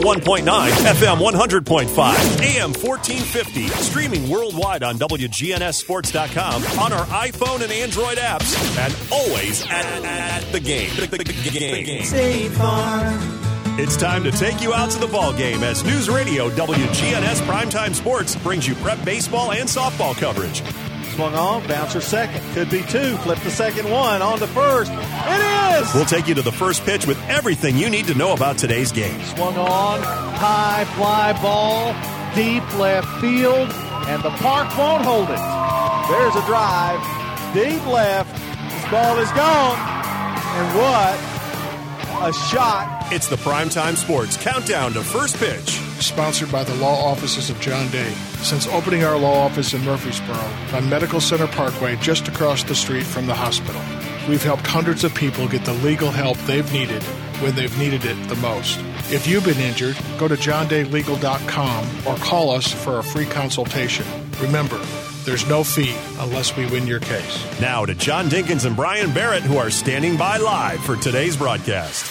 101.9, FM 100.5, AM 1450. Streaming worldwide on WGNSSports.com, on our iPhone and Android apps, and always at the game. The game. State Farm. It's time to take you out to the ball game as News Radio WGNS Primetime Sports brings you prep baseball and softball coverage. Swung on, bouncer second. Could be two. Flip the second one. On to first. It is! We'll take you to the first pitch with everything you need to know about today's game. Swung on, high fly ball, deep left field, and the park won't hold it. There's a drive, deep left. This ball is gone. And what a shot. It's the Primetime Sports Countdown to First Pitch. Sponsored by the law offices of John Day. Since opening our law office in Murfreesboro on Medical Center Parkway just across the street from the hospital, we've helped hundreds of people get the legal help they've needed when they've needed it the most. If you've been injured, go to johndaylegal.com or call us for a free consultation. Remember, there's no fee unless we win your case. Now to John Dinkins and Brian Barrett, who are standing by live for today's broadcast.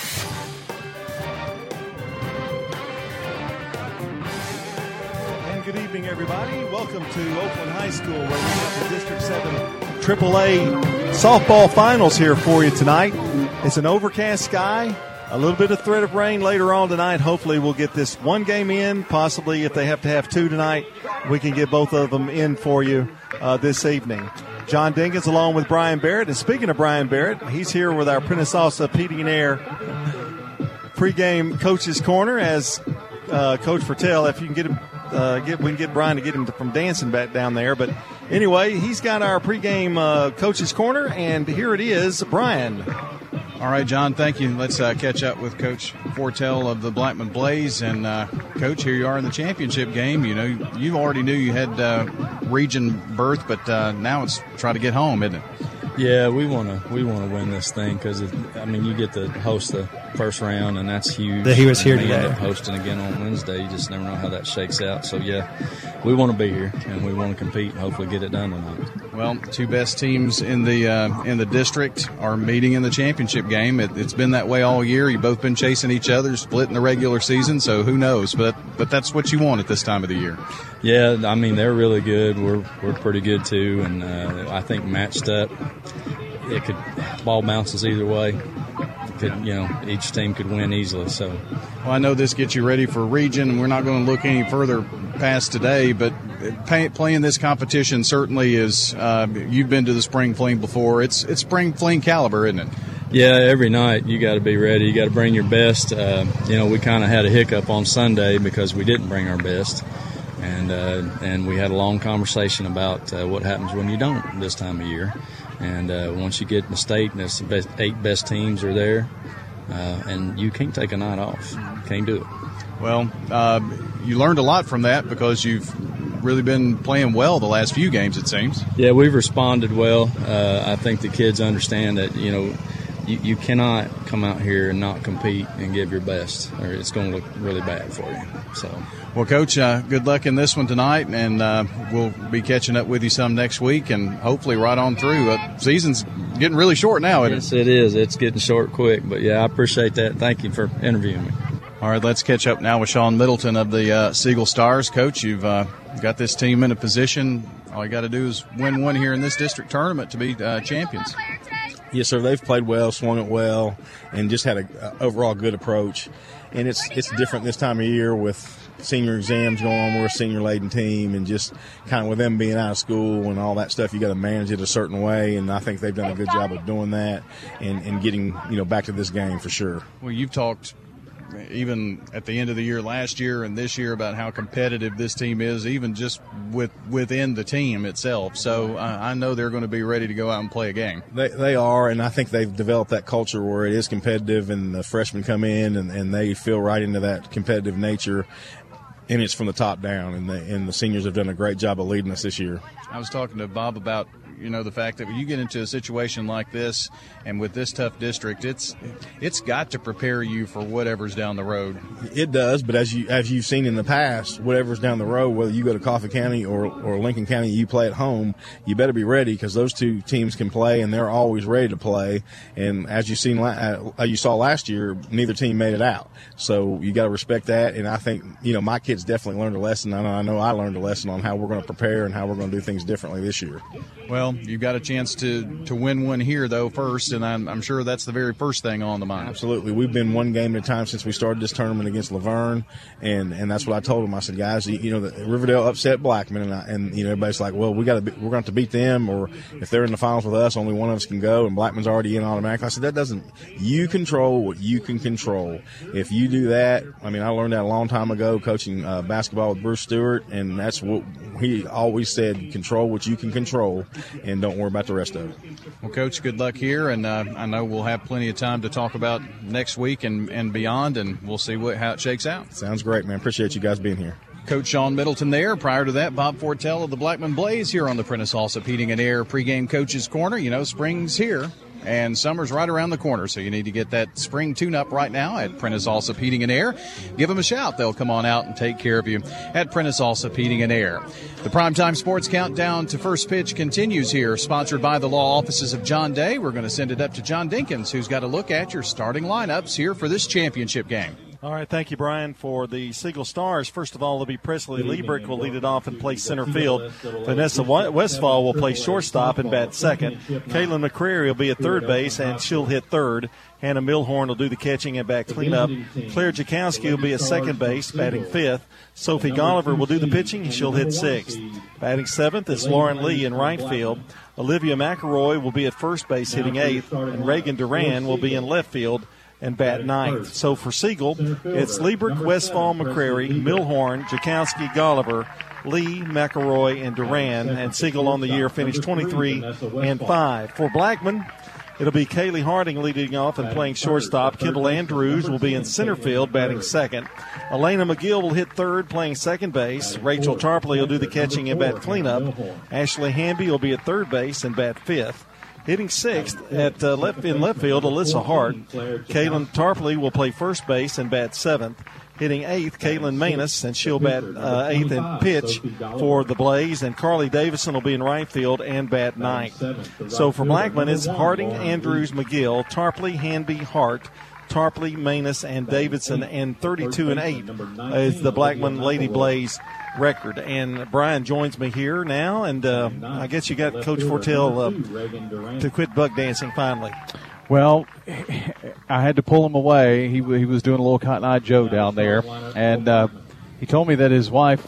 Good evening, everybody. Welcome to Oakland High School, where we have the District 7 AAA softball finals here for you tonight. It's an overcast sky, a little bit of threat of rain later on tonight. Hopefully we'll get this one game in. Possibly if they have to have two tonight, we can get both of them in for you this evening. John Dinkins along with Brian Barrett. And speaking of Brian Barrett, he's here with our Prentice Salsa Heating and Air pregame coach's corner as Coach Fertel, if you can get him. We can get Brian to get him from dancing back down there. But anyway, he's got our pregame coach's corner, and here it is, Brian. All right, John, thank you. Let's catch up with Coach Fortel of the Blackman Blaze. And, Coach, here you are in the championship game. You know, you already knew you had region berth, but now it's try to get home, isn't it? Yeah, we want to win this thing because, you get to host the first round, and that's huge. He was here today. End up hosting again on Wednesday. You just never know how that shakes out. So, yeah, we want to be here, and we want to compete and hopefully get it done tonight. Well, two best teams in the district are meeting in the championship game. It's been that way all year. You've both been chasing each other, split in the regular season, so who knows? But that's what you want at this time of the year. Yeah, they're really good. We're pretty good too, and I think matched up. Ball bounces either way. Each team could win easily. So, well, I know this gets you ready for region, and we're not going to look any further past today. But playing this competition certainly is. You've been to the spring fling before. It's spring fling caliber, isn't it? Yeah, every night you got to be ready. You got to bring your best. We kind of had a hiccup on Sunday because we didn't bring our best. And we had a long conversation about what happens when you don't this time of year. And once you get in the state and the 8 best teams are there, and you can't take a night off. You can't do it. Well, you learned a lot from that because you've really been playing well the last few games, it seems. Yeah, we've responded well. I think the kids understand that, you cannot come out here and not compete and give your best, or it's going to look really bad for you. So, well, Coach, good luck in this one tonight, and we'll be catching up with you some next week, and hopefully right on through. Season's getting really short now, isn't it? Yes, it is. It's getting short quick, but yeah, I appreciate that. Thank you for interviewing me. All right, let's catch up now with Sean Middleton of the Siegel Stars. Coach, you've got this team in a position. All you got to do is win one here in this district tournament to be champions. Yes, sir. They've played well, swung it well, and just had an overall good approach. And it's different this time of year with senior exams going on. We're a senior-laden team, and just kind of with them being out of school and all that stuff, you got to manage it a certain way. And I think they've done a good job of doing that and getting back to this game for sure. Well, you've talked even at the end of the year last year and this year about how competitive this team is, even just within the team itself. So I know they're going to be ready to go out and play a game. They are, and I think they've developed that culture where it is competitive, and the freshmen come in and they feel right into that competitive nature. And it's from the top down, and the seniors have done a great job of leading us this year. I was talking to Bob about the fact that when you get into a situation like this and with this tough district, it's got to prepare you for whatever's down the road. It does, but as you've seen in the past, whatever's down the road, whether you go to Coffee County or Lincoln County, you play at home, you better be ready because those two teams can play and they're always ready to play. And as you saw last year, neither team made it out. So you got to respect that. And I think, my kids definitely learned a lesson. I know I learned a lesson on how we're going to prepare and how we're going to do things differently this year. Well, you've got a chance to win one here, though, first, and I'm sure that's the very first thing on the mind. Absolutely. We've been one game at a time since we started this tournament against Laverne, and that's what I told them. I said, guys, Riverdale upset Blackman, and everybody's like, well, we're going to have to beat them, or if they're in the finals with us, only one of us can go, and Blackman's already in automatically. I said, you control what you can control. If you do that, I learned that a long time ago coaching basketball with Bruce Stewart, and that's what he always said, control what you can control and don't worry about the rest of it. Well, Coach, good luck here, and I know we'll have plenty of time to talk about next week and beyond, and we'll see how it shakes out. Sounds great, man. Appreciate you guys being here. Coach Sean Middleton there. Prior to that, Bob Fortell of the Blackman Blaze here on the Prentice Allsup Heating and Air pregame coaches corner. Spring's here. And summer's right around the corner, so you need to get that spring tune-up right now at Prentice Allsup Heating and Air. Give them a shout. They'll come on out and take care of you at Prentice Allsup Heating and Air. The Primetime Sports Countdown to First Pitch continues here, sponsored by the law offices of John Day. We're going to send it up to John Dinkins, who's got a look at your starting lineups here for this championship game. All right, thank you, Brian, for the Siegel Stars. First of all, it'll be Presley Liebrick will lead it off and play center field. Vanessa Westfall will play shortstop and bat second. Kaylin McCreary will be at third base, and she'll hit third. Hannah Milhorn will do the catching and bat cleanup. Claire Jakowski will be at second base, batting fifth. Sophie Golliver will do the pitching, and she'll hit sixth. Batting seventh is Lauren Lee in right field. Olivia McElroy will be at first base, hitting eighth. And Reagan Duran will be in left field and bat ninth. So for Siegel, it's Liebrick, Westfall, McCrary, Milhorn, Jakowski, Golliver, Lee, McElroy, and Duran. And Siegel on the year finished 23-5. For Blackman, it'll be Kaylee Harding leading off and playing shortstop. Kendall Andrews will be in center field, batting second. Elena McGill will hit third, playing second base. Rachel Tarpley will do the catching and bat cleanup. Ashley Hamby will be at third base and bat fifth. Hitting sixth at left field, Alyssa Hart. Kaylin Tarpley will play first base and bat seventh. Hitting eighth, Caitlin Manus, and she'll bat eighth and pitch for the Blaze. And Carly Davison will be in right field and bat ninth. So for Blackman, it's Harding, Andrews, McGill, Tarpley, Hanby, Hart, Tarpley, Manus, and Davidson, and 32-8 is the Blackman Lady Blaze record. And Brian joins me here now, and I guess you got Coach Fortell to quit bug dancing finally. Well, I had to pull him away. He was doing a little Cotton Eye Joe down there, and he told me that his wife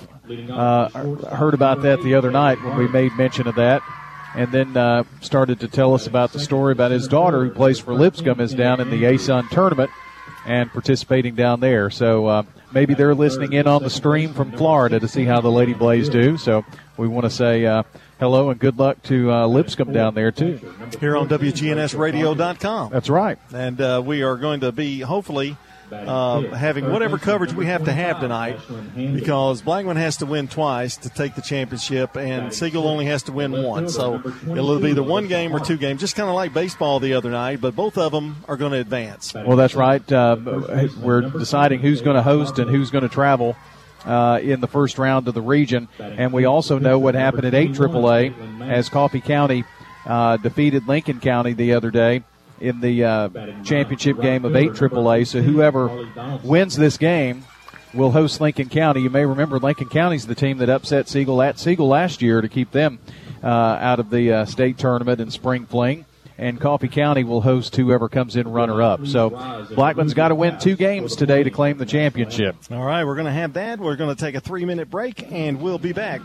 heard about that the other night when we made mention of that, and then started to tell us about the story about his daughter who plays for Lipscomb is down in the ASUN tournament and participating down there. So maybe they're listening in on the stream from Florida to see how the Lady Blaze do. So we want to say hello and good luck to Lipscomb down there, too. Here on WGNSradio.com. That's right. And we are going to be, hopefully, having whatever coverage we have to have tonight, because Blackman has to win twice to take the championship, and Siegel only has to win one. So it'll be either one game or two games, just kind of like baseball the other night, but both of them are going to advance. Well, that's right. We're deciding who's going to host and who's going to travel in the first round of the region. And we also know what happened at 8 AAA as Coffee County defeated Lincoln County the other day in the championship game of 8 AAA. So whoever wins this game will host Lincoln County. You may remember Lincoln County's the team that upset Siegel at Siegel last year to keep them out of the state tournament in Spring Fling. And Coffee County will host whoever comes in runner-up. So Blackman's got to win 2 games today to claim the championship. All right, we're going to have that. We're going to take a 3-minute break, and we'll be back.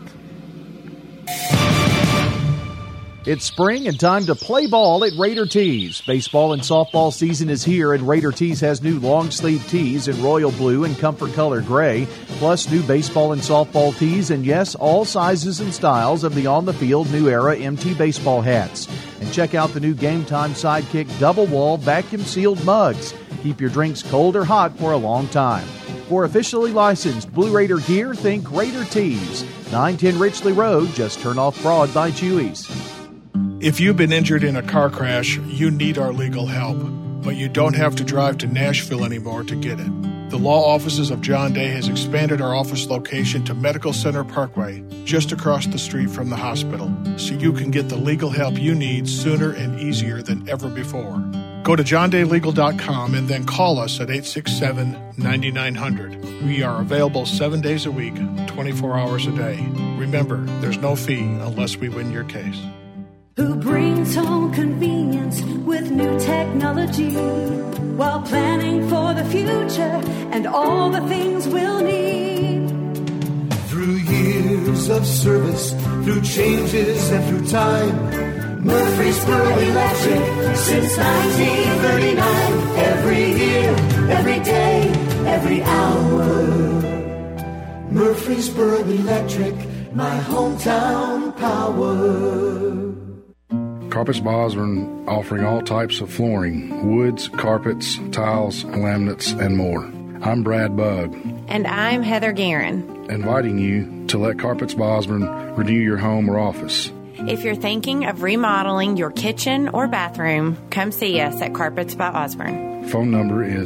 It's spring and time to play ball at Raider Tees. Baseball and softball season is here, and Raider Tees has new long-sleeve tees in royal blue and comfort color gray, plus new baseball and softball tees, and yes, all sizes and styles of the on-the-field New Era MT baseball hats. And check out the new Game Time Sidekick double-wall vacuum-sealed mugs. Keep your drinks cold or hot for a long time. For officially licensed Blue Raider gear, think Raider Tees. 910 Richley Road, just turn off Broad by Chewy's. If you've been injured in a car crash, you need our legal help, but you don't have to drive to Nashville anymore to get it. The law offices of John Day has expanded our office location to Medical Center Parkway, just across the street from the hospital, so you can get the legal help you need sooner and easier than ever before. Go to johndaylegal.com and then call us at 867-9900. We are available 7 days a week, 24 hours a day. Remember, there's no fee unless we win your case. Who brings home convenience with new technology while planning for the future and all the things we'll need. Through years of service, through changes and through time, Murfreesboro Electric since 1939. Every year, every day, every hour. Murfreesboro Electric, my hometown power. Carpets by Osborne, offering all types of flooring, woods, carpets, tiles, laminates, and more. I'm Brad Bugg. And I'm Heather Guerin. Inviting you to let Carpets by Osborne renew your home or office. If you're thinking of remodeling your kitchen or bathroom, come see us at Carpets by Osborne. Phone number is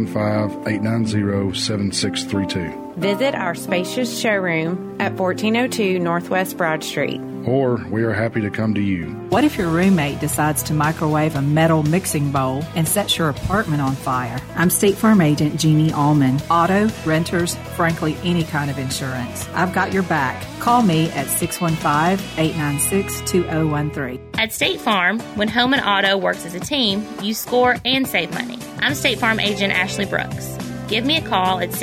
615-890-7632. Visit our spacious showroom at 1402 Northwest Broad Street. Or we are happy to come to you. What if your roommate decides to microwave a metal mixing bowl and sets your apartment on fire? I'm State Farm Agent Jeannie Allman. Auto, renters, frankly, any kind of insurance. I've got your back. Call me at 615-896-2013. At State Farm, when home and auto works as a team, you score and save money. I'm State Farm Agent Ashley Brooks. Give me a call at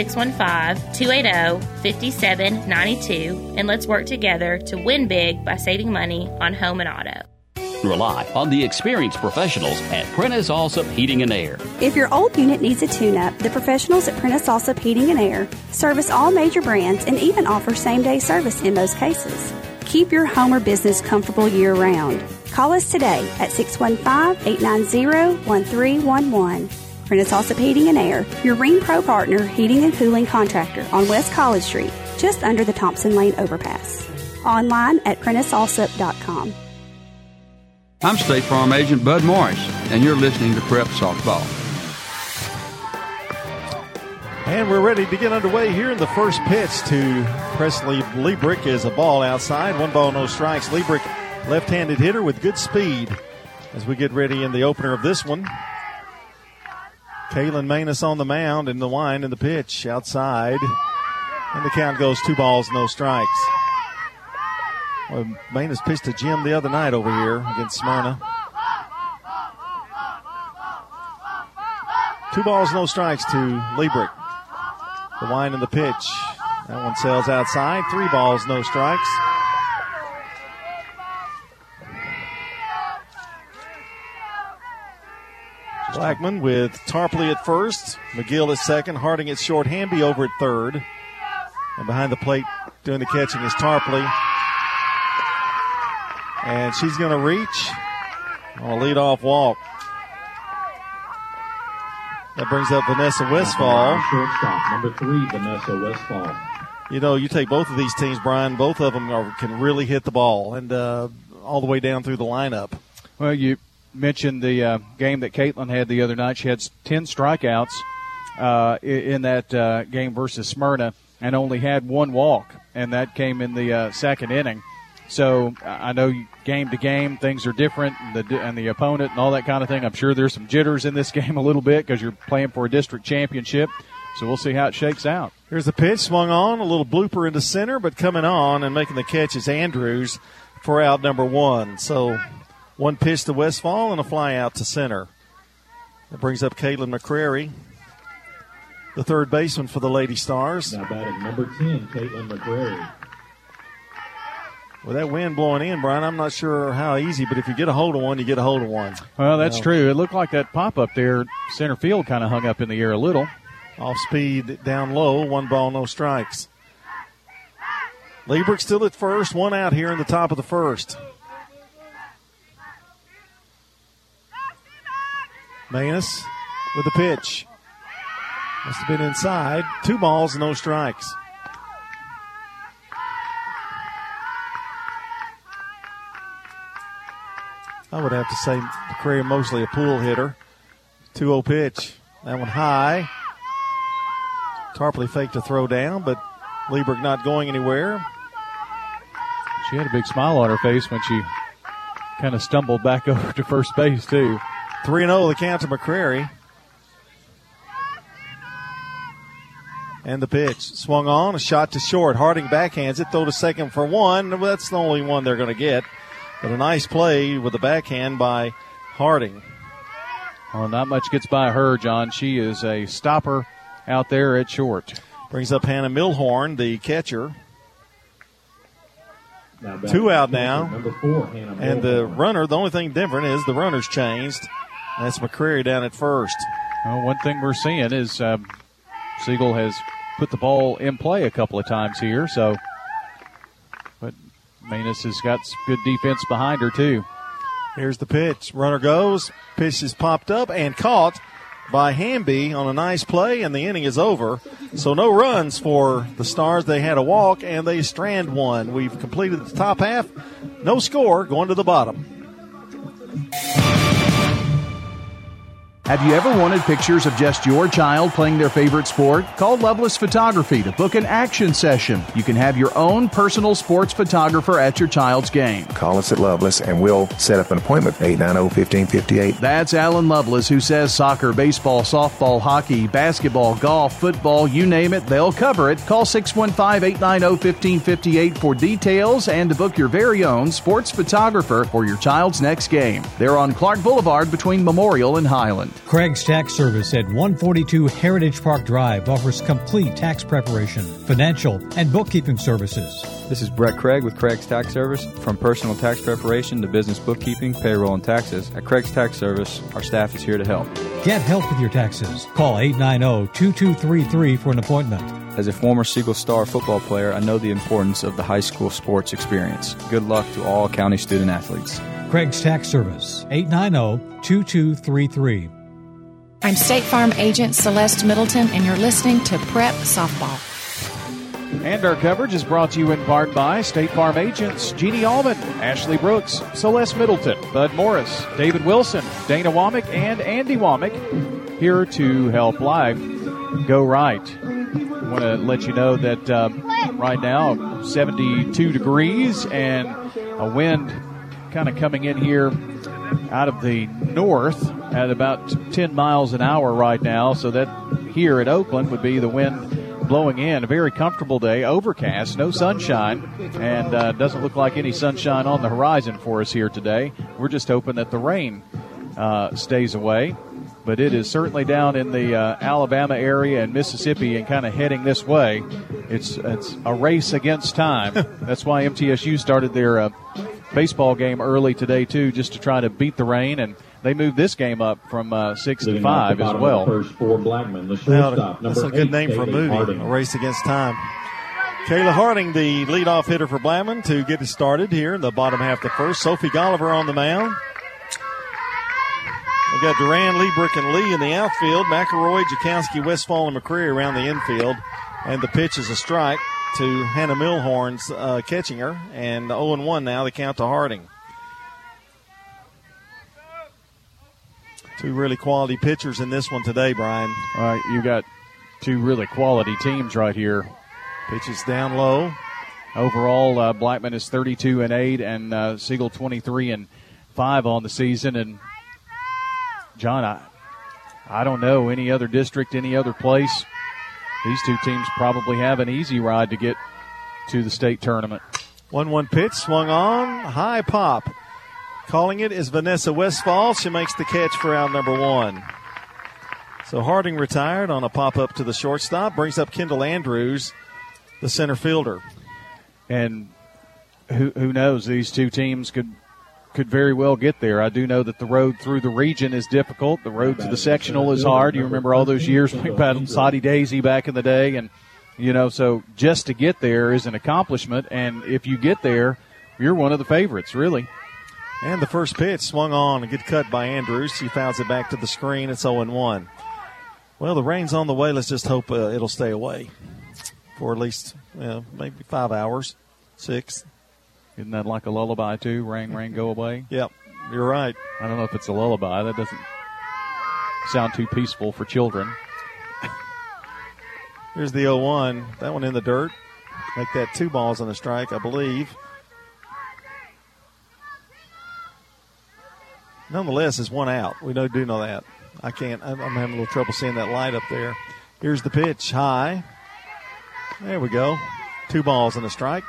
615-280-5792 and let's work together to win big by saving money on home and auto. Rely on the experienced professionals at Prentice Allsup Heating and Air. If your old unit needs a tune-up, the professionals at Prentice Allsup Heating and Air service all major brands and even offer same-day service in most cases. Keep your home or business comfortable year-round. Call us today at 615-890-1311. Prentice Allsup Heating and Air, your Ring Pro partner heating and cooling contractor on West College Street, just under the Thompson Lane overpass. Online at PrenticeAllsup.com. I'm State Farm Agent Bud Morris, and you're listening to Prep Softball. And we're ready to get underway here in the first pitch to Presley Liebrick is a ball outside. 1 ball, no strikes. Liebrick, left-handed hitter with good speed as we get ready in the opener of this one. Kaylin Manus on the mound in the wind and the pitch outside. And the count goes 2 balls, no strikes. Well, Manus pitched to Jim the other night over here against Smyrna. 2 balls, no strikes to Liebrick. The wind and the pitch. That one sails outside. 3 balls, no strikes. Blackman with Tarpley at first, McGill at second, Harding at short, Hamby over at third. And behind the plate doing the catching is Tarpley. And she's going to reach on a leadoff walk. That brings up Vanessa Westfall. Shortstop, number 3, Vanessa Westfall. You know, you take both of these teams, Brian, both of them can really hit the ball and all the way down through the lineup. Well, you mentioned the game that Caitlin had the other night. She had 10 strikeouts in that game versus Smyrna and only had 1 walk, and that came in the second inning. So I know game to game things are different, and the opponent and all that kind of thing. I'm sure there's some jitters in this game a little bit because you're playing for a district championship. So we'll see how it shakes out. Here's the pitch, swung on, a little blooper into center, but coming on and making the catch is Andrews for out number 1. So 1 pitch to Westfall and a fly out to center. That brings up Caitlin McCrary, the third baseman for the Lady Stars. Now batting number 10, Caitlin McCrary. With that wind blowing in, Brian, I'm not sure how easy, but if you get a hold of one, you get a hold of one. Well, that's true. It looked like that pop-up there, center field kind of hung up in the air a little. Off speed, down low, 1 ball, no strikes. Liebrick still at first, 1 out here in the top of the first. Manus with the pitch. Must have been inside. 2 balls, no strikes. I would have to say McCrary mostly a pool hitter. 2-0 pitch. That one high. Tarpley faked a throw down, but Lieberg not going anywhere. She had a big smile on her face when she kind of stumbled back over to first base, too. 3-0 the count to McCrary. And the pitch. Swung on, a shot to short. Harding backhands it, throw to second for one. That's the only one they're going to get. But a nice play with the backhand by Harding. Well, not much gets by her, John. She is a stopper out there at short. Brings up Hannah Milhorn, the catcher. 2 out now. Number 4, Hannah Milhorn. And the runner, the only thing different is the runner's changed. That's McCrary down at first. Well, one thing we're seeing is Siegel has put the ball in play a couple of times here, but Manus has got good defense behind her, too. Here's the pitch. Runner goes. Pitch is popped up and caught by Hamby on a nice play, and the inning is over. So no runs for the Stars. They had a walk, and they strand one. We've completed the top half. No score, going to the bottom. Have you ever wanted pictures of just your child playing their favorite sport? Call Loveless Photography to book an action session. You can have your own personal sports photographer at your child's game. Call us at Loveless and we'll set up an appointment. 890-1558. That's Alan Loveless, who says soccer, baseball, softball, hockey, basketball, golf, football, you name it, they'll cover it. Call 615-890-1558 for details and to book your very own sports photographer for your child's next game. They're on Clark Boulevard between Memorial and Highland. Craig's Tax Service at 142 Heritage Park Drive offers complete tax preparation, financial, and bookkeeping services. This is Brett Craig with Craig's Tax Service. From personal tax preparation to business bookkeeping, payroll, and taxes, at Craig's Tax Service, our staff is here to help. Get help with your taxes. Call 890-2233 for an appointment. As a former Siegel Star football player, I know the importance of the high school sports experience. Good luck to all county student athletes. Craig's Tax Service, 890-2233. I'm State Farm Agent Celeste Middleton, and you're listening to Prep Softball. And our coverage is brought to you in part by State Farm Agents Jeannie Allman, Ashley Brooks, Celeste Middleton, Bud Morris, David Wilson, Dana Womack, and Andy Womack, here to help life go right. I want to let you know that right now, 72 degrees and a wind kind of coming in here out of the north at about 10 miles an hour right now. So that here at Oakland would be the wind blowing in. A very comfortable day, overcast, no sunshine, and doesn't look like any sunshine on the horizon for us here today. We're just hoping that the rain stays away. But it is certainly down in the Alabama area and Mississippi and kind of heading this way. It's a race against time. That's why MTSU started their baseball game early today, too, just to try to beat the rain. And they moved this game up from 6 to 5 as well. First for Blackman, the shortstop, that's a good name for a movie, Harding. A race against time. Kayla Harding, the leadoff hitter for Blackman, to get it started here in the bottom half of the first. Sophie Golliver on the mound. We've got Duran, Liebrick, and Lee in the outfield. McElroy, Jakowski, Westfall, and McCreary around the infield. And the pitch is a strike to Hannah Milhorn's catching her. And 0-1 now, the count to Harding. Two really quality pitchers in this one today, Brian. All right, you got two really quality teams right here. Pitch is down low. Overall, Blackman is 32-8 and Siegel 23-5 on the season. And John, I don't know any other district, any other place. These two teams probably have an easy ride to get to the state tournament. 1-1 pitch, swung on, high pop. Calling it is Vanessa Westfall. She makes the catch for out number 1. So Harding retired on a pop-up to the shortstop. Brings up Kendall Andrews, the center fielder. And who knows, these two teams could very well get there. I do know that the road through the region is difficult. The road to the sectional is hard. You remember all those years we battled Soddy Daisy back in the day. And, so just to get there is an accomplishment. And if you get there, you're one of the favorites, really. And the first pitch swung on, a good cut by Andrews. She fouls it back to the screen. It's 0-1. Well, the rain's on the way. Let's just hope it'll stay away for at least maybe 5 hours, 6. Isn't that like a lullaby, too? Rain, rain, go away? Yep. You're right. I don't know if it's a lullaby. That doesn't sound too peaceful for children. Here's the 0-1. That one in the dirt. Make that 2 balls and a strike, I believe. Nonetheless, it's 1 out. We do know that. I'm having a little trouble seeing that light up there. Here's the pitch, high. There we go. 2 balls and a strike.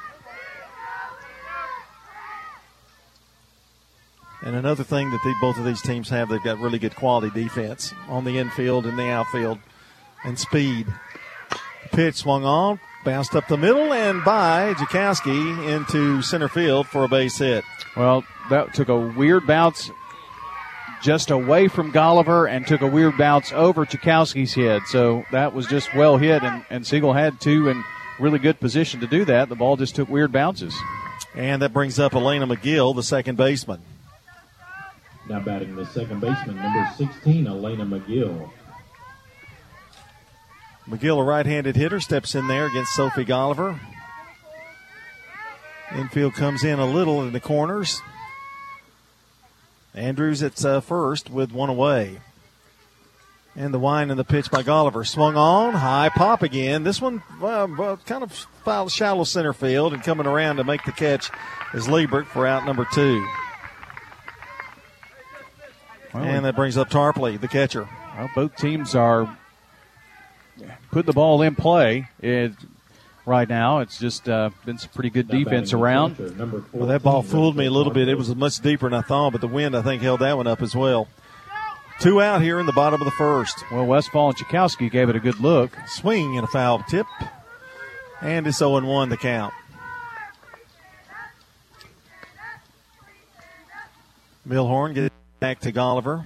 And another thing that both of these teams have, they've got really good quality defense on the infield and the outfield and speed. Pitch swung on, bounced up the middle and by Jakowski into center field for a base hit. Well, that took a weird bounce just away from Golliver and took a weird bounce over Jakowski's head. So that was just well hit, and Siegel had 2 in really good position to do that. The ball just took weird bounces. And that brings up Elena McGill, the second baseman. Now batting the second baseman, number 16, Elena McGill. McGill, a right-handed hitter, steps in there against Sophie Golliver. Infield comes in a little in the corners. Andrews at first with 1 away. And the wind and the pitch by Golliver. Swung on, high pop again. This one kind of filed shallow center field, and coming around to make the catch is Liebert for out number 2. Well, and that brings up Tarpley, the catcher. Well, both teams are putting the ball in play right now. It's just been some pretty good defense around. Well, that ball fooled me a little bit. It was much deeper than I thought, but the wind, I think, held that one up as well. 2 out here in the bottom of the first. Well, Westfall and Jakowski gave it a good look. Swing and a foul tip. And it's 0-1 the count. Milhorn gets back to Golliver.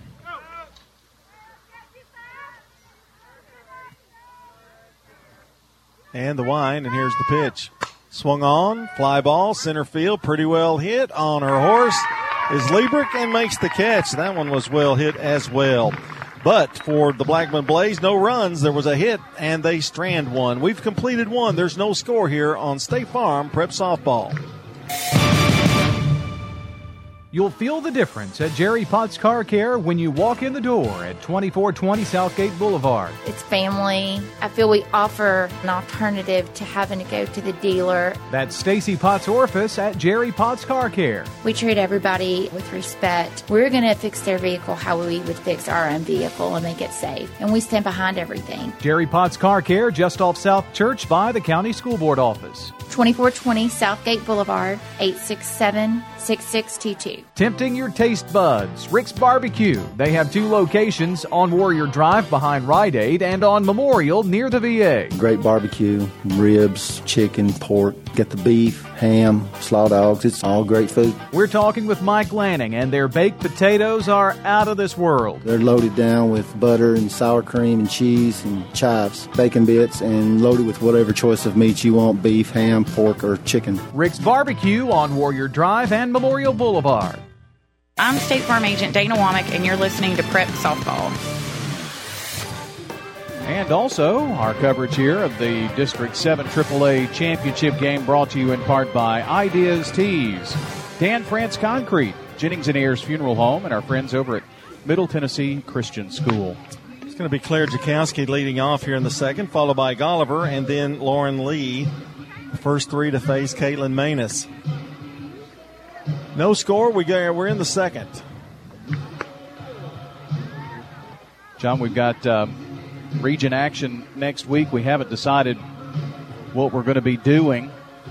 And the wind, and here's the pitch. Swung on, fly ball, center field, pretty well hit. On her horse is Liebrick and makes the catch. That one was well hit as well. But for the Blackman Blaze, no runs. There was a hit, and they strand one. We've completed one. There's no score here on State Farm Prep Softball. You'll feel the difference at Jerry Potts Car Care when you walk in the door at 2420 Southgate Boulevard. It's family. I feel we offer an alternative to having to go to the dealer. That's Stacy Potts Orphis at Jerry Potts Car Care. We treat everybody with respect. We're going to fix their vehicle how we would fix our own vehicle and make it safe. And we stand behind everything. Jerry Potts Car Care, just off South Church by the County School Board office. 2420 Southgate Boulevard, 867-6622. Tempting your taste buds, Rick's Barbecue. They have 2 locations on Warrior Drive behind Rite Aid and on Memorial near the VA. Great barbecue, ribs, chicken, pork, get the beef, ham, slaw dogs. It's all great food. We're talking with Mike Lanning, and their baked potatoes are out of this world. They're loaded down with butter and sour cream and cheese and chives, bacon bits, and loaded with whatever choice of meat you want, beef, ham, pork, or chicken. Rick's Barbecue on Warrior Drive and Memorial Boulevard. I'm State Farm Agent Dana Womack, and you're listening to Prep Softball. And also our coverage here of the District 7 AAA Championship game brought to you in part by Ideas Tees, Dan France Concrete, Jennings and Ayers Funeral Home, and our friends over at Middle Tennessee Christian School. It's going to be Claire Jakowski leading off here in the second, followed by Golliver, and then Lauren Lee. The first 3 to face Caitlin Manus. No score. We're in the second. John, we've got region action next week. We haven't decided what we're going to be doing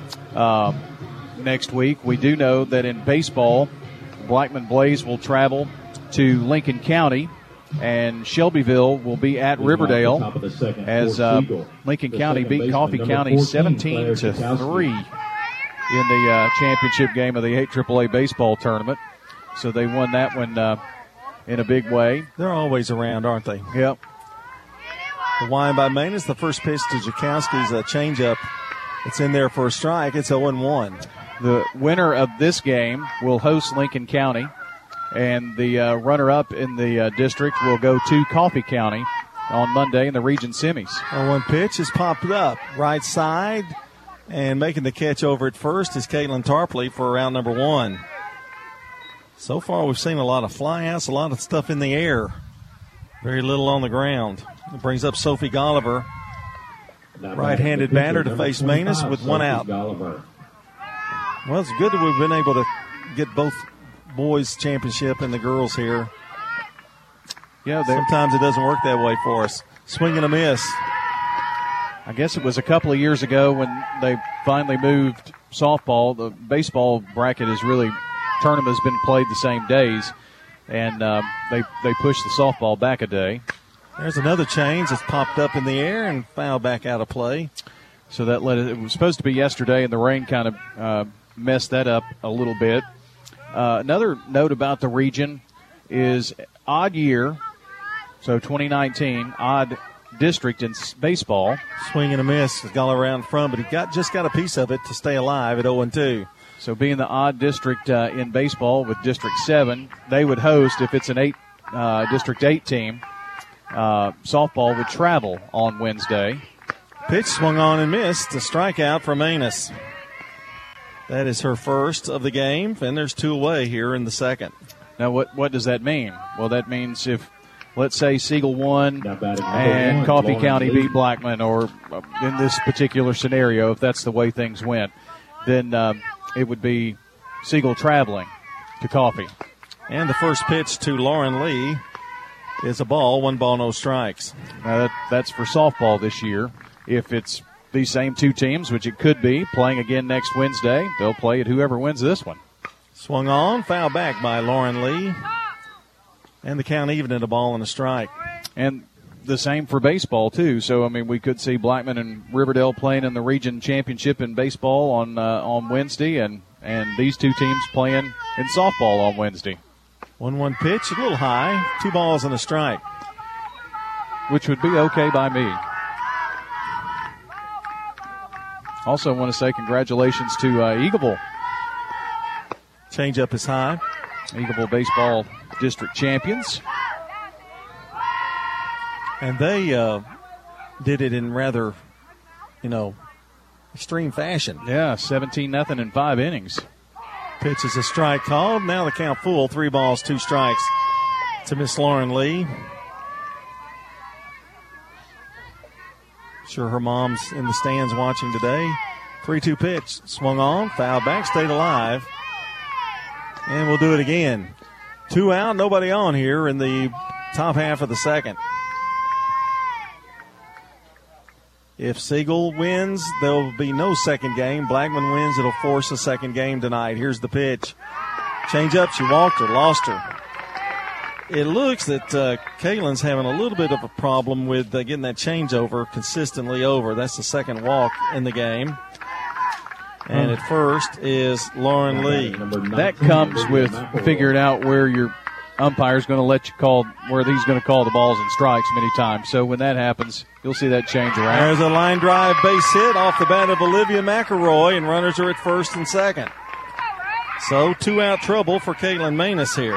next week. We do know that in baseball, Blackman Blaze will travel to Lincoln County, and Shelbyville will be at Riverdale as Lincoln County beat Coffee County 17-3 in the championship game of the 8 AAA baseball tournament. So they won that one in a big way. They're always around, aren't they? Yep. The wind by Manus, the first pitch to Jakowski's a changeup. It's in there for a strike. It's 0-1. The winner of this game will host Lincoln County, and the runner-up in the district will go to Coffee County on Monday in the region semis. 0-1 pitch is popped up. Right side, and making the catch over at first is Caitlin Tarpley for round number 1. So far, we've seen a lot of flyouts, a lot of stuff in the air. Very little on the ground. It brings up Sophie Golliver. Right-handed batter to face Manus with one out. Well, it's good that we've been able to get both boys championship and the girls here. Yeah, sometimes it doesn't work that way for us. Swing and a miss. I guess it was a couple of years ago when they finally moved softball. The baseball bracket is really, tournament has been played the same days, and they pushed the softball back a day. There's another change that's popped up in the air and fouled back out of play. So that it was supposed to be yesterday, and the rain kind of messed that up a little bit. Another note about the region is odd year, so 2019, odd district in baseball. Swing and a miss. He's got around front, but he just got a piece of it to stay alive at 0-2. So being the odd district in baseball with District 7, they would host, if it's an District 8 team, softball would travel on Wednesday. Pitch swung on and missed. A strikeout for Manus. That is her first of the game, and there's two away here in the second. Now, what does that mean? Well, that means if, let's say, Siegel won and Coffee County beat Blackman, or in this particular scenario, if that's the way things went, then it would be Siegel traveling to Coffee. And the first pitch to Lauren Lee is a ball, 1 ball, no strikes. Now that's for softball this year. If it's these same two teams, which it could be, playing again next Wednesday, they'll play at whoever wins this one. Swung on, foul back by Lauren Lee. And the count even at a ball and a strike. And the same for baseball, too. So, I mean, we could see Blackman and Riverdale playing in the region championship in baseball on Wednesday, and these two teams playing in softball on Wednesday. 1-1 pitch, a little high, 2 balls and a strike. Which would be okay by me. Also want to say congratulations to Eagleville. Change up is high. Eagleville baseball district champions. And they did it in rather, extreme fashion. Yeah, 17-0 in 5 innings. Pitch is a strike called. Now the count full. 3 balls, 2 strikes to Miss Lauren Lee. Sure her mom's in the stands watching today. 3-2 pitch. Swung on, foul back, stayed alive. And we'll do it again. 2 out, nobody on here in the top half of the second. If Siegel wins, there will be no second game. Blackman wins, it'll force a second game tonight. Here's the pitch. Change up, she walked her, lost her. It looks that Kaylin's having a little bit of a problem with getting that changeover consistently over. That's the second walk in the game. And at first is Lauren Lee. That comes with figuring out where your umpire's going to let you call, where he's going to call the balls and strikes many times. So when that happens, you'll see that change around. There's a line drive base hit off the bat of Olivia McElroy, and runners are at first and second. So 2 out trouble for Kaylin Manus here.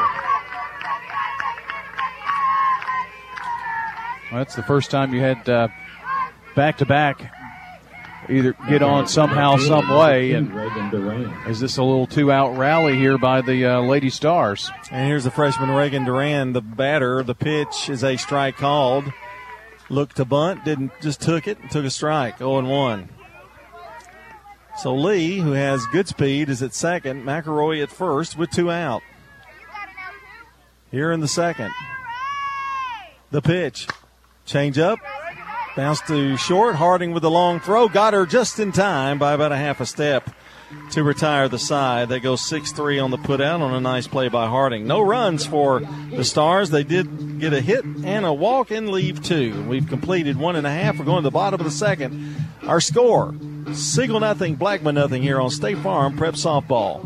Well, that's the first time you had back-to-back either get on somehow, some way. And is this a little 2-out rally here by the Lady Stars? And here's the freshman Reagan Duran, the batter. The pitch is a strike called. Looked to bunt, took it, and took a strike, 0-1. So Lee, who has good speed, is at second. McElroy at first with 2 out. Here in the second. The pitch. Change up. Bounce to short. Harding with the long throw. Got her just in time by about a half a step to retire the side. They go 6-3 on the put out on a nice play by Harding. No runs for the Stars. They did get a hit and a walk and leave 2. We've completed 1.5. We're going to the bottom of the second. Our score, Siegel 0, Blackman 0 here on State Farm Prep Softball.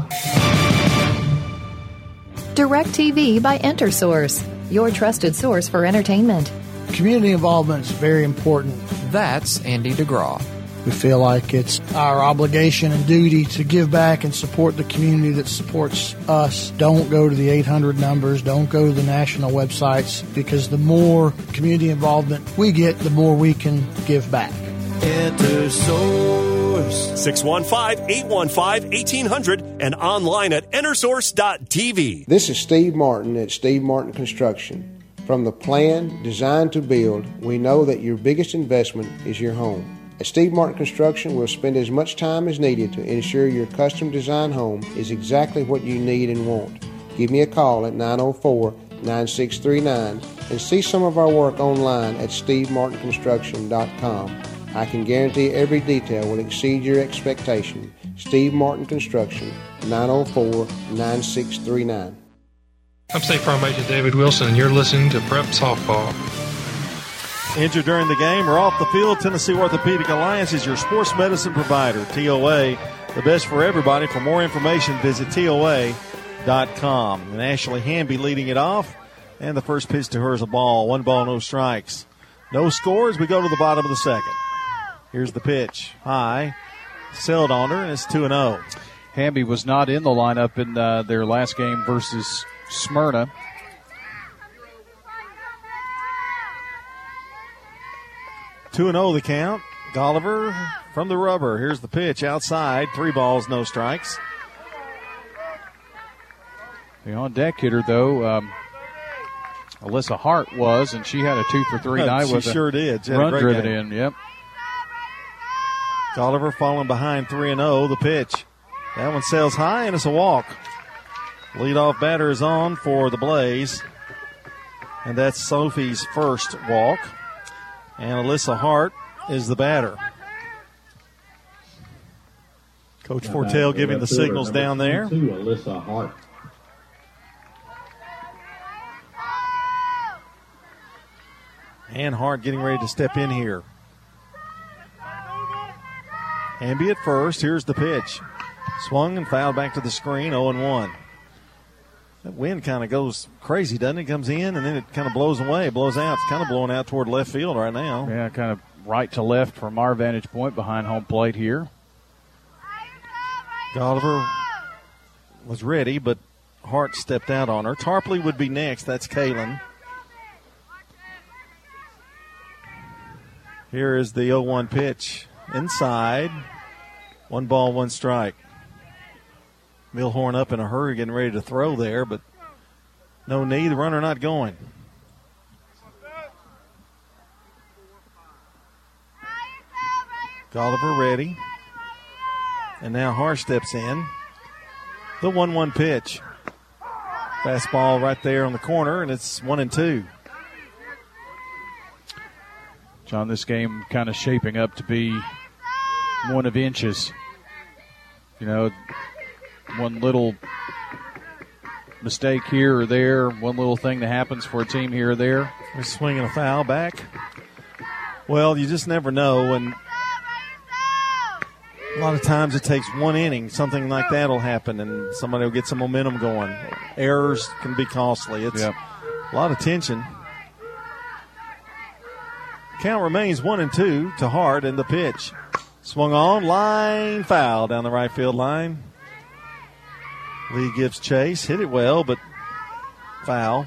DirecTV by EnterSource, your trusted source for entertainment. Community involvement is very important. That's Andy DeGraw. We feel like it's our obligation and duty to give back and support the community that supports us. Don't go to the 800 numbers. Don't go to the national websites, because the more community involvement we get, the more we can give back. EnterSource. EnerSource. 615-815-1800 and online at enersource.tv. This is Steve Martin at Steve Martin Construction. From the plan, design to build, we know that your biggest investment is your home. At Steve Martin Construction, we'll spend as much time as needed to ensure your custom design home is exactly what you need and want. Give me a call at 904-9639 and see some of our work online at stevemartinconstruction.com. I can guarantee every detail will exceed your expectation. Steve Martin Construction, 904-9639. I'm State Farm Agent David Wilson, and you're listening to Prep Softball. Injured during the game or off the field, Tennessee Orthopedic Alliance is your sports medicine provider. TOA, the best for everybody. For more information, visit TOA.com. And Ashley Hamby leading it off. And the first pitch to her is a ball. 1 ball, no strikes. No scores. We go to the bottom of the second. Here's the pitch. High. Sailed on her, and it's 2-0. Hamby was not in the lineup in their last game versus Smyrna. Two 2-0 the count. Golliver from the rubber. Here's the pitch outside. 3 balls, no strikes. The on-deck hitter, though, Alyssa Hart was, and she had a 2 for 3 night with sure did. Run driven in. Yep. Golliver falling behind 3-0. The pitch. That one sails high, and it's a walk. Leadoff batter is on for the Blaze. And that's Sophie's first walk. And Alyssa Hart is the batter. Coach Fortell giving the signals down there. Alyssa Hart. And Hart getting ready to step in here. Hamby at first. Here's the pitch. Swung and fouled back to the screen, 0-1. That wind kind of goes crazy, doesn't it? Comes in, and then it kind of blows away, blows out. It's kind of blowing out toward left field right now. Yeah, kind of right to left from our vantage point behind home plate here. Golliver was ready, but Hart stepped out on her. Tarpley would be next. That's Kaylin. Here is the 0-1 pitch. Inside. 1 ball, 1 strike. Milhorn up in a hurry, getting ready to throw there, but no need. The runner not going. Golliver ready. And now Hart steps in. The 1-1 pitch. Fastball right there on the corner, and it's 1-2. John, this game kind of shaping up to be one of inches. You know, one little mistake here or there, one little thing that happens for a team here or there. They're swinging a foul back. Well, you just never know, and a lot of times it takes 1 inning. Something like that will happen, and somebody will get some momentum going. Errors can be costly. It's a lot of tension. Count remains 1-2 to Hart, and the pitch. Swung on, line foul down the right field line. Lee gives chase, hit it well, but foul.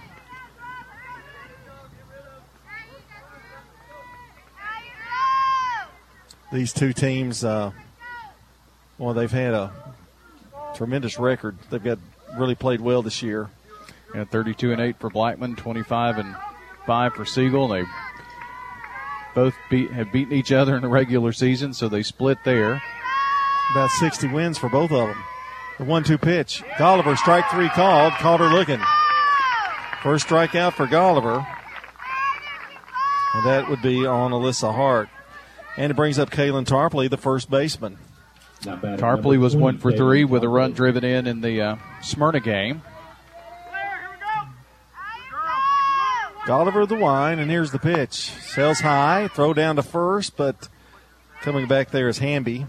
These two teams, they've had a tremendous record. They've got really played well this year. 32-8 for Blackman, 25-5 for Siegel. They both have beaten each other in the regular season, so they split there. About 60 wins for both of them. The 1-2 pitch. Golliver, strike 3 called. Caught her looking. First strikeout for Golliver. And that would be on Alyssa Hart. And it brings up Kaylin Tarpley, the first baseman. Tarpley was 1 for 3 with a run driven in the Smyrna game. Golliver the wine, and here's the pitch. Sails high, throw down to first, but coming back there is Hamby.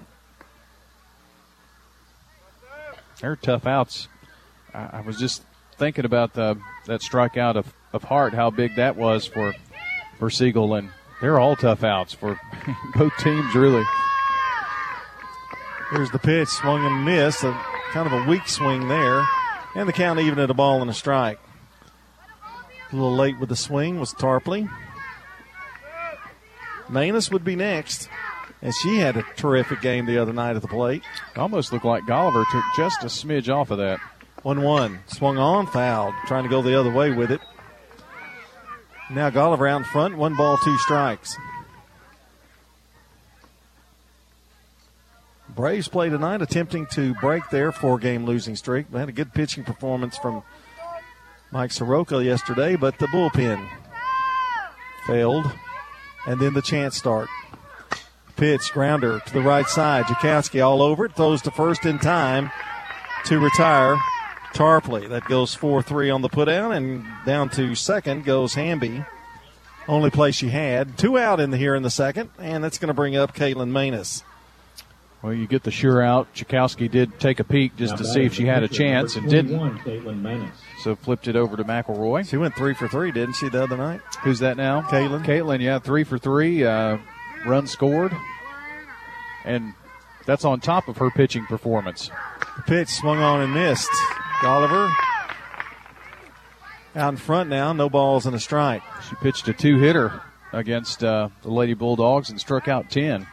They're tough outs. I was just thinking about that strikeout of Hart, how big that was for Siegel, and they're all tough outs for both teams, really. Here's the pitch, swung and missed, kind of a weak swing there, and the count even at a ball and a strike. A little late with the swing was Tarpley. Manus would be next. And she had a terrific game the other night at the plate. Almost looked like Golliver took just a smidge off of that. 1-1. Swung on, fouled. Trying to go the other way with it. Now Golliver out in front. 1 ball, 2 strikes. Braves play tonight, attempting to break their 4-game losing streak. They had a good pitching performance from Mike Soroka yesterday, but the bullpen failed. And then the chance start. Pitch, grounder to the right side. Jakowski all over it. Throws to first in time to retire Tarpley. That goes 4-3 on the put-out, and down to second goes Hamby. Only play she had. 2 out here in the second, and that's going to bring up Caitlin Manus. Well, you get the sure out. Chakowski did take a peek just to see if she had a chance and didn't. So flipped it over to McElroy. She went 3 for 3, didn't she, the other night? Who's that now? Caitlin. Caitlin, yeah, 3 for 3. Run scored. And that's on top of her pitching performance. The pitch swung on and missed. Golliver out in front now. No balls and a strike. She pitched a 2-hitter against the Lady Bulldogs and struck out 10.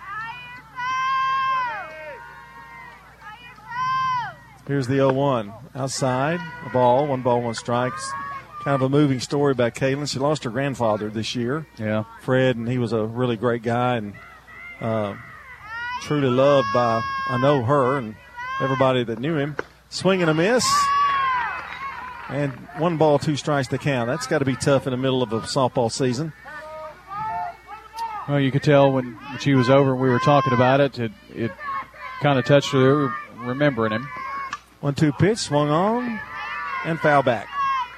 Here's the 0-1. Outside, a ball, 1 ball, 1 strike. Kind of a moving story about Caitlin. She lost her grandfather this year. Yeah. Fred, and he was a really great guy and truly loved by, I know, her and everybody that knew him. Swing and a miss. And 1 ball, 2 strikes to count. That's got to be tough in the middle of a softball season. Well, you could tell when she was over and we were talking about it, it kind of touched her, remembering him. 1-2 pitch, swung on, and foul back.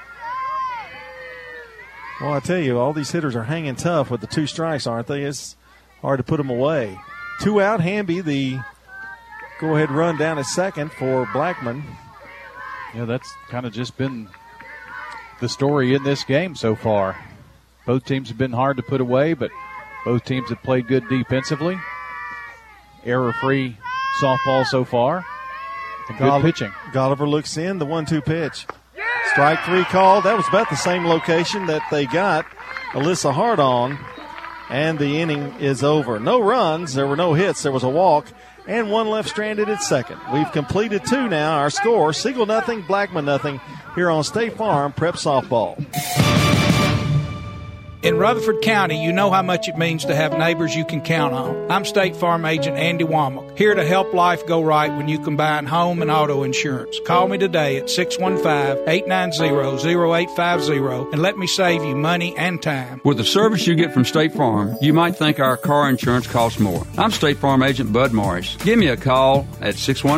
Well, I tell you, all these hitters are hanging tough with the 2 strikes, aren't they? It's hard to put them away. 2 out, Hamby, the go-ahead run down at second for Blackman. Yeah, that's kind of just been the story in this game so far. Both teams have been hard to put away, but both teams have played good defensively. Error-free softball so far. And good pitching. Golliver looks in, the 1-2 pitch. Strike 3 called. That was about the same location that they got Alyssa Hart on. And the inning is over. No runs. There were no hits. There was a walk. And 1 left stranded at second. We've completed 2 now. Our score, Siegel nothing, Blackman nothing, here on State Farm Prep Softball. In Rutherford County, you know how much it means to have neighbors you can count on. I'm State Farm Agent Andy Womack, here to help life go right when you combine home and auto insurance. Call me today at 615-890-0850 and let me save you money and time. With the service you get from State Farm, you might think our car insurance costs more. I'm State Farm Agent Bud Morris. Give me a call at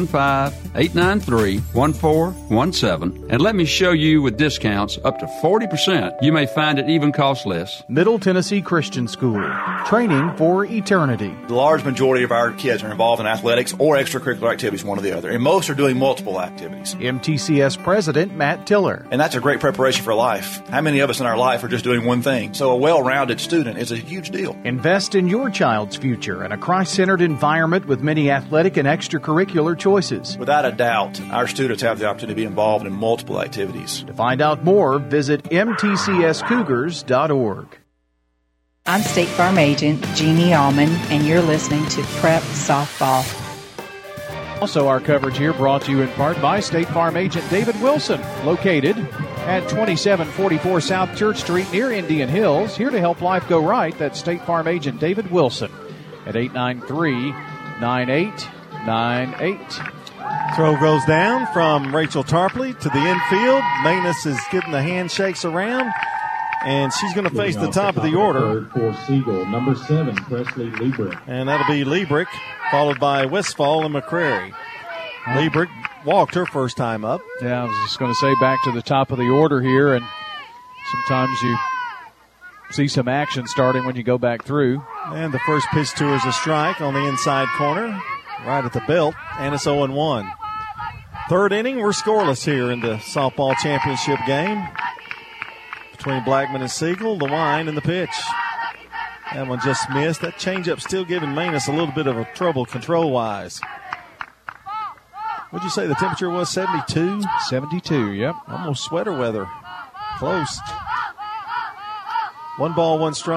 615-893-1417 and let me show you with discounts up to 40%. You may find it even costs less. Middle Tennessee Christian School, training for eternity. The large majority of our kids are involved in athletics or extracurricular activities, one or the other, and most are doing multiple activities. MTCS President Matt Tiller. And that's a great preparation for life. How many of us in our life are just doing one thing? So a well-rounded student is a huge deal. Invest in your child's future in a Christ-centered environment with many athletic and extracurricular choices. Without a doubt, our students have the opportunity to be involved in multiple activities. To find out more, visit mtcscougars.org. I'm State Farm Agent Jeannie Allman, and you're listening to Prep Softball. Also, our coverage here brought to you in part by State Farm Agent David Wilson, located at 2744 South Church Street near Indian Hills. Here to help life go right, that's State Farm Agent David Wilson at 893-9898. Throw goes down from Rachel Tarpley to the infield. Manus is getting the handshakes around. And she's going to face the top of the order. For Siegel, number 7, Presley Liebrick. And that'll be Liebrick, followed by Westfall and McCrary. Liebrick walked her first time up. Yeah, I was just going to say back to the top of the order here, and sometimes you see some action starting when you go back through. And the first pitch to her is a strike on the inside corner, right at the belt, and it's 0-1. Third inning, we're scoreless here in the softball championship game. Between Blackman and Siegel, the wind and the pitch. That one just missed. That changeup still giving Manus a little bit of a trouble control-wise. What'd you say the temperature was, 72? 72, yep. Almost sweater weather. Close. 1 ball, 1 strike.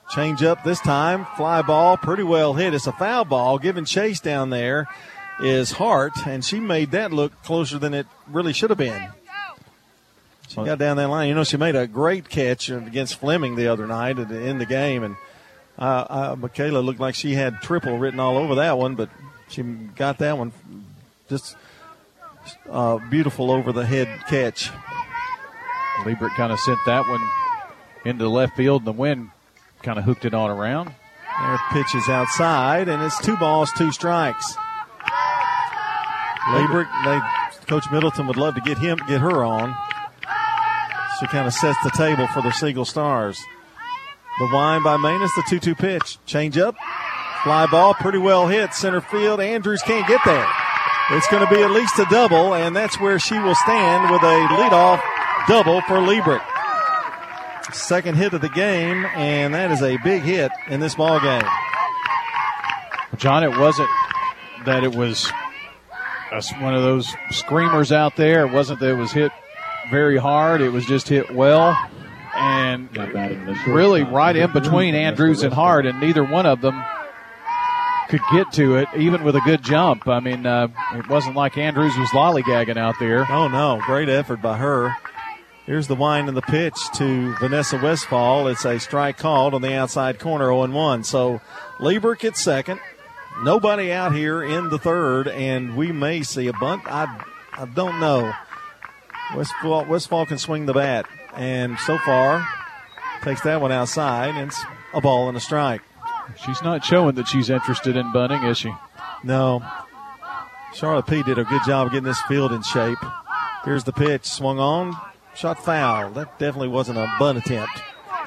Change up this time. Fly ball, pretty well hit. It's a foul ball. Giving chase down there is Hart, and she made that look closer than it really should have been. She got down that line. You know, she made a great catch against Fleming the other night in the game, and Michaela looked like she had triple written all over that one, but she got that one just beautiful over the head catch. Liebert kind of sent that one into the left field, and the wind kind of hooked it on around. Their pitch is outside, and it's 2 balls, 2 strikes. Liebert, Coach Middleton would love to get her on. She kind of sets the table for the Siegel Stars. The wind by Manus, the 2-2 pitch. Change up, fly ball, pretty well hit. Center field, Andrews can't get there. It's going to be at least a double, and that's where she will stand with a leadoff double for Liebert. Second hit of the game, and that is a big hit in this ball game. John, it wasn't that it was one of those screamers out there. It wasn't that it was hit very hard. It was just hit well, and really right in between Andrews and Hart, and neither one of them could get to it, even with a good jump. I mean, it wasn't like Andrews was lollygagging out there. Oh, no. Great effort by her. Here's the wind and the pitch to Vanessa Westphal. It's a strike called on the outside corner, 0-1. So Liebert gets second. Nobody out here in the third, and we may see a bunt. I don't know. Westphal can swing the bat, and so far takes that one outside, and it's a ball and a strike. She's not showing that she's interested in bunting, is she? No. Charlotte P. did a good job of getting this field in shape. Here's the pitch. Swung on. Shot foul. That definitely wasn't a bunt attempt.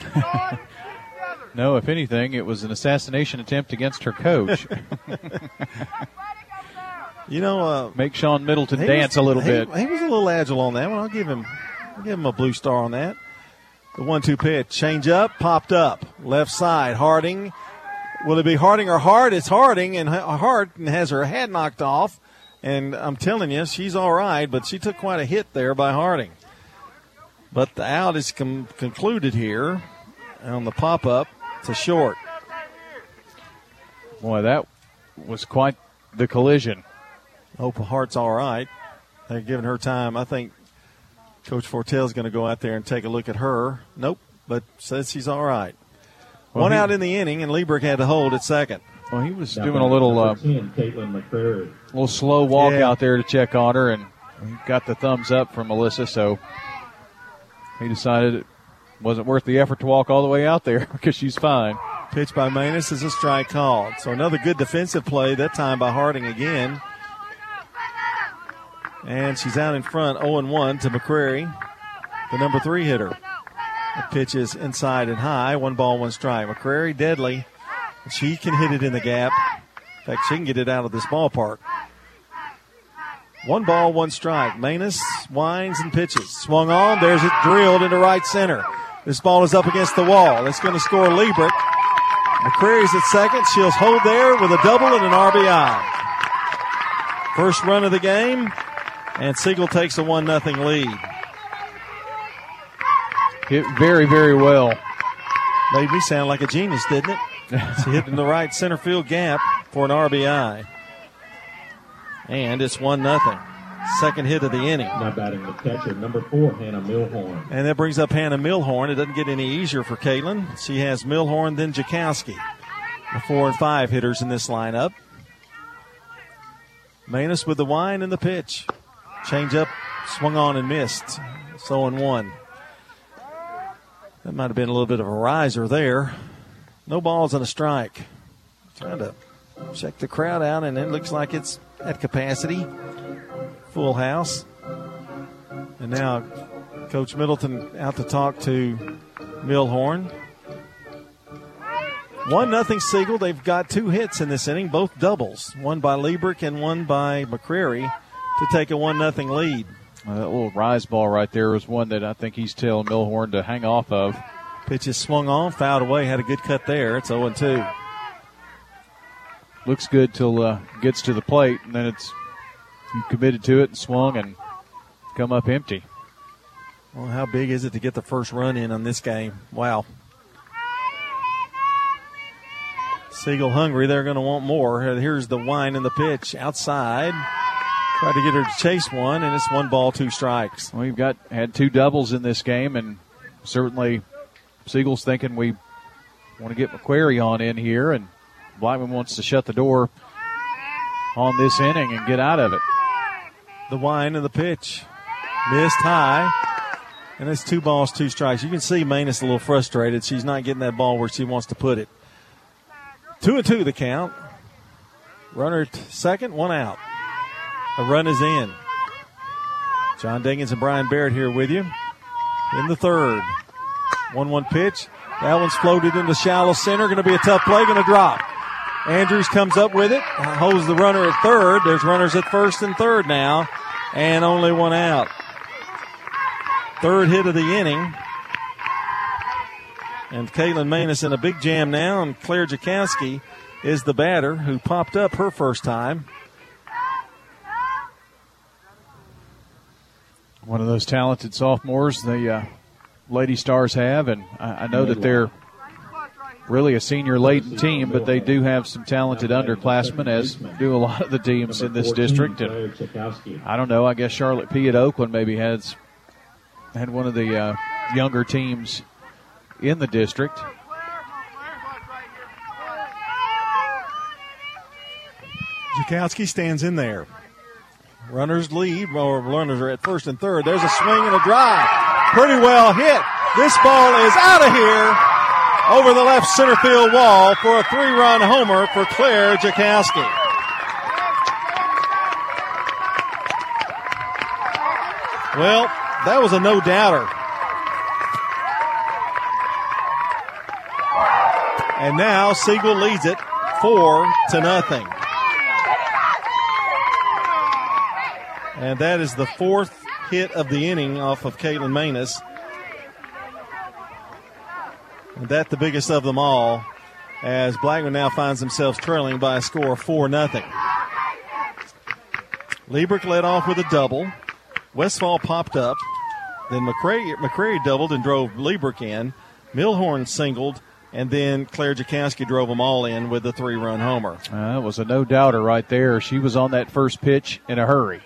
No, if anything, it was an assassination attempt against her coach. You know, make Sean Middleton dance a little bit. He was a little agile on that one. I'll give him a blue star on that. The 1-2 pitch. Change up, popped up. Left side. Harding. Will it be Harding or Hart? It's Harding, and Hart has her head knocked off. And I'm telling you, she's all right, but she took quite a hit there by Harding. But the out is concluded here on the pop-up to short. Boy, that was quite the collision. Hope Hart's all right. They're giving her time. I think Coach Fortell's going to go out there and take a look at her. Nope, but says she's all right. Well, one out in the inning, and Liebert had to hold at second. Well, he was doing a little slow walk out there to check on her, and he got the thumbs up from Melissa, so he decided it wasn't worth the effort to walk all the way out there because she's fine. Pitch by Manus is a strike called. So another good defensive play, that time by Harding again. And she's out in front, 0-1 to McCrary, the number 3 hitter. The pitch is inside and high, 1 ball, 1 strike. McCrary, deadly. She can hit it in the gap. In fact, she can get it out of this ballpark. 1 ball, 1 strike. Manus winds and pitches. Swung on. There's it drilled into right center. This ball is up against the wall. It's going to score Liebert. McCrary's at second. She'll hold there with a double and an RBI. First run of the game, and Siegel takes a 1-0 lead. Hit very, very well. Made me sound like a genius, didn't it? She hit in the right center field gap for an RBI. And it's 1-0. Second hit of the inning. Now batting the catcher, number 4, Hannah Milhorn. And that brings up Hannah Milhorn. It doesn't get any easier for Caitlin. She has Milhorn, then Jakowski. The 4 and 5 hitters in this lineup. Manus with the wind and the pitch. Change up, swung on and missed. It's 0-1. That might have been a little bit of a riser there. No balls and a strike. Trying to check the crowd out, and it looks like it's at capacity. Full house. And now Coach Middleton out to talk to Milhorn. 1-0 Siegel. They've got 2 hits in this inning, both doubles. One by Liebert and one by McCrary to take a 1-0 lead. That little rise ball right there was one that I think he's telling Milhorn to hang off of. Pitch is swung on, fouled away, had a good cut there. It's 0-2. Looks good till gets to the plate, and then it's you committed to it and swung and come up empty. Well, how big is it to get the first run in on this game? Wow. Siegel hungry. They're going to want more. Here's the wind in the pitch outside. Tried to get her to chase one, and it's 1 ball, 2 strikes. We've had 2 doubles in this game, and certainly Siegel's thinking we want to get McQuarrie on in here, and Blackman wants to shut the door on this inning and get out of it. The wind in the pitch. Missed high. And it's 2 balls, 2 strikes. You can see Manus a little frustrated. She's not getting that ball where she wants to put it. 2-2 the count. Runner at second, 1 out. A run is in. John Diggins and Brian Barrett here with you. In the third. 1-1 pitch. That one's floated into shallow center. Going to be a tough play. Going to drop. Andrews comes up with it. Holds the runner at third. There's runners at first and third now. And only 1 out. Third hit of the inning. And Caitlin Manus in a big jam now. And Claire Jakowski is the batter who popped up her first time. One of those talented sophomores the Lady Stars have. And I know that they're really a senior-laden team, but they do have some talented underclassmen, as do a lot of the teams in this district. And I don't know, I guess Charlotte P. at Oakland maybe had one of the younger teams in the district. Jakowski stands in there. Runners lead, or runners are at first and third. There's a swing and a drive. Pretty well hit. This ball is out of here over the left center field wall for a 3-run homer for Claire Jakowski. Well, that was a no-doubter. And now Siegel leads it 4-0. And that is the 4th hit of the inning off of Caitlin Manus. And that the biggest of them all, as Blackman now finds themselves trailing by a score of 4-0. Liebrick led off with a double. Westfall popped up. Then McCrary doubled and drove Liebrick in. Milhorn singled. And then Claire Jakowski drove them all in with the 3-run homer. That was a no-doubter right there. She was on that first pitch in a hurry.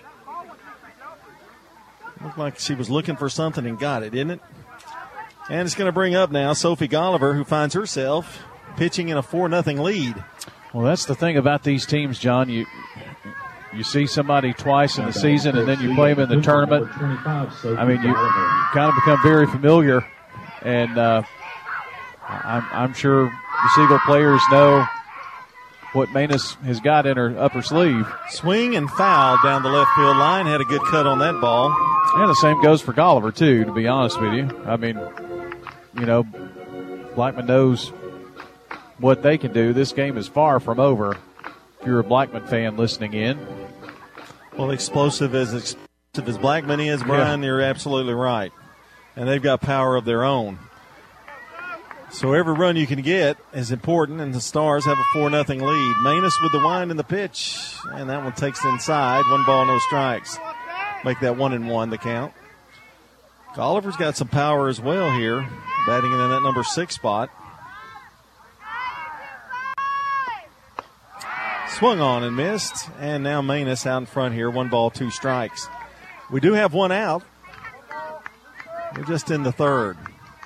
Looked like she was looking for something and got it, didn't it? And it's going to bring up now Sophie Golliver, who finds herself pitching in a 4-0 lead. Well, that's the thing about these teams, John. You see somebody twice in the season, and then you play them in the tournament. I mean, you kind of become very familiar, and I'm sure the Siegel players know what Manus has got in her upper sleeve. Swing and foul down the left field line. Had a good cut on that ball. And the same goes for Golliver, too, to be honest with you. I mean, you know, Blackman knows what they can do. This game is far from over if you're a Blackman fan listening in. Well, explosive as Blackman is, Brian, You're absolutely right. And they've got power of their own. So every run you can get is important, and the Stars have a 4-0 lead. Manus with the wind in the pitch, and that one takes inside. 1 ball, no strikes. Make that 1-1 the count. Golliver's got some power as well here, batting in that number 6 spot. Swung on and missed, and now Manus out in front here. 1 ball, 2 strikes. We do have 1 out. We're just in the third.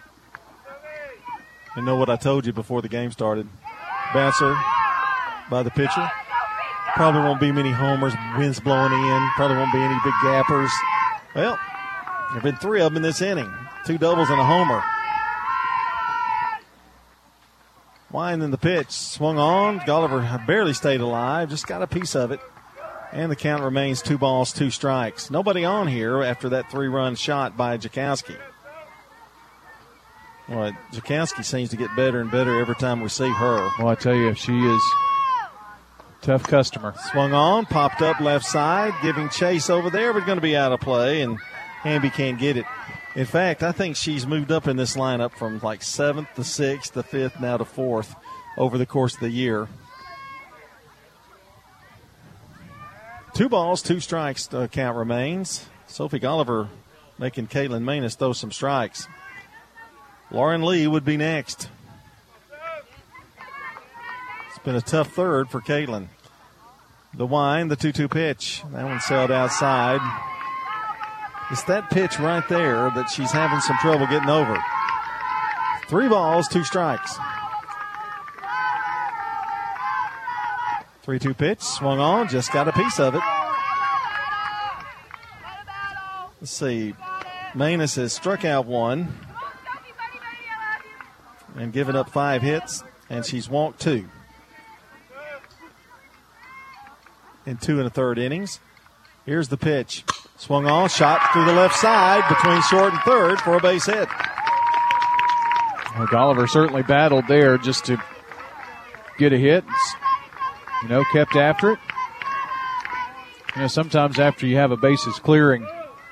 You know what I told you before the game started. Bouncer by the pitcher. Probably won't be many homers. Wind's blowing in. Probably won't be any big gappers. Well, there have been 3 of them in this inning. 2 doubles and a homer. Wind in the pitch. Swung on. Golliver barely stayed alive. Just got a piece of it. And the count remains 2 balls, 2 strikes. Nobody on here after that 3-run shot by Jakowski. Well, Jakowski seems to get better and better every time we see her. Well, I tell you, she is a tough customer. Swung on, popped up left side, giving chase over there, but going to be out of play, and Hamby can't get it. In fact, I think she's moved up in this lineup from like 7th to 6th to 5th, now to 4th over the course of the year. 2 balls, 2 strikes count remains. Sophie Golliver making Caitlin Manus throw some strikes. Lauren Lee would be next. It's been a tough third for Caitlin. The wind, the 2-2 pitch. That one sailed outside. It's that pitch right there that she's having some trouble getting over. 3 balls, 2 strikes. 3-2 pitch, swung on, just got a piece of it. Let's see. Manus has struck out 1 and given up 5 hits, and she's walked 2 in 2 1/3 innings. Here's the pitch. Swung on, shot through the left side between short and third for a base hit. Well, Golliver certainly battled there just to get a hit. Kept after it. Sometimes after you have a bases clearing,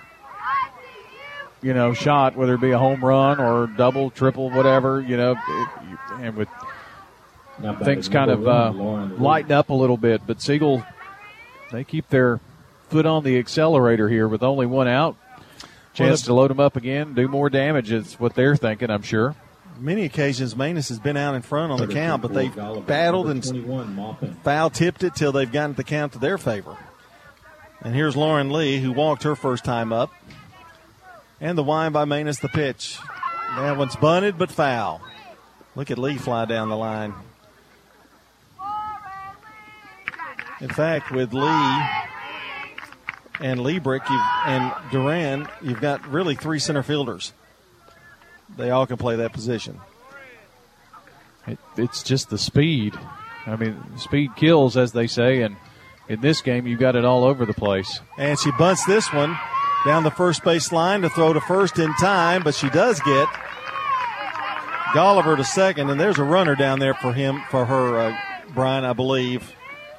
shot, whether it be a home run or double, triple, whatever, and with things kind of lighten up a little bit. But Siegel, they keep their foot on the accelerator here with only 1 out. Chance to load them up again, do more damage is what they're thinking, I'm sure. Many occasions, Manus has been out in front on the count, but they've battled and foul-tipped it till they've gotten the count to their favor. And here's Lauren Lee, who walked her first time up. And the wind by Manus, the pitch. That one's bunted, but foul. Look at Lee fly down the line. In fact, with Lee and Liebrick and Duran, you've got really 3 center fielders. They all can play that position. It's just the speed. I mean, speed kills, as they say, and in this game, you've got it all over the place. And she bunts this one down the first base line to throw to first in time, but she does get Golliver to second, and there's a runner down there for her, Brian, I believe.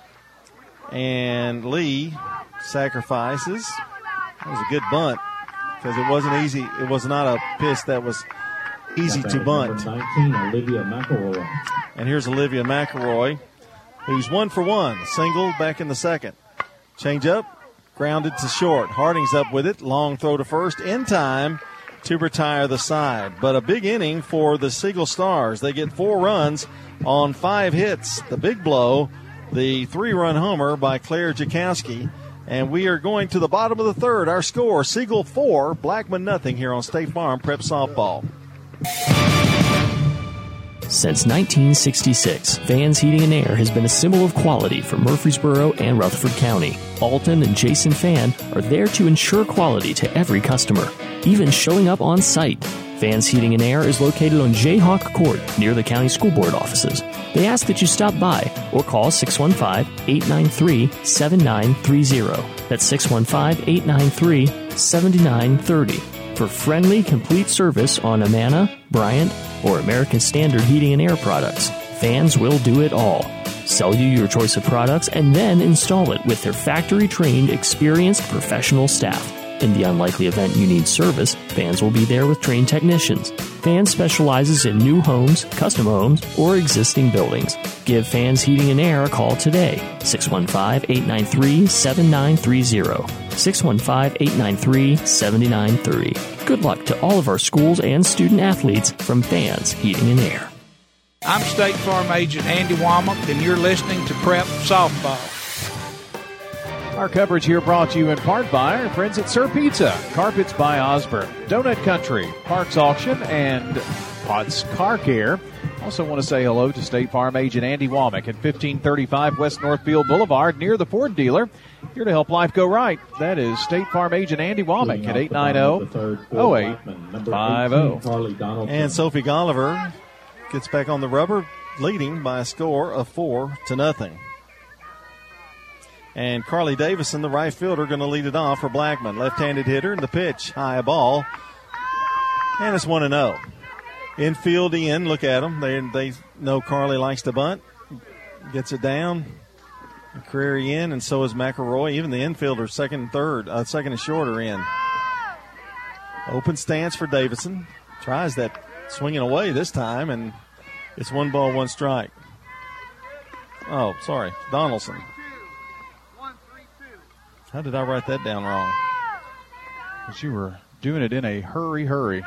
And Lee sacrifices. That was a good bunt because it wasn't easy. It was not a pitch that was easy to bunt. 19, Olivia McElroy. And here's Olivia McElroy, who's 1 for 1, single back in the second. Change up, grounded to short. Harding's up with it. Long throw to first in time to retire the side. But a big inning for the Siegel Stars. They get 4 runs on 5 hits. The big blow, the 3-run homer by Claire Jakowski. And we are going to the bottom of the third. Our score, Siegel 4, Blackman nothing here on State Farm Prep Softball. Since 1966, Vans Heating and Air has been a symbol of quality for Murfreesboro and Rutherford County. Alton and Jason Fan are there to ensure quality to every customer, even showing up on site. Vans Heating and Air is located on Jayhawk Court near the county school board offices. They ask that you stop by or call 615-893-7930. That's 615-893-7930 for friendly, complete service on Amana, Bryant, or American Standard Heating and Air products. Vans will do it all. Sell you your choice of products and then install it with their factory-trained, experienced professional staff. In the unlikely event you need service, Vans will be there with trained technicians. Vans specializes in new homes, custom homes, or existing buildings. Give Vans Heating and Air a call today. 615-893-7930. 615-893-7930. Good luck to all of our schools and student athletes from Vans Heating and Air. I'm State Farm Agent Andy Womack, and you're listening to Prep Softball. Our coverage here brought to you in part by our friends at Sir Pizza, Carpets by Osborne, Donut Country, Parks Auction, and Potts Car Care. Also want to say hello to State Farm Agent Andy Womack at 1535 West Northfield Boulevard near the Ford dealer. Here to help life go right. That is State Farm Agent Andy Womack at 890-0850. And Sophie Golliver gets back on the rubber, leading by a score of 4-0. And Carly Davison, the right fielder, going to lead it off for Blackman. Left-handed hitter, and the pitch, high ball. And it's 1-0. Infield in, look at them. They know Carly likes to bunt. Gets it down. Carreri in, and so is McElroy. Even the infielder, second and third, second and short are in. Open stance for Davison. Tries that swinging away this time, and it's 1 ball, 1 strike. Oh, sorry, Donaldson. How did I write that down wrong? Because you were doing it in a hurry.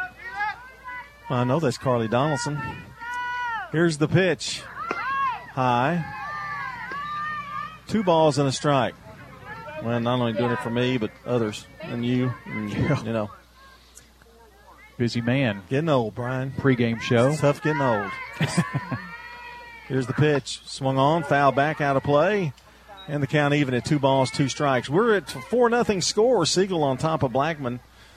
I know that's Carly Donaldson. Here's the pitch. High. 2 balls and a strike. Well, not only doing it for me, but others and you. And, you know. Busy man. Getting old, Brian. Pre-game show. It's tough getting old. Here's the pitch. Swung on, foul back out of play. And the count even at 2 balls, 2 strikes. We're at 4-0 score. Siegel on top of Blackman.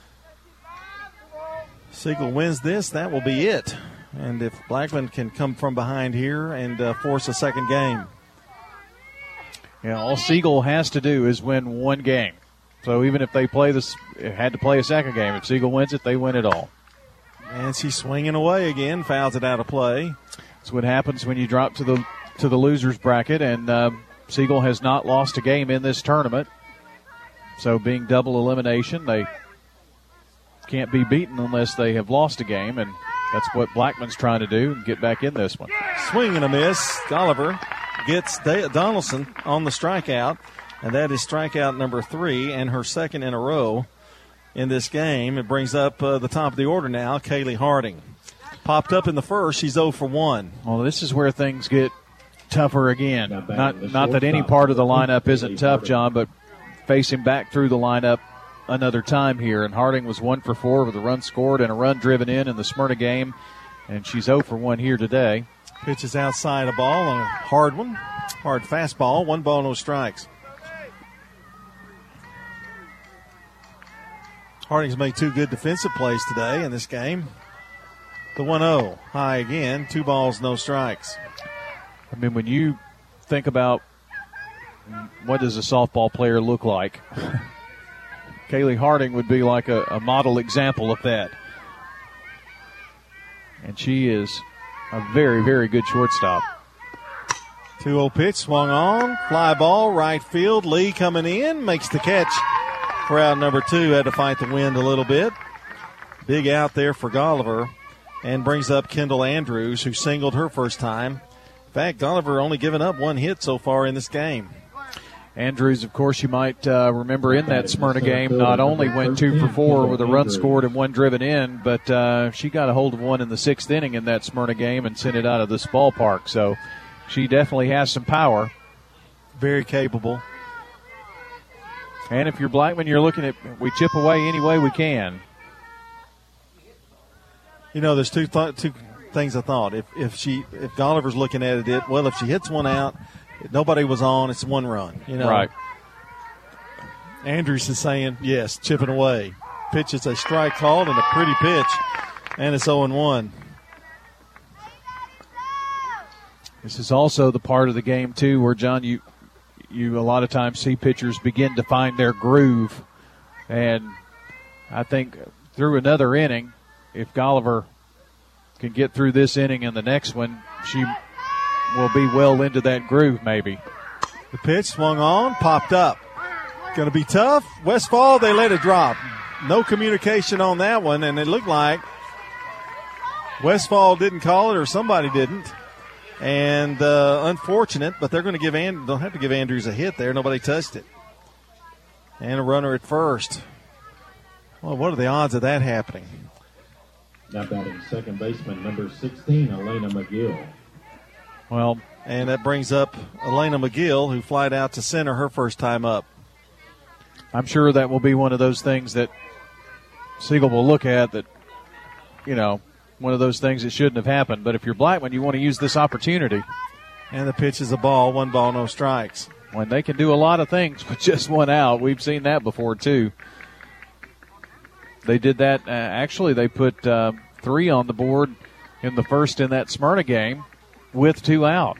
Siegel wins this, that will be it. And if Blackman can come from behind here and force a second game. Yeah, all Siegel has to do is win one game. So even if they had to play a second game, if Siegel wins it, they win it all. And she's swinging away again, fouls it out of play. That's what happens when you drop to the losers bracket, and Siegel has not lost a game in this tournament. So being double elimination, they can't be beaten unless they have lost a game, and that's what Blackman's trying to do, and get back in this one. Swing and a miss. Golliver gets Donaldson on the strikeout, and that is strikeout number 3 and her second in a row in this game. It brings up the top of the order now, Kaylee Harding. Popped up in the first. She's 0 for 1. Well, this is where things get tougher again. Not that any part of the lineup isn't tough, John, but facing back through the lineup another time here. And Harding was 1 for 4 with a run scored and a run driven in the Smyrna game, and she's 0 for 1 here today. Pitch is outside a ball on a hard one. Hard fastball. 1 ball, no strikes. Harding's made 2 good defensive plays today in this game. The 1-0. High again. 2 balls, no strikes. I mean, when you think about what does a softball player look like, Kaylee Harding would be like a model example of that. And she is a very, very good shortstop. 2-0 pitch, swung on, fly ball, right field. Lee coming in, makes the catch for out number 2. Had to fight the wind a little bit. Big out there for Golliver, and brings up Kendall Andrews, who singled her first time. In fact, Golliver only given up 1 hit so far in this game. Andrews, of course, you might remember in that Smyrna game, not only went 2 for 4 with a run scored and 1 driven in, but she got a hold of 1 in the 6th inning in that Smyrna game and sent it out of this ballpark. So she definitely has some power. Very capable. And if you're Blackman, you're looking at, we chip away any way we can. You know, there's two things I thought. If Golliver's looking at it, well, if she hits one out, nobody was on, it's 1 run. You know, right. Andrews is saying, yes, chipping away. Pitch is a strike called and a pretty pitch, and it's 0-1. This is also the part of the game, too, where, John, you a lot of times see pitchers begin to find their groove. And I think through another inning, if Golliver can get through this inning and the next one, she will be well into that groove maybe. The pitch swung on, popped up. Going to be tough. Westfall, they let it drop. No communication on that one, and it looked like Westfall didn't call it or somebody didn't. And unfortunate, but they're going to give they'll have to give Andrews a hit there. Nobody touched it. And a runner at first. Well, what are the odds of that happening? Now batting second baseman, number 16, Elena McGill. Well, and that brings up Elena McGill, who flied out to center her first time up. I'm sure that will be one of those things that Siegel will look at that, you know, one of those things that shouldn't have happened. But if you're Blackman, you want to use this opportunity. And the pitch is a ball, 1 ball, no strikes. When they can do a lot of things with just 1 out. We've seen that before, too. They did that. Actually, they put 3 on the board in the first in that Smyrna game with 2 out.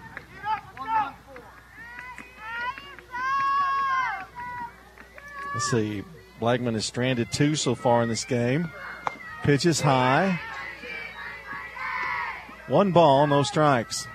Let's see. Blackman has stranded 2 so far in this game. Pitch is high. 1 ball, no strikes.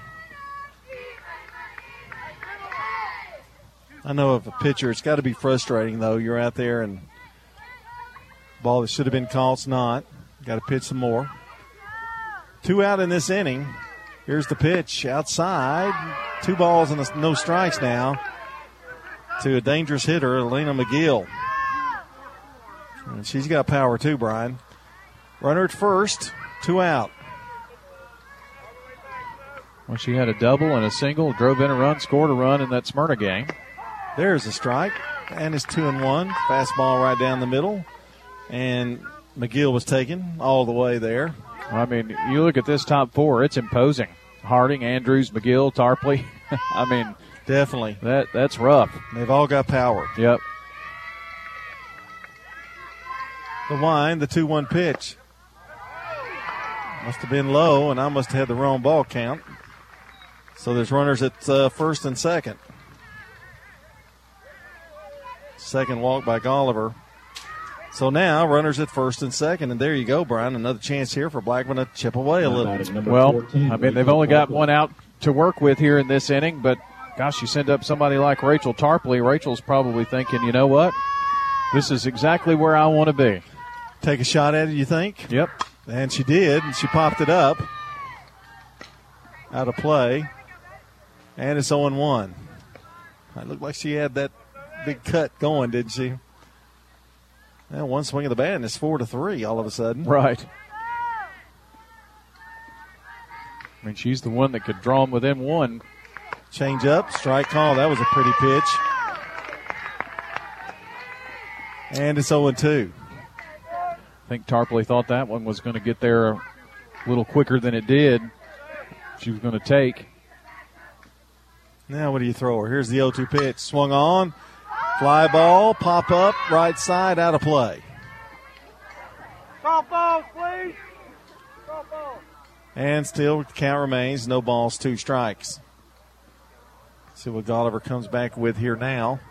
I know of a pitcher, it's got to be frustrating, though. You're out there and ball that should have been called, it's not. Got to pitch some more. 2 out in this inning. Here's the pitch outside. 2 balls and no strikes now to a dangerous hitter, Elena McGill. And she's got power too, Brian. Runner at first, 2 out. Well, she had a double and a single, drove in a run, scored a run in that Smyrna game. There's a strike, and it's 2-1. Fastball right down the middle, and McGill was taken all the way there. I mean, you look at this top four, it's imposing. Harding, Andrews, McGill, Tarpley. I mean, definitely. That's rough. They've all got power. Yep. The 2-1 pitch. Must have been low, and I must have had the wrong ball count. So there's runners at first and second. Second walk by Golliver. So now runners at first and second, and there you go, Brian. Another chance here for Blackman to chip away a little. Well, I mean, they've only got one out to work with here in this inning, but, gosh, you send up somebody like Rachel Tarpley. Rachel's probably thinking, you know what? This is exactly where I want to be. Take a shot at it, you think? Yep. And she did, and she popped it up. Out of play. And it's 0-1. It looked like she had that big cut going, didn't she? Well, one swing of the bat, and it's 4-3 all of a sudden. Right. I mean, she's the one that could draw them within one. Change up, strike call. That was a pretty pitch. And it's 0-2. I think Tarpley thought that one was going to get there a little quicker than it did. She was going to take. Now what do you throw her? Here's the 0-2 pitch. Swung on. Fly ball, pop up, right side, out of play. Softballs, please. Softball. And still count remains. No balls, 2 strikes. See what Golliver comes back with here now.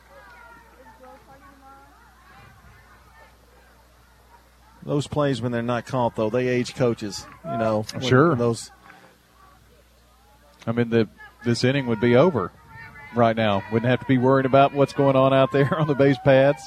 Those plays when they're not caught, though, they age coaches. You know, sure. Those. I mean, this inning would be over right now. Wouldn't have to be worried about what's going on out there on the base paths.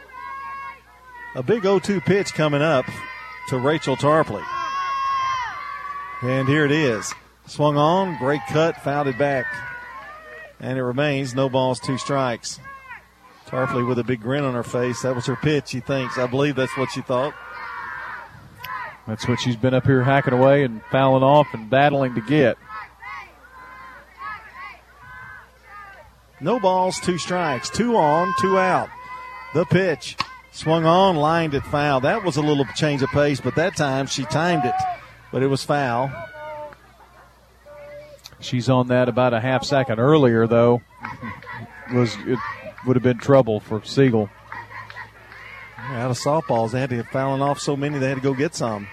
A big 0-2 pitch coming up to Rachel Tarpley. And here it is. Swung on, great cut, fouled it back. And it remains no balls, 2 strikes. Tarpley with a big grin on her face. That was her pitch, she thinks. I believe that's what she thought. That's what she's been up here hacking away and fouling off and battling to get. No balls, 2 strikes. 2 on, 2 out. The pitch. Swung on, lined it, foul. That was a little change of pace, but that time she timed it. But it was foul. She's on that about a half second earlier, though. It would have been trouble for Siegel. Out of softballs, they had to get fouling off so many they had to go get some.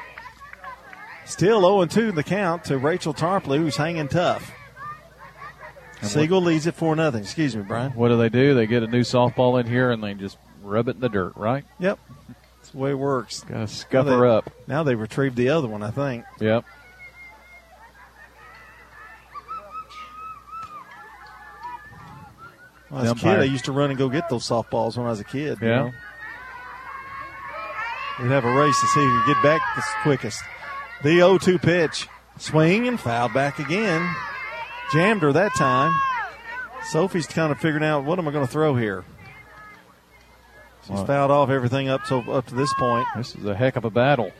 Still 0-2 the count to Rachel Tarpley, who's hanging tough. Siegel leads it 4-0. Excuse me, Brian. What do? They get a new softball in here and they just rub it in the dirt, right? Yep. That's the way it works. Got to scuff her up. Now they retrieved the other one, I think. Yep. Well, as a kid, I used to run and go get those softballs when I was a kid. Yeah. You know? We'd have a race to see who could get back the quickest. The 0-2 pitch. Swing and foul back again. Jammed her that time. Sophie's kind of figuring out, what am I going to throw here? She's fouled off everything up to this point. This is a heck of a battle.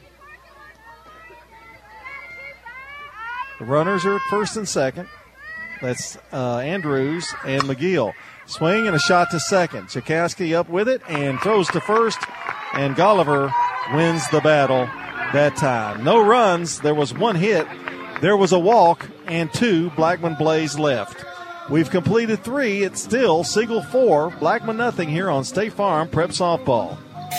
The runners are at first and second. That's Andrews and McGill. Swing and a shot to second. Chakowski up with it and throws to first. And Golliver wins the battle that time. No runs. There was 1 hit. There was a walk and 2 Blackman Blaze left. We've completed 3. It's still Siegel 4, Blackman nothing here on State Farm Prep Softball.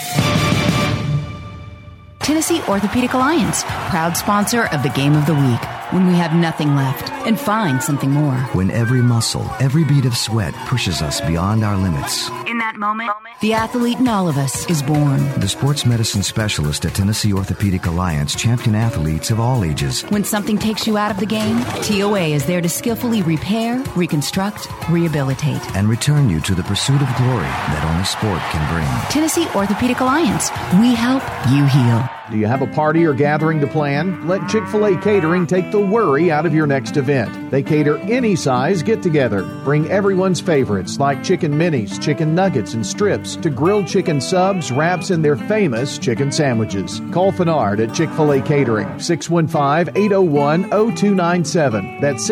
Tennessee Orthopedic Alliance, proud sponsor of the Game of the Week. When we have nothing left and find something more. When every muscle, every bead of sweat pushes us beyond our limits. In that moment, the athlete in all of us is born. The sports medicine specialist at Tennessee Orthopedic Alliance champion athletes of all ages. When something takes you out of the game, TOA is there to skillfully repair, reconstruct, rehabilitate. And return you to the pursuit of glory that only sport can bring. Tennessee Orthopedic Alliance. We help, you heal. Do you have a party or gathering to plan? Let Chick-fil-A Catering take the worry out of your next event. They cater any size get-together. Bring everyone's favorites like chicken minis, chicken nuggets and strips, to grilled chicken subs, wraps, and their famous chicken sandwiches. Call Fenard at Chick-fil-A Catering, 615-801-0297. That's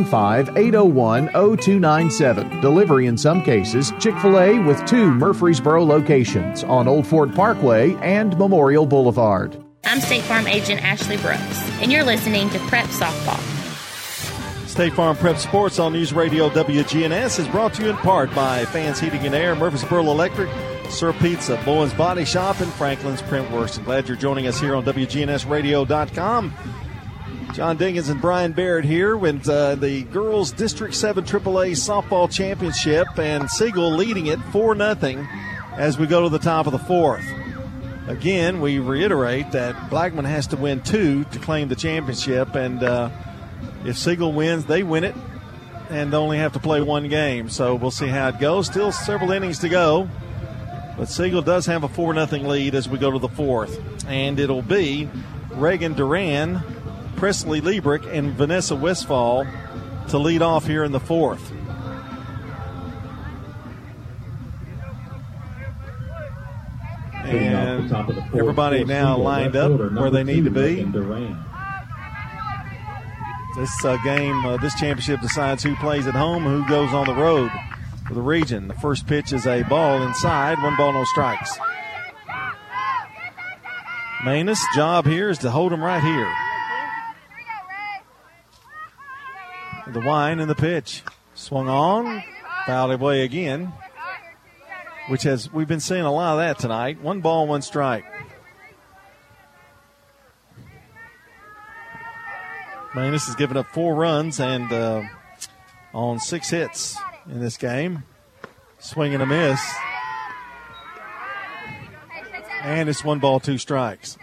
615-801-0297. Delivery in some cases. Chick-fil-A with 2 Murfreesboro locations on Old Fort Parkway and Memorial Boulevard. I'm State Farm Agent Ashley Brooks, and you're listening to Prep Softball. State Farm Prep Sports on News Radio WGNS is brought to you in part by Fans Heating and Air, Murfreesboro Electric, Sir Pizza, Bowen's Body Shop, and Franklin's Printworks. I'm glad you're joining us here on WGNSradio.com. John Dinkins and Brian Barrett here with the Girls District 7 AAA Softball Championship, and Siegel leading it 4-0 as we go to the top of the 4th. Again, we reiterate that Blackman has to win 2 to claim the championship, and if Siegel wins, they win it and only have to play 1 game. So we'll see how it goes. Still several innings to go, but Siegel does have a 4-0 lead as we go to the 4th. And it'll be Reagan Duran, Presley Liebrick, and Vanessa Westfall to lead off here in the 4th. And everybody now lined up where they need to be. This game, this championship decides who plays at home, who goes on the road for the region. The first pitch is a ball inside, 1 ball, no strikes. Manus' job here is to hold him right here. The wind and the pitch. Swung on, fouled away again, which we've been seeing a lot of that tonight. 1 ball, 1 strike. Manus has given up 4 runs and on 6 hits in this game. Swing and a miss. And it's 1 ball, 2 strikes.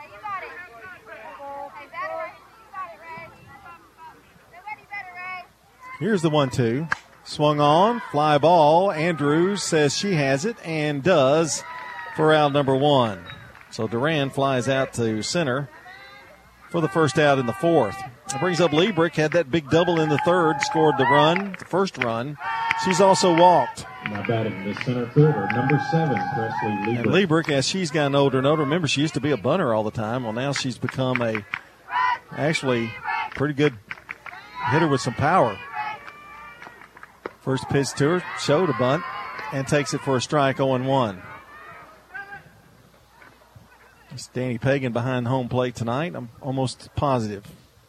Here's the 1-2. Swung on, fly ball. Andrews says she has it and does for out number 1. So Duran flies out to center for the first out in the 4th. It brings up Liebrick, had that big double in the 3rd, scored the first run. She's also walked. Now batting the center fielder, number 7, Presley Liebrick. And Liebrick, as she's gotten older and older, remember she used to be a bunter all the time. Well, now she's become a actually pretty good hitter with some power. First pitch to her, showed a bunt, and takes it for a strike, 0-1. It's Danny Pagan behind home plate tonight. I'm almost positive.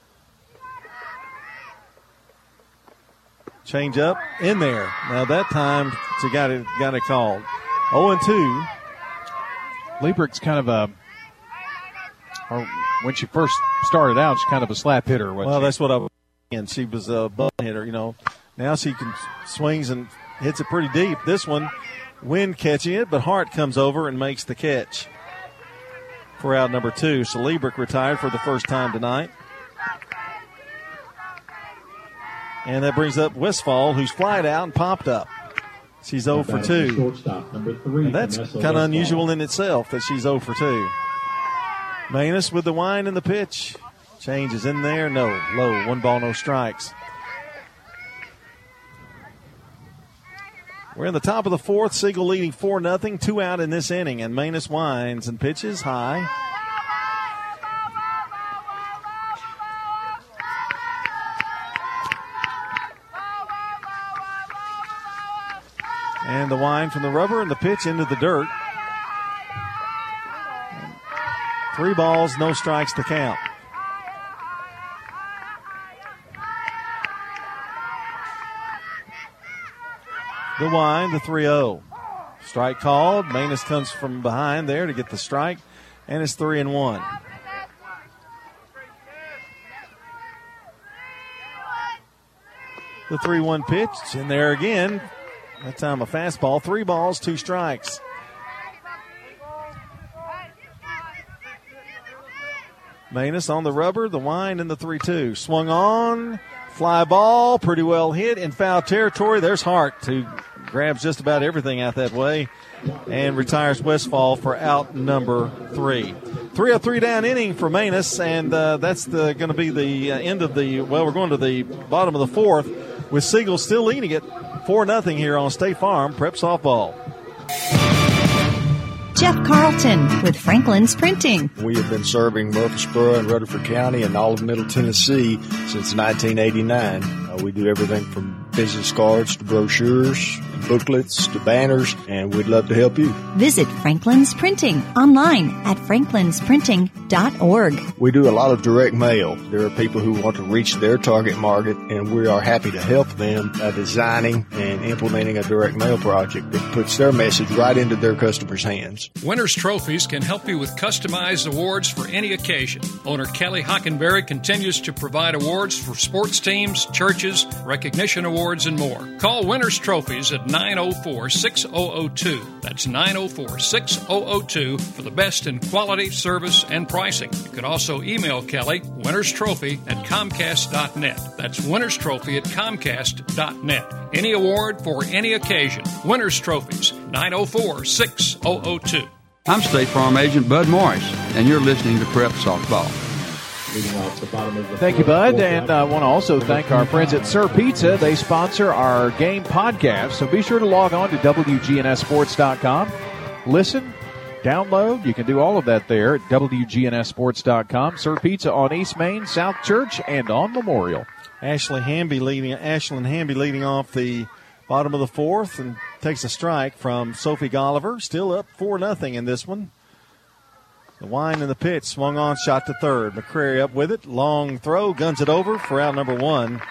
Change up in there. Now that time she got it called. 0-2. Liebrick's kind of when she first started out, she's kind of a slap hitter. Well, that's what I was saying. She was a bunt hitter, you know. Now she swings and hits it pretty deep. This one, wind catching it, but Hart comes over and makes the catch for out number 2. So Liebrick retired for the first time tonight. And that brings up Westfall, who's flied out and popped up. She's 0 for 2. Shortstop, number 3, and that's kind of unusual in itself that she's 0 for 2. Manus with the wind and the pitch. Changes in there. No. Low. 1 ball, no strikes. We're in the top of the 4th. Siegel leading 4-0. 2 out in this inning. And Manus winds and pitches high. And the wind from the rubber and the pitch into the dirt. 3 balls, no strikes to count. The wind, the 3-0. Strike called. Manus comes from behind there to get the strike, and it's 3-1. The 3-1 pitch, in there again. That time a fastball. 3 balls, 2 strikes. Manus on the rubber, the wind, and the 3-2. Swung on, fly ball, pretty well hit in foul territory. There's Hart to grabs just about everything out that way and retires Westfall for out number 3. 3-3 down inning for Manus, and that's going to be the end of the, we're going to the bottom of the 4th with Siegel still leading it 4-0 here on State Farm Prep Softball. Jeff Carlton with Franklin's Printing. We have been serving Murfreesboro and Rutherford County and all of Middle Tennessee since 1989. We do everything from business cards to brochures, booklets to banners, and we'd love to help you. Visit Franklin's Printing online at franklinsprinting.org. We do a lot of direct mail. There are people who want to reach their target market, and we are happy to help them designing and implementing a direct mail project that puts their message right into their customers' hands. Winners Trophies can help you with customized awards for any occasion. Owner Kelly Hockenberry continues to provide awards for sports teams, churches, recognition awards, and more. Call Winners Trophies at 904-6002. That's 904-6002 for the best in quality, service, and pricing. You can also email Kelly, winnerstrophy@comcast.net. That's winnerstrophy@comcast.net. Any award for any occasion. Winners Trophies, 904-6002. I'm State Farm Agent Bud Morris, and you're listening to Prep Softball. Thank you, Bud, and I want to also thank our friends at Sir Pizza. They sponsor our game podcast, so be sure to log on to WGNSSports.com. Listen, download. You can do all of that there at WGNSSports.com. Sir Pizza on East Main, South Church, and on Memorial. Ashlyn Hamby leading off the bottom of the 4th and takes a strike from Sophie Golliver. Still up 4-0 in this one. The wind and the pitch, swung on, shot to third. McCrary up with it, long throw, guns it over for out number 1.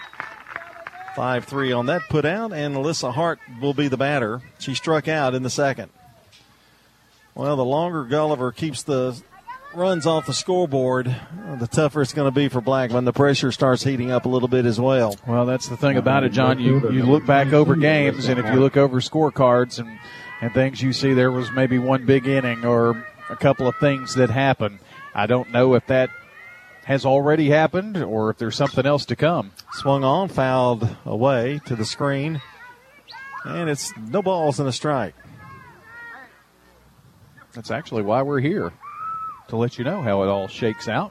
5-3 on that put out, and Alyssa Hart will be the batter. She struck out in the second. Well, the longer Gulliver keeps the runs off the scoreboard, the tougher it's going to be for Blackman. The pressure starts heating up a little bit as well. Well, that's the thing about it, John. You look back over games, and if you look over scorecards and things, you see there was maybe one big inning or a couple of things that happened. I don't know if that has already happened or if there's something else to come. Swung on, fouled away to the screen, and it's no balls and a strike. That's actually why we're here, to let you know how it all shakes out.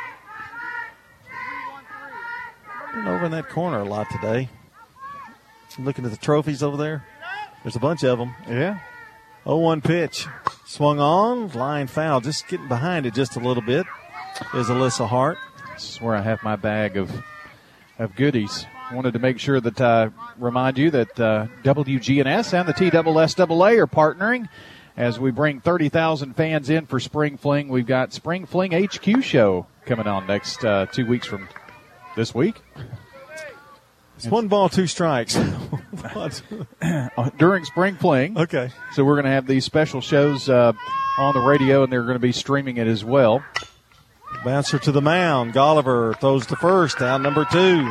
Been over in that corner a lot today. Looking at the trophies over there. There's a bunch of them. Yeah. 0-1 pitch. Swung on, line foul. Just getting behind it just a little bit is Alyssa Hart. This is where I have my bag of goodies. I wanted to make sure that I remind you that WGNS and the TSSAA are partnering as we bring 30,000 fans in for Spring Fling. We've got Spring Fling HQ show coming on next 2 weeks from this week. It's 1 ball, 2 strikes. During Spring Fling. Okay. So we're going to have these special shows on the radio, and they're going to be streaming it as well. Bouncer to the mound. Golliver throws to first, out number 2.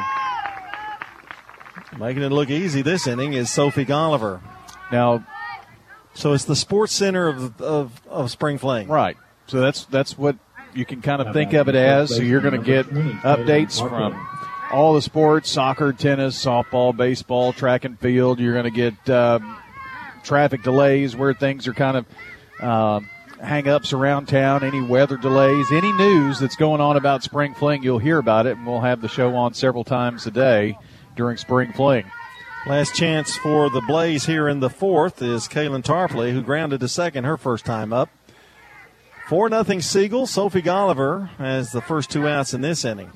Making it look easy this inning is Sophie Golliver. Now, so it's the sports center of Spring Fling. Right. So that's what you can kind of think of it as. So you're going to get updates from all the sports, soccer, tennis, softball, baseball, track and field. You're going to get traffic delays where things are kind of hang-ups around town, any weather delays, any news that's going on about Spring Fling, you'll hear about it, and we'll have the show on several times a day during Spring Fling. Last chance for the Blaze here in the 4th is Kaylin Tarpley, who grounded to second her first time up. 4-0 Siegel. Sophie Golliver has the first 2 outs in this inning.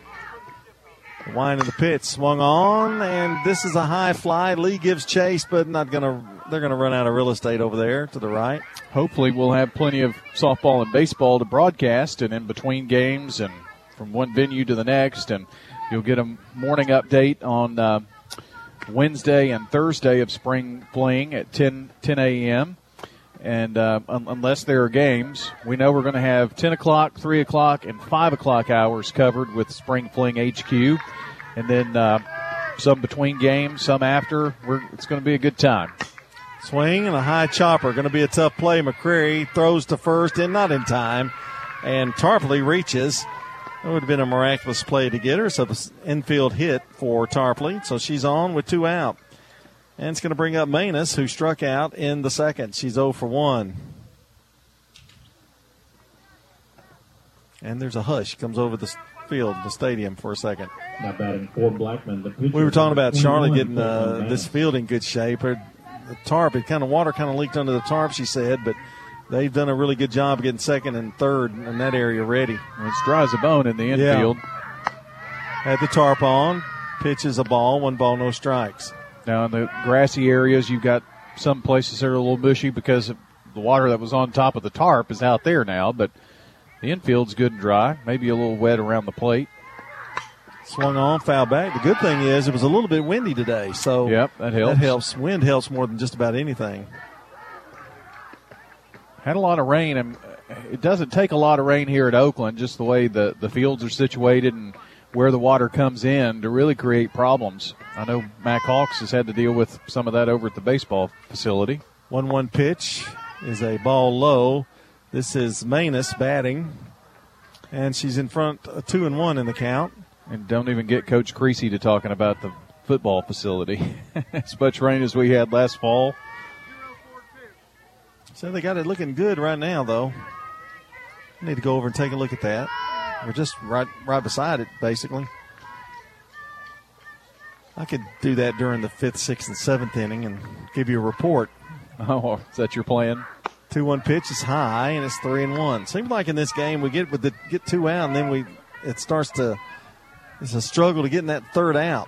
The wind of the pitch swung on, and this is a high fly. Lee gives chase, but they're going to run out of real estate over there to the right. Hopefully we'll have plenty of softball and baseball to broadcast, and in between games and from one venue to the next, and you'll get a morning update on Wednesday and Thursday of Spring Fling at 10 a.m. And unless there are games, we know we're going to have 10 o'clock, 3 o'clock, and 5 o'clock hours covered with Spring Fling HQ. And then some between games, some after. It's going to be a good time. Swing and a high chopper. Going to be a tough play. McCreary throws to first and not in time. And Tarpley reaches. It would have been a miraculous play to get her. So the infield hit for Tarpley. So she's on with 2 out. And it's going to bring up Manus, who struck out in the second. She's 0 for 1. And there's a hush. Comes over the field, the stadium, for a second. Now batting for Blackman. We were talking about Charlotte getting this field in good shape. The tarp, water kind of leaked under the tarp, she said, but they've done a really good job of getting second and third in that area ready. It's dry as a bone in the infield. Had the tarp on. Pitches a ball. 1 ball, no strikes. Now in the grassy areas, you've got some places that are a little mushy because of the water that was on top of the tarp is out there now, but the infield's good and dry. Maybe a little wet around the plate. Swung on, foul back. The good thing is it was a little bit windy today, so that helps. Wind helps more than just about anything. Had a lot of rain, and it doesn't take a lot of rain here at Oakland, just the way the fields are situated and where the water comes in to really create problems. I know Mack Hawks has had to deal with some of that over at the baseball facility. 1-1 pitch is a ball low. This is Manus batting, and she's in front 2-1 in the count. And don't even get Coach Creasy to talking about the football facility. As much rain as we had last fall. So they got it looking good right now, though. I need to go over and take a look at that. We're just right beside it, basically. I could do that during the 5th, 6th, and 7th inning and give you a report. Oh, is that your plan? 2-1 pitch is high, and it's 3-1. Seems like in this game we get 2 out, and then it's a struggle to get in that third out.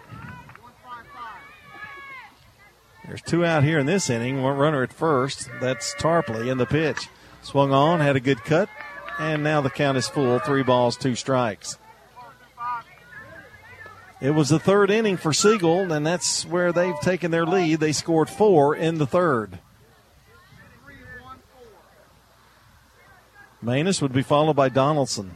There's 2 out here in this inning. One runner at first. That's Tarpley in the pitch. Swung on, had a good cut, and now the count is full. 3 balls, 2 strikes. It was the 3rd inning for Siegel, and that's where they've taken their lead. They scored 4 in the 3rd. Manus would be followed by Donaldson.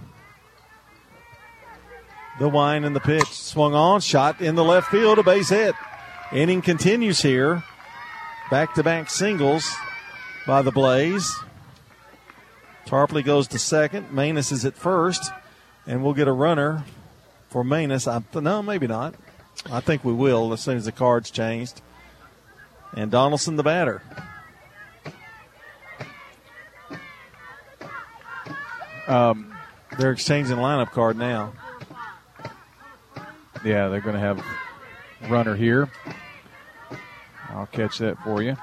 The wind in the pitch. Swung on, shot in the left field, a base hit. Inning continues here. Back-to-back singles by the Blaze. Tarpley goes to second. Manus is at first. And we'll get a runner for Manus. No, maybe not. I think we will as soon as the card's changed. And Donaldson the batter. They're exchanging lineup card now. Yeah, they're going to have runner here. I'll catch that for you.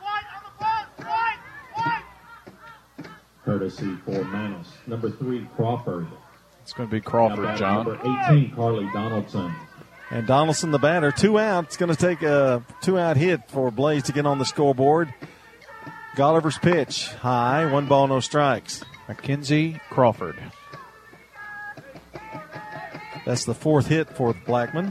Courtesy for Manus. Number 3, Crawford. It's going to be Crawford, John. Number 18, Carly Donaldson. And Donaldson, the batter, 2 out. It's going to take a 2-out hit for Blaze to get on the scoreboard. Golliver's pitch, high, 1 ball, no strikes. Mackenzie Crawford. That's the 4th hit for Blackman.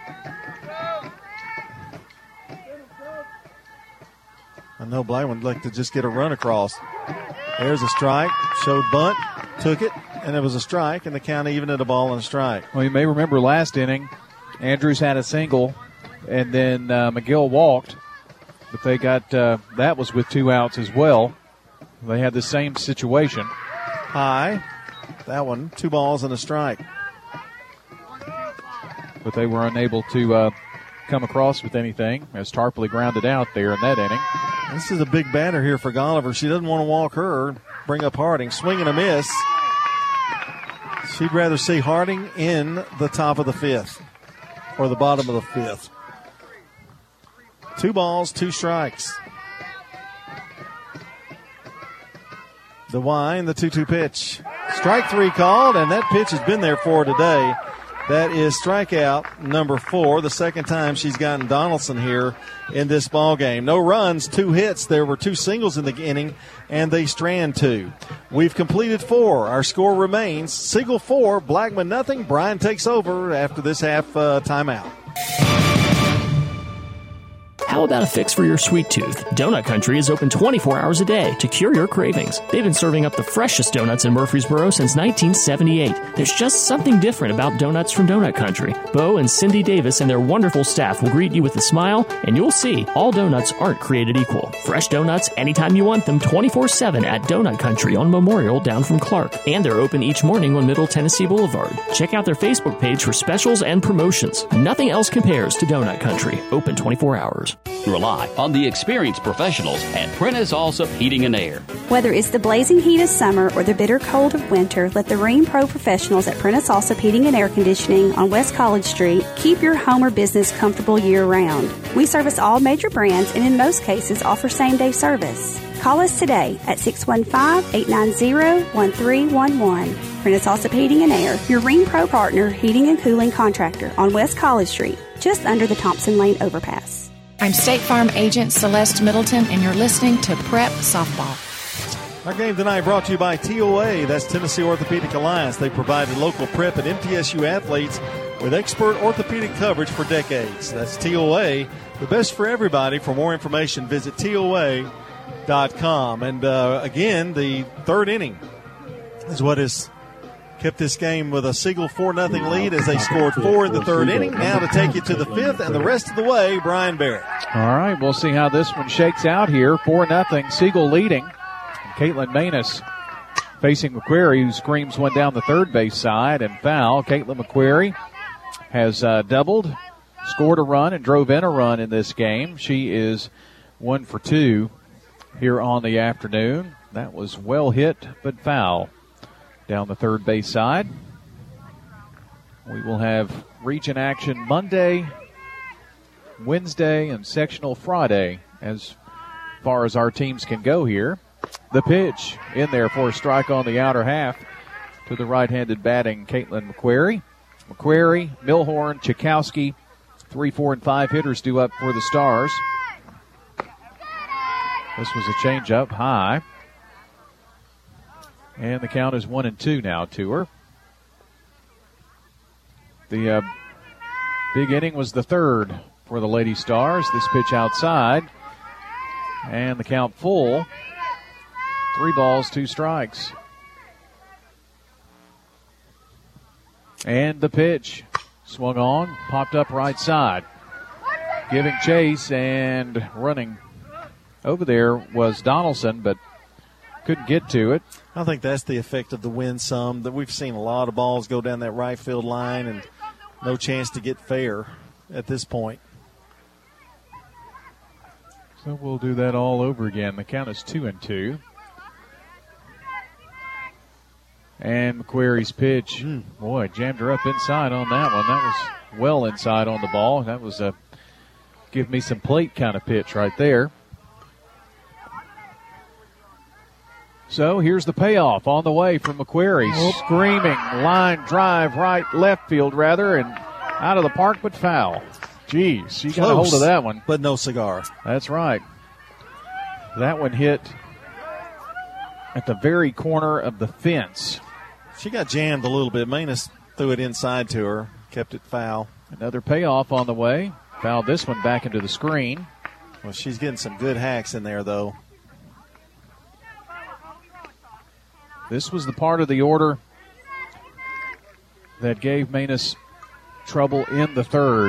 I know Blackman would like to just get a run across. There's a strike, showed bunt, took it, and it was a strike, and the count even at a ball and a strike. Well, you may remember last inning, Andrews had a single, and then McGill walked, but they got that was with 2 outs as well. They had the same situation. High, that one, 2 balls and a strike. But they were unable to come across with anything as Tarpley grounded out there in that inning. This is a big batter here for Golliver. She doesn't want to walk her. Bring up Harding. Swing and a miss. She'd rather see Harding in the top of the 5th or the bottom of the 5th. 2 balls, 2 strikes. The wind, the 2-2 pitch. Strike 3 called, and that pitch has been there for today. That is strikeout number 4, the second time she's gotten Donaldson here in this ball game. No runs, 2 hits. There were 2 singles in the inning, and they strand 2. We've completed 4. Our score remains Siegel 4, Blackman nothing. Brian takes over after this half timeout. How about a fix for your sweet tooth? Donut Country is open 24 hours a day to cure your cravings. They've been serving up the freshest donuts in Murfreesboro since 1978. There's just something different about donuts from Donut Country. Bo and Cindy Davis and their wonderful staff will greet you with a smile, and you'll see all donuts aren't created equal. Fresh donuts anytime you want them 24/7 at Donut Country on Memorial down from Clark. And they're open each morning on Middle Tennessee Boulevard. Check out their Facebook page for specials and promotions. Nothing else compares to Donut Country. Open 24 hours. Rely on the experienced professionals at Prentice Allsup Heating and Air. Whether it's the blazing heat of summer or the bitter cold of winter, let the Rheem Pro professionals at Prentice Allsup Heating and Air Conditioning on West College Street keep your home or business comfortable year-round. We service all major brands and in most cases offer same-day service. Call us today at 615-890-1311. Prentice Allsup Heating and Air, your Rheem Pro partner heating and cooling contractor on West College Street, just under the Thompson Lane overpass. I'm State Farm Agent Celeste Middleton, and you're listening to Prep Softball. Our game tonight brought to you by TOA. That's Tennessee Orthopedic Alliance. They provided local prep and MTSU athletes with expert orthopedic coverage for decades. That's TOA, the best for everybody. For more information, visit TOA.com. And again, the third inning is what has kept this game with a Siegel 4-0 lead as they scored 4 in the third inning. Now to take you to the fifth and the rest of the way, Brian Barrett. All right, we'll see how this one shakes out here. 4-0, Siegel leading. Caitlin Manus facing McQuarrie, who screams one down the third base side and foul. Caitlin McQuarrie has doubled, scored a run, and drove in a run in this game. She is 1 for 2 here on the afternoon. That was well hit, but foul down the third base side. We will have region action Monday, Wednesday, and sectional Friday as far as our teams can go here. The pitch in there for a strike on the outer half to the right-handed batting Caitlin McQuarrie. McQuarrie, Milhorn, Chakowski, 3, 4, and 5 hitters due up for the Stars. This was a changeup high. And the count is 1-2 now to her. The big inning was the third for the Lady Stars. This pitch outside. And the count full. 3 balls, 2 strikes. And the pitch swung on, popped up right side. Giving chase and running over there was Donaldson, but couldn't get to it. I think that's the effect of the wind some, that we've seen a lot of balls go down that right field line and no chance to get fair at this point. So we'll do that all over again. The count is 2-2. And McQuarrie's pitch, boy, jammed her up inside on that one. That was well inside on the ball. That was a give me some plate kind of pitch right there. So here's the payoff on the way from McQuarrie. Screaming line drive left field rather, and out of the park but foul. Jeez, she got a hold of that one. But no cigar. That's right. That one hit at the very corner of the fence. She got jammed a little bit. Manus threw it inside to her, kept it foul. Another payoff on the way. Fouled this one back into the screen. Well, she's getting some good hacks in there, though. This was the part of the order that gave Manus trouble in the third.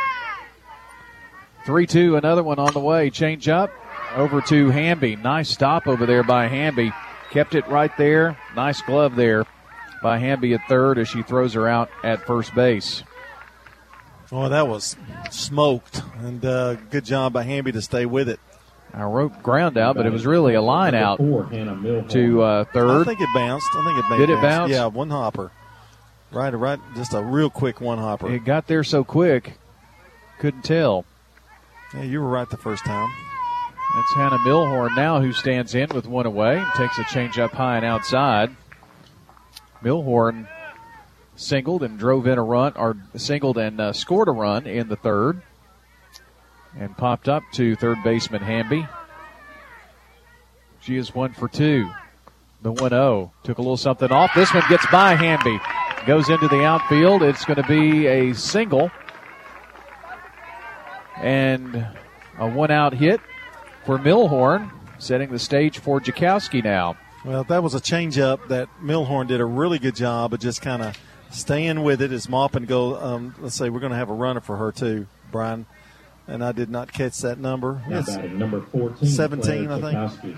3-2, another one on the way. Change up over to Hamby. Nice stop over there by Hamby. Kept it right there. Nice glove there by Hamby at third as she throws her out at first base. Oh, that was smoked. And good job by Hamby to stay with it. I wrote ground out, but it was really a line out to third. I think it bounced. Did it bounce? Yeah, one hopper. Right, just a real quick one hopper. It got there so quick, couldn't tell. Yeah, you were right the first time. It's Hannah Milhorn now who stands in with one away and takes a change up high and outside. Milhorn singled and drove in a run, or singled and scored a run in the third. And popped up to third baseman Hamby. She is 1 for 2. The 1-0 took a little something off. This one gets by Hamby. Goes into the outfield. It's going to be a single. And a one-out hit for Milhorn, setting the stage for Jakowski now. Well, that was a changeup that Milhorn did a really good job of just kind of staying with it as Maupin go. Let's say we're going to have a runner for her too, Brian. And I did not catch that number. Yes. Number 14, 17, I think. Jakowski.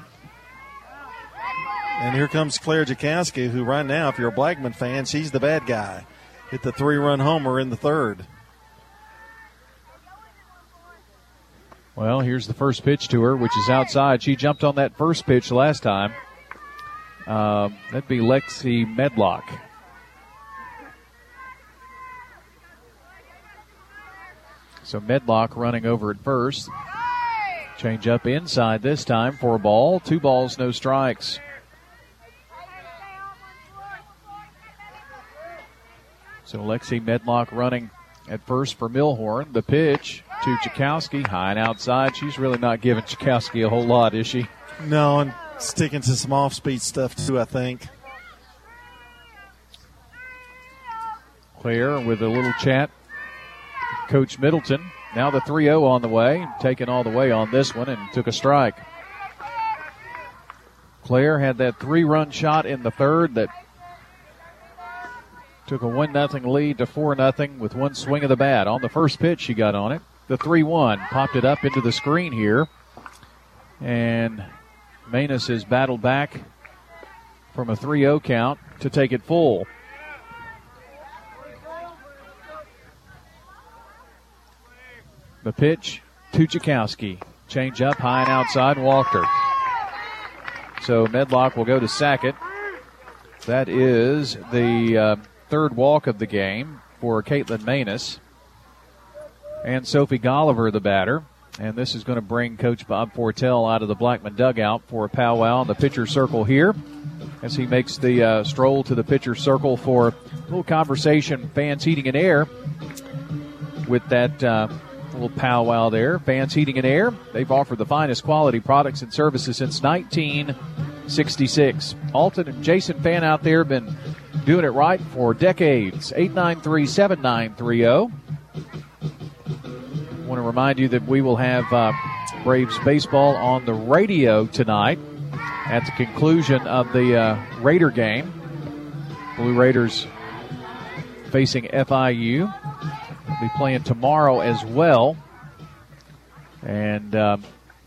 And here comes Claire Jakowski, who right now, if you're a Blackman fan, she's the bad guy. Hit the 3-run homer in the third. Well, here's the first pitch to her, which is outside. She jumped on that first pitch last time. That'd be Lexi Medlock. So Medlock running over at first. Change up inside this time for a ball. 2 balls, no strikes. So Lexi Medlock running at first for Millhorn. The pitch to Chakowski, high and outside. She's really not giving Chakowski a whole lot, is she? No, and sticking to some off-speed stuff too, I think. Claire with a little chat. Coach Middleton. Now the 3-0 on the way. Taken all the way on this one and took a strike. Claire had that 3-run shot in the third that took a 1-0 lead to 4-0 with one swing of the bat. On the first pitch, she got on it. The 3-1 popped it up into the screen here. And Manus has battled back from a 3-0 count to take it full. The pitch to Chakowski. Change up, high and outside, walked her. So Medlock will go to Sackett. That is the third walk of the game for Caitlin Manus. And Sophie Golliver, the batter. And this is going to bring Coach Bob Fortell out of the Blackman dugout for a powwow in the pitcher's circle here as he makes the stroll to the pitcher's circle for a little conversation, Fans Heating and Air, with that little powwow there. Fans Heating and Air, they've offered the finest quality products and services since 1966. Alton and Jason Fan out there have been doing it right for decades. 893-7930. I want to remind you that we will have Braves baseball on the radio tonight at the conclusion of the Raider game. Blue Raiders facing FIU. They'll be playing tomorrow as well. And on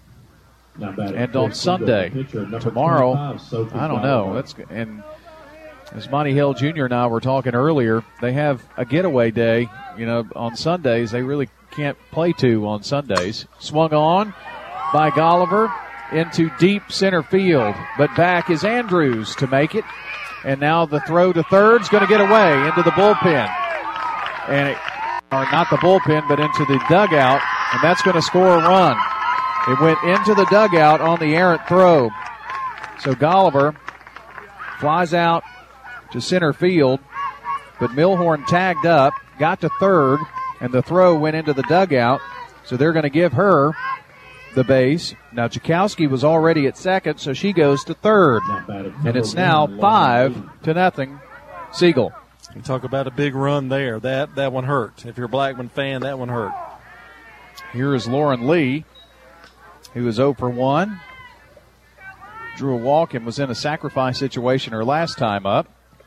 Sunday. Tomorrow, I don't know. And as Monty Hill Jr. and I were talking earlier, they have a getaway day. You know, on Sundays, they really can't play 2 on Sundays. Swung on by Golliver into deep center field. But back is Andrews to make it. And now the throw to third is going to get away into the bullpen. Or not the bullpen, but into the dugout. And that's going to score a run. It went into the dugout on the errant throw. So Golliver flies out to center field. But Millhorn tagged up, got to third, and the throw went into the dugout. So they're going to give her the base. Now Chakowski was already at second, so she goes to third. And it's now 5-0 Siegel. You talk about a big run there. That one hurt. If you're a Blackman fan, that one hurt. Here is Lauren Lee, who is 0 for 1. Drew a walk and was in a sacrifice situation her last time up.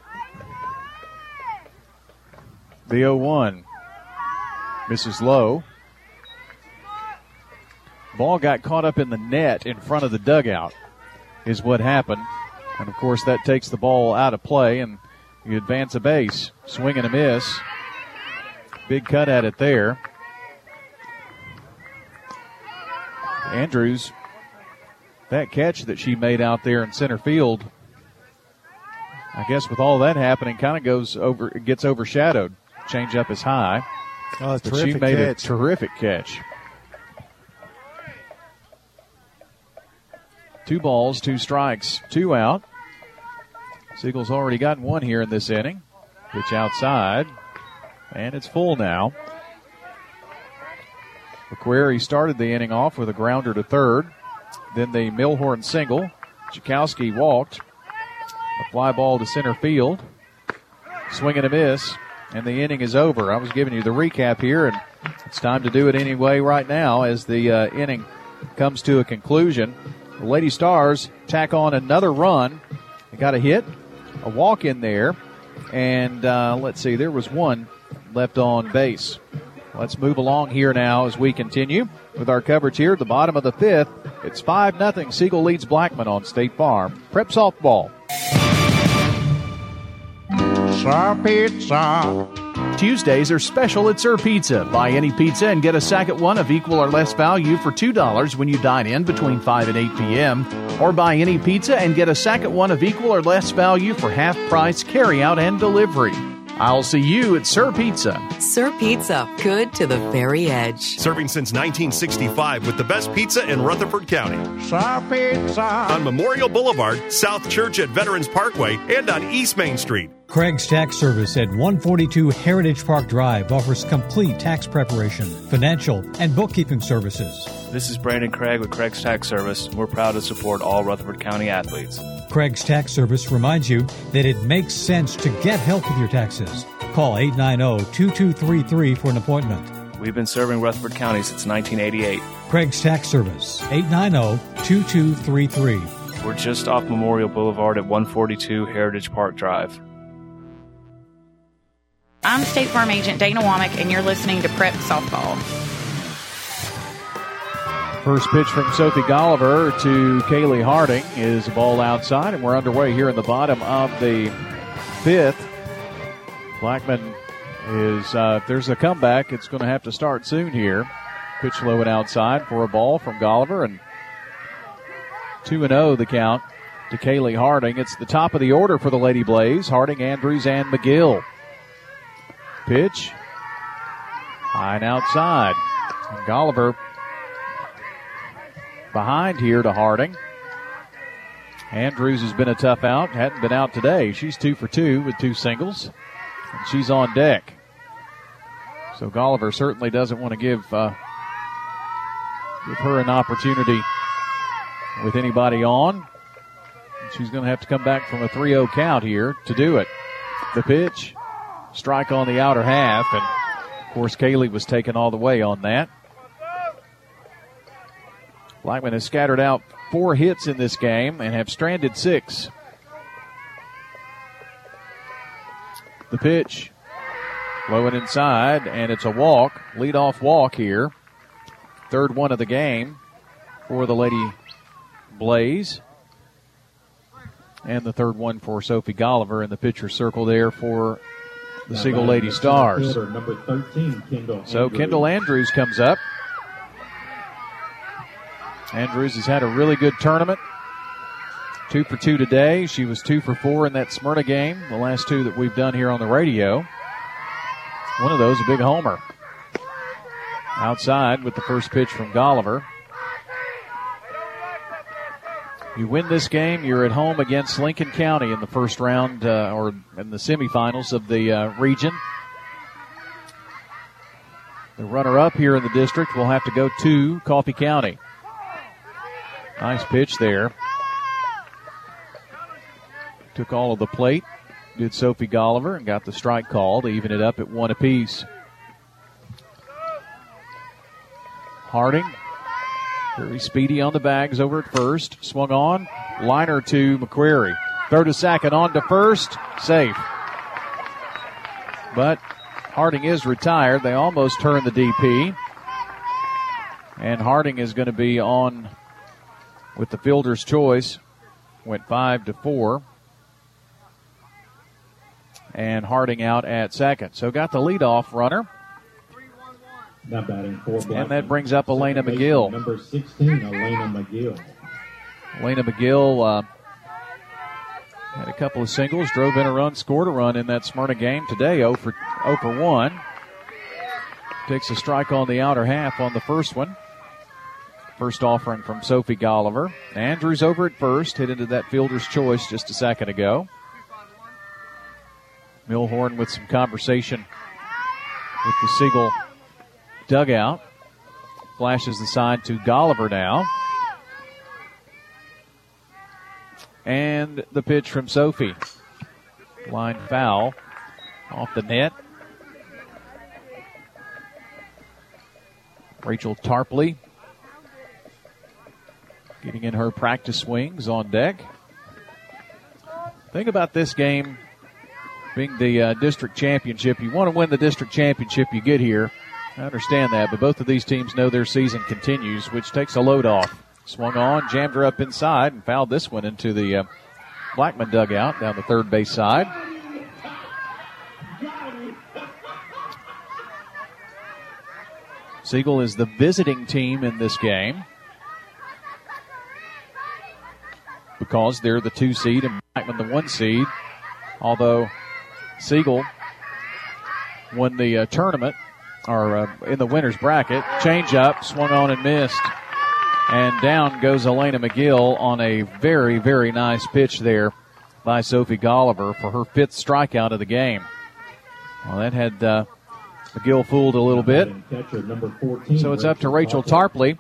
The 0-1 misses low. Ball got caught up in the net in front of the dugout is what happened. And, of course, that takes the ball out of play, and you advance a base. Swing and a miss. Big cut at it there. Andrews, that catch that she made out there in center field, I guess with all that happening, kind of gets overshadowed. Change up is high. Oh, but she made a terrific catch. 2 balls, 2 strikes, 2 out. Siegel's already gotten 1 here in this inning. Pitch outside, and it's full now. McQuarrie started the inning off with a grounder to third. Then the Millhorn single. Chakowski walked. A fly ball to center field. Swing and a miss, and the inning is over. I was giving you the recap here, and it's time to do it anyway right now as the inning comes to a conclusion. The Lady Stars tack on another run. They got a hit, a walk in there, and let's see, there was 1 left on base. Let's move along here now as we continue with our coverage here at the bottom of the 5th. It's 5-0. Siegel leads Blackman on State Farm. Prep softball. Pizza, Tuesdays are special at Sir Pizza. Buy any pizza and get a second one of equal or less value for $2 when you dine in between 5 and 8 p.m. Or buy any pizza and get a second one of equal or less value for half price carryout and delivery. I'll see you at Sir Pizza. Sir Pizza, good to the very edge. Serving since 1965 with the best pizza in Rutherford County. Sir Pizza. On Memorial Boulevard, South Church at Veterans Parkway, and on East Main Street. Craig's Tax Service at 142 Heritage Park Drive offers complete tax preparation, financial, and bookkeeping services. This is Brandon Craig with Craig's Tax Service. We're proud to support all Rutherford County athletes. Craig's Tax Service reminds you that it makes sense to get help with your taxes. Call 890-2233 for an appointment. We've been serving Rutherford County since 1988. Craig's Tax Service, 890-2233. We're just off Memorial Boulevard at 142 Heritage Park Drive. I'm State Farm Agent Dana Womack, and you're listening to Prep Softball. First pitch from Sophie Golliver to Kaylee Harding is a ball outside, and we're underway here in the bottom of the fifth. Blackman is, if there's a comeback, it's going to have to start soon here. Pitch low and outside for a ball from Golliver, and 2-0 the count to Kaylee Harding. It's the top of the order for the Lady Blaze. Harding, Andrews, and McGill. Pitch high and outside. And Golliver behind here to Harding. Andrews has been a tough out. Hadn't been out today. She's 2 for 2 with 2 singles. And she's on deck. So Golliver certainly doesn't want to give her an opportunity with anybody on. She's going to have to come back from a 3-0 count here to do it. The pitch, strike on the outer half, and of course Kaylee was taken all the way on that. Blackman has scattered out 4 hits in this game and have stranded 6. The pitch, low and inside, and it's a walk, leadoff walk here. Third one of the game for the Lady Blaze. And the third one for Sophie Golliver in the pitcher circle there for the Siegel Lady Stars. Number 13, so Kendall Andrews comes up. Andrews has had a really good tournament. 2 for 2 today. She was 2 for 4 in that Smyrna game, the last 2 that we've done here on the radio. One of those, a big homer. Outside with the first pitch from Golliver. You win this game, you're at home against Lincoln County in the first round or in the semifinals of the region. The runner-up here in the district will have to go to Coffee County. Nice pitch there. Took all of the plate, did Sophie Golliver, and got the strike call to even it up at 1 apiece. Harding, very speedy on the bags over at first. Swung on, liner to McQuarrie. Throw to second, on to first, safe. But Harding is retired. They almost turned the DP. And Harding is going to be on with the fielder's choice. Went 5-4. And Harding out at second. So got the leadoff runner. Now batting for Blackman. And that brings up Elena McGill. Number 16, Elena McGill. Elena McGill had a couple of singles, drove in a run, scored a run in that Smyrna game today, 0 for 1. Takes a strike on the outer half on the first one. First offering from Sophie Golliver. Andrews over at first, hit into that fielder's choice just a second ago. Milhorn with some conversation with the Siegel dugout. Flashes the sign to Golliver now. And the pitch from Sophie. Line foul off the net. Rachel Tarpley getting in her practice swings on deck. Think about this game being the district championship. You want to win the district championship, you get here. I understand that, but both of these teams know their season continues, which takes a load off. Swung on, jammed her up inside, and fouled this one into the Blackman dugout down the third base side. Siegel is the visiting team in this game because they're the 2 seed and Blackman the 1 seed. Although Siegel won the tournament, or in the winner's bracket. Change up, swung on and missed. And down goes Elena McGill on a very, very nice pitch there by Sophie Golliver for her 5th strikeout of the game. Well, that had McGill fooled a little bit. So it's up to Rachel Tarpley.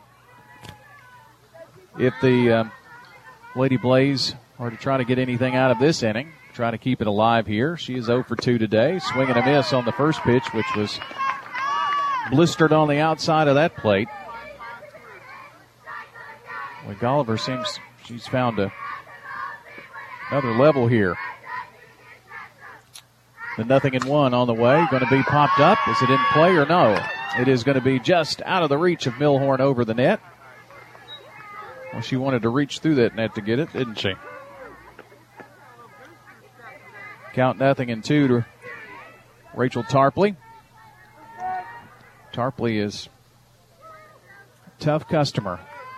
If the Lady Blaze are to try to get anything out of this inning, try to keep it alive here. She is 0 for 2 today. Swing and a miss on the first pitch, which was blistered on the outside of that plate. Well, Golliver seems she's found another level here. The 0-1 on the way. Going to be popped up. Is it in play or no? It is going to be just out of the reach of Milhorn over the net. Well, she wanted to reach through that net to get it, didn't she? Count 0-2 to Rachel Tarpley. Tarpley is a tough customer.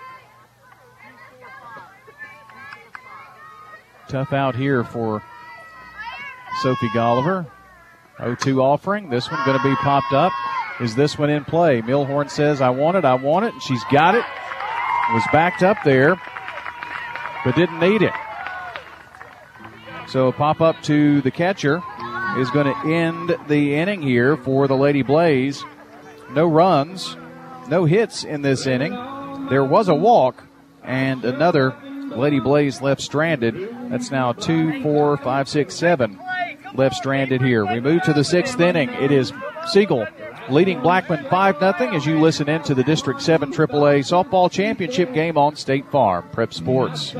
Tough out here for Sophie Golliver. 0-2 offering. This one going to be popped up. Is this one in play? Milhorn says, I want it, and she's got it. Was backed up there, but didn't need it. So a pop-up to the catcher is going to end the inning here for the Lady Blaze. No runs, no hits in this inning. There was a walk, and another Lady Blaze left stranded. That's now 2, 4, 5, 6, 7 left stranded here. We move to the 6th inning. It is Siegel leading Blackman 5-0 as you listen in to the District 7 AAA Softball Championship game on State Farm. Prep Sports.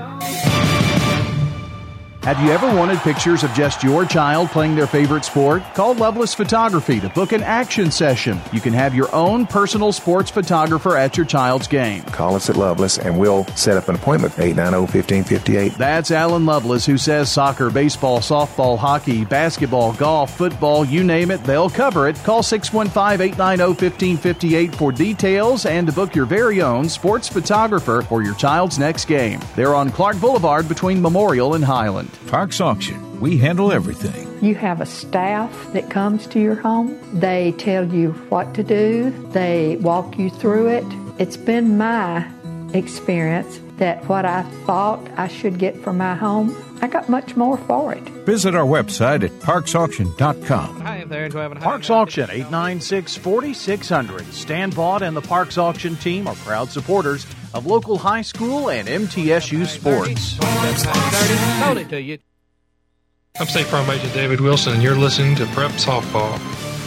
Have you ever wanted pictures of just your child playing their favorite sport? Call Loveless Photography to book an action session. You can have your own personal sports photographer at your child's game. Call us at Loveless and we'll set up an appointment. 890-1558. That's Alan Loveless, who says soccer, baseball, softball, hockey, basketball, golf, football, you name it, they'll cover it. Call 615-890-1558 for details and to book your very own sports photographer for your child's next game. They're on Clark Boulevard between Memorial and Highland. Parks Auction. We handle everything. You have a staff that comes to your home. They tell you what to do. They walk you through it. It's been my experience that what I thought I should get for my home, I got much more for it. Visit our website at parksauction.com. Hi there, Parks Auction, 896-4600. Stan Vaught and the Parks Auction team are proud supporters of local high school and MTSU sports. Told it to you. I'm State Farm Agent David Wilson, and you're listening to Prep Softball.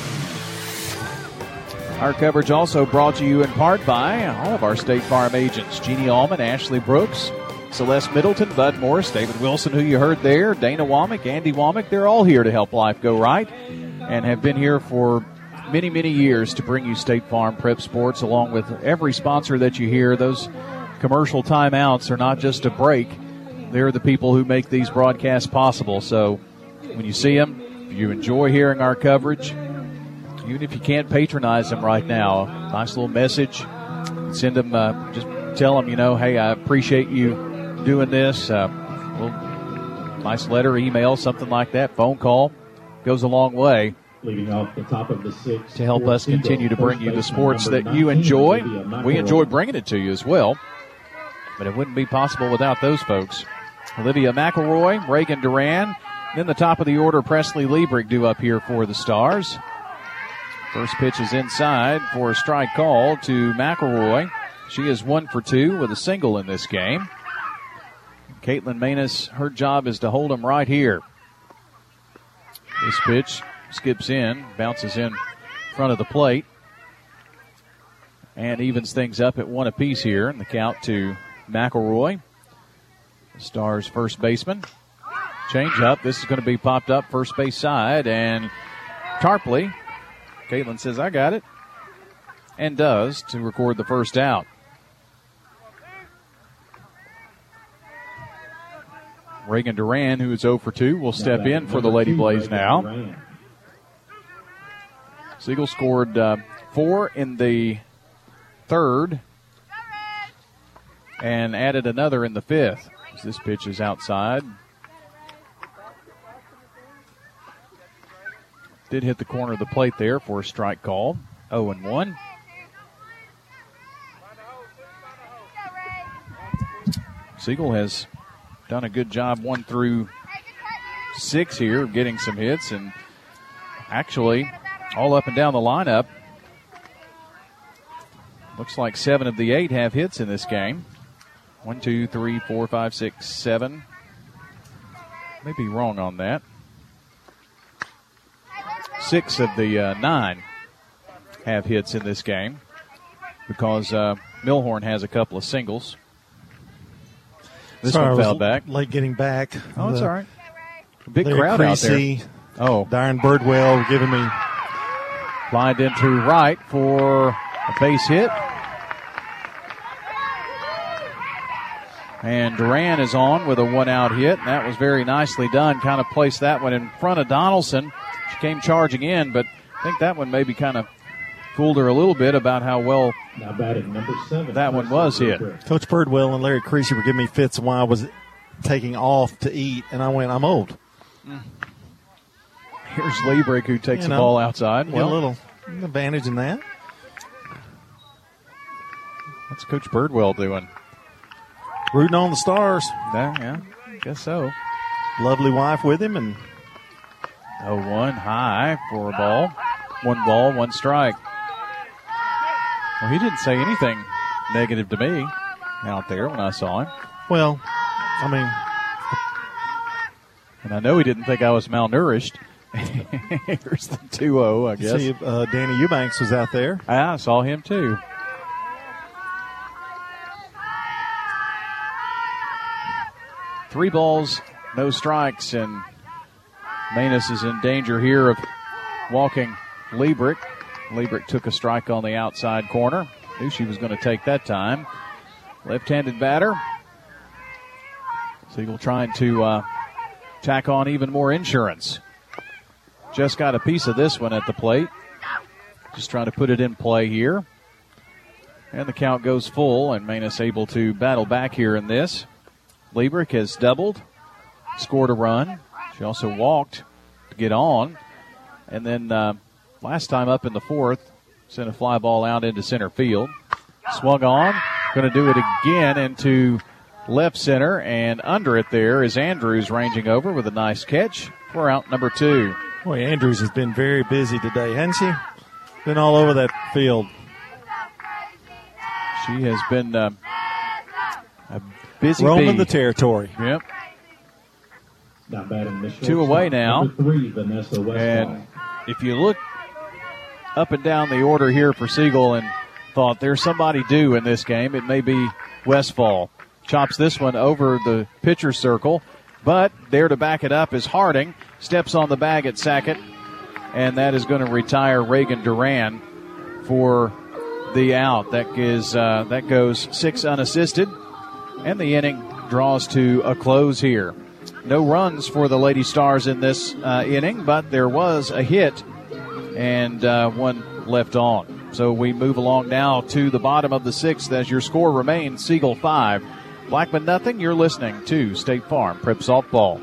Our coverage also brought to you in part by all of our State Farm agents, Jeannie Allman, Ashley Brooks, Celeste Middleton, Bud Morris, David Wilson, who you heard there, Dana Womack, Andy Womack. They're all here to help life go right and have been here for many, many years to bring you State Farm Prep Sports, along with every sponsor that you hear. Those commercial timeouts are not just a break. They're the people who make these broadcasts possible. So when you see them, if you enjoy hearing our coverage, even if you can't patronize them right now, nice little message. Send them, just tell them, hey, I appreciate you doing this. Nice letter, email, something like that, phone call. Goes a long way. Leading off the top of the 6th to help us continue to bring you the sports that you enjoy. We enjoy bringing it to you as well, but it wouldn't be possible without those folks. Olivia McElroy, Reagan Duran, then the top of the order, Presley Liebrig due up here for the Stars. First pitch is inside for a strike call to McElroy. She is 1 for 2 with a single in this game. Caitlin Manus, her job is to hold them right here. This pitch skips in, bounces in front of the plate, and evens things up at 1 apiece here in the count to McElroy, the Stars' first baseman. Change up. This is going to be popped up first base side, and Tarpley, Caitlin says, I got it, and does to record the first out. Reagan Duran, who is 0 for 2, will step in for the Lady Blaze now. Siegel scored 4 in the third and added another in the fifth. This pitch is outside. Did hit the corner of the plate there for a strike call. 0-1. Siegel has done a good job 1 through 6 here of getting some hits, and actually all up and down the lineup. Looks like 7 of the 8 have hits in this game. 1, 2, 3, 4, 5, 6, 7. May be wrong on that. 6 of the 9 have hits in this game because Milhorn has a couple of singles. This one fell back. Late getting back. Oh, it's all right. Big Larry crowd Creasy, out there. Oh, Darren Birdwell giving me. Lined into right for a base hit. And Duran is on with a 1-out hit. And that was very nicely done. Kind of placed that one in front of Donaldson. She came charging in, but I think that one maybe kind of fooled her a little bit about how well now batting number 7, that one was hit. Coach Birdwell and Larry Creasy were giving me fits while I was taking off to eat, and I went, I'm old. Here's Liebrick, who takes the ball outside. Well, a little advantage in that. What's Coach Birdwell doing? Rooting on the Stars. Yeah, guess so. Lovely wife with him. And 0-1 high for a ball. 1 ball, 1 strike. Well, he didn't say anything negative to me out there when I saw him. Well, I mean. And I know he didn't think I was malnourished. Here's the 2-0, I guess. See, Danny Eubanks was out there. I saw him too. Three balls, no strikes, and Manus is in danger here of walking Liebrick. Liebrick took a strike on the outside corner. Knew she was going to take that time. Left-handed batter. Siegel trying to tack on even more insurance. Just got a piece of this one at the plate. Just trying to put it in play here. And the count goes full, and Manus able to battle back here in this. Liebrick has doubled, scored a run. She also walked to get on. And then last time up in the fourth, sent a fly ball out into center field. Swung on, going to do it again into left center, and under it there is Andrews ranging over with a nice catch for out number 2. Boy, Andrews has been very busy today, hasn't she? Been all over that field. She has been a busy roaming bee. The territory. Yep. Now batting the 2 away now. Number 3, Vanessa Westphal. And if you look up and down the order here for Siegel and thought there's somebody due in this game, it may be Westphal. Chops this one over the pitcher circle, but there to back it up is Harding. Steps on the bag at second, and that is going to retire Reagan Duran for the out. That goes 6 unassisted, and the inning draws to a close here. No runs for the Lady Stars in this inning, but there was a hit and one left on. So we move along now to the bottom of the 6th as your score remains Siegel 5, Blackman nothing. You're listening to State Farm Prep Softball.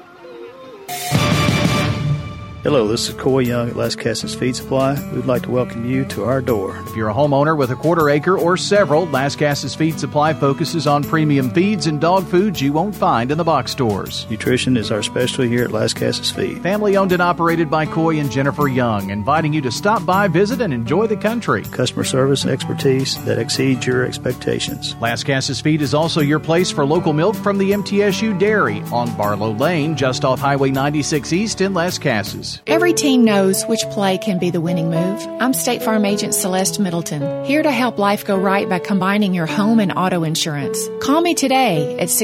Hello, this is Coy Young at Las Casas Feed Supply. We'd like to welcome you to our door. If you're a homeowner with a quarter acre or several, Las Casas Feed Supply focuses on premium feeds and dog foods you won't find in the box stores. Nutrition is our specialty here at Las Casas Feed. Family owned and operated by Coy and Jennifer Young, inviting you to stop by, visit, and enjoy the country. Customer service and expertise that exceeds your expectations. Las Casas Feed is also your place for local milk from the MTSU Dairy on Barlow Lane, just off Highway 96 East in Las Casas. Every team knows which play can be the winning move. I'm State Farm Agent Celeste Middleton, here to help life go right by combining your home and auto insurance. Call me today at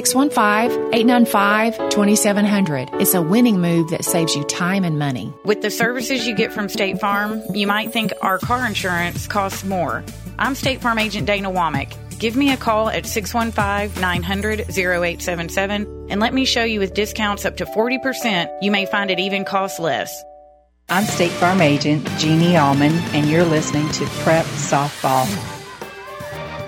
615-895-2700. It's a winning move that saves you time and money. With the services you get from State Farm, you might think our car insurance costs more. I'm State Farm Agent Dana Womack. Give me a call at 615-900-0877 and let me show you with discounts up to 40%. You may find it even costs less. I'm State Farm Agent Jeannie Allman, and you're listening to Prep Softball.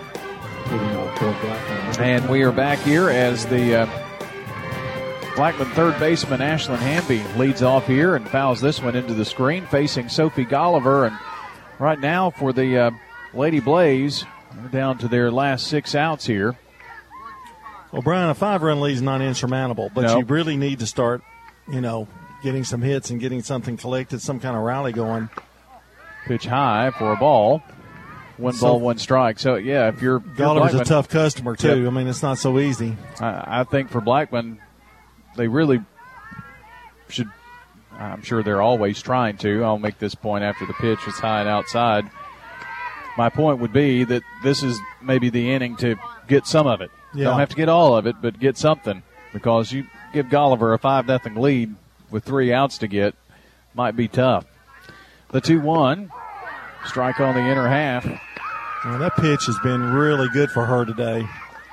And we are back here as the Blackman third baseman Ashlyn Hamby leads off here and fouls this one into the screen, facing Sophie Golliver. And right now for the Lady Blaze, they're down to their last 6 outs here. Well, Brian, a 5-run lead is not insurmountable, but No. you really need to start, getting some hits and getting something collected, some kind of rally going. Pitch high for a ball. One ball, 1 strike. So, yeah, if you're Golliver's a tough customer, too. Yep. I mean, it's not so easy. I think for Blackman, they really should. I'm sure they're always trying to. I'll make this point after the pitch is high and outside. My point would be that this is maybe the inning to get some of it. Yeah. Don't have to get all of it, but get something, because you give Golliver a 5-0 lead with 3 outs to get, might be tough. The 2-1, strike on the inner half. Well, that pitch has been really good for her today.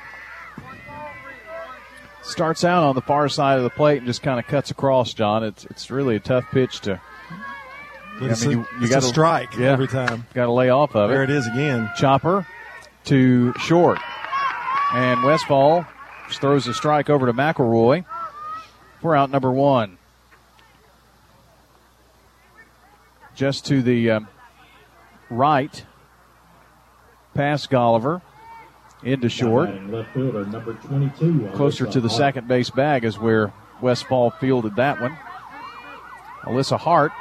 Starts out on the far side of the plate and just kind of cuts across, John. It's really a tough pitch to. It's a strike every time. Got to lay off of it. There it is again. Chopper to short. And Westfall throws a strike over to McElroy for out number 1. Just to the right, past Golliver, into short. Left fielder, number 22. Closer Alyssa to the Hart. second base bag is where Westfall fielded that one. Alyssa Hart,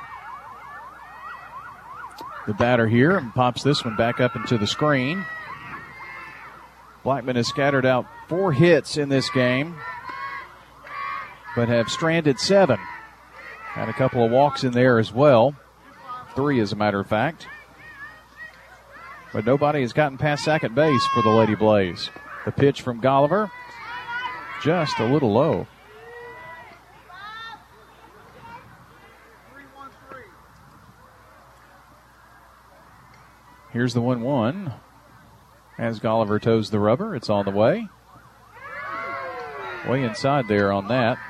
the batter here, and pops this one back up into the screen. Blackman has scattered out 4 hits in this game, but have stranded 7. Had a couple of walks in there as well. 3, as a matter of fact. But nobody has gotten past second base for the Lady Blaze. The pitch from Golliver, just a little low. Here's the 1-1. As Golliver toes the rubber, it's on the way. Way inside there on that.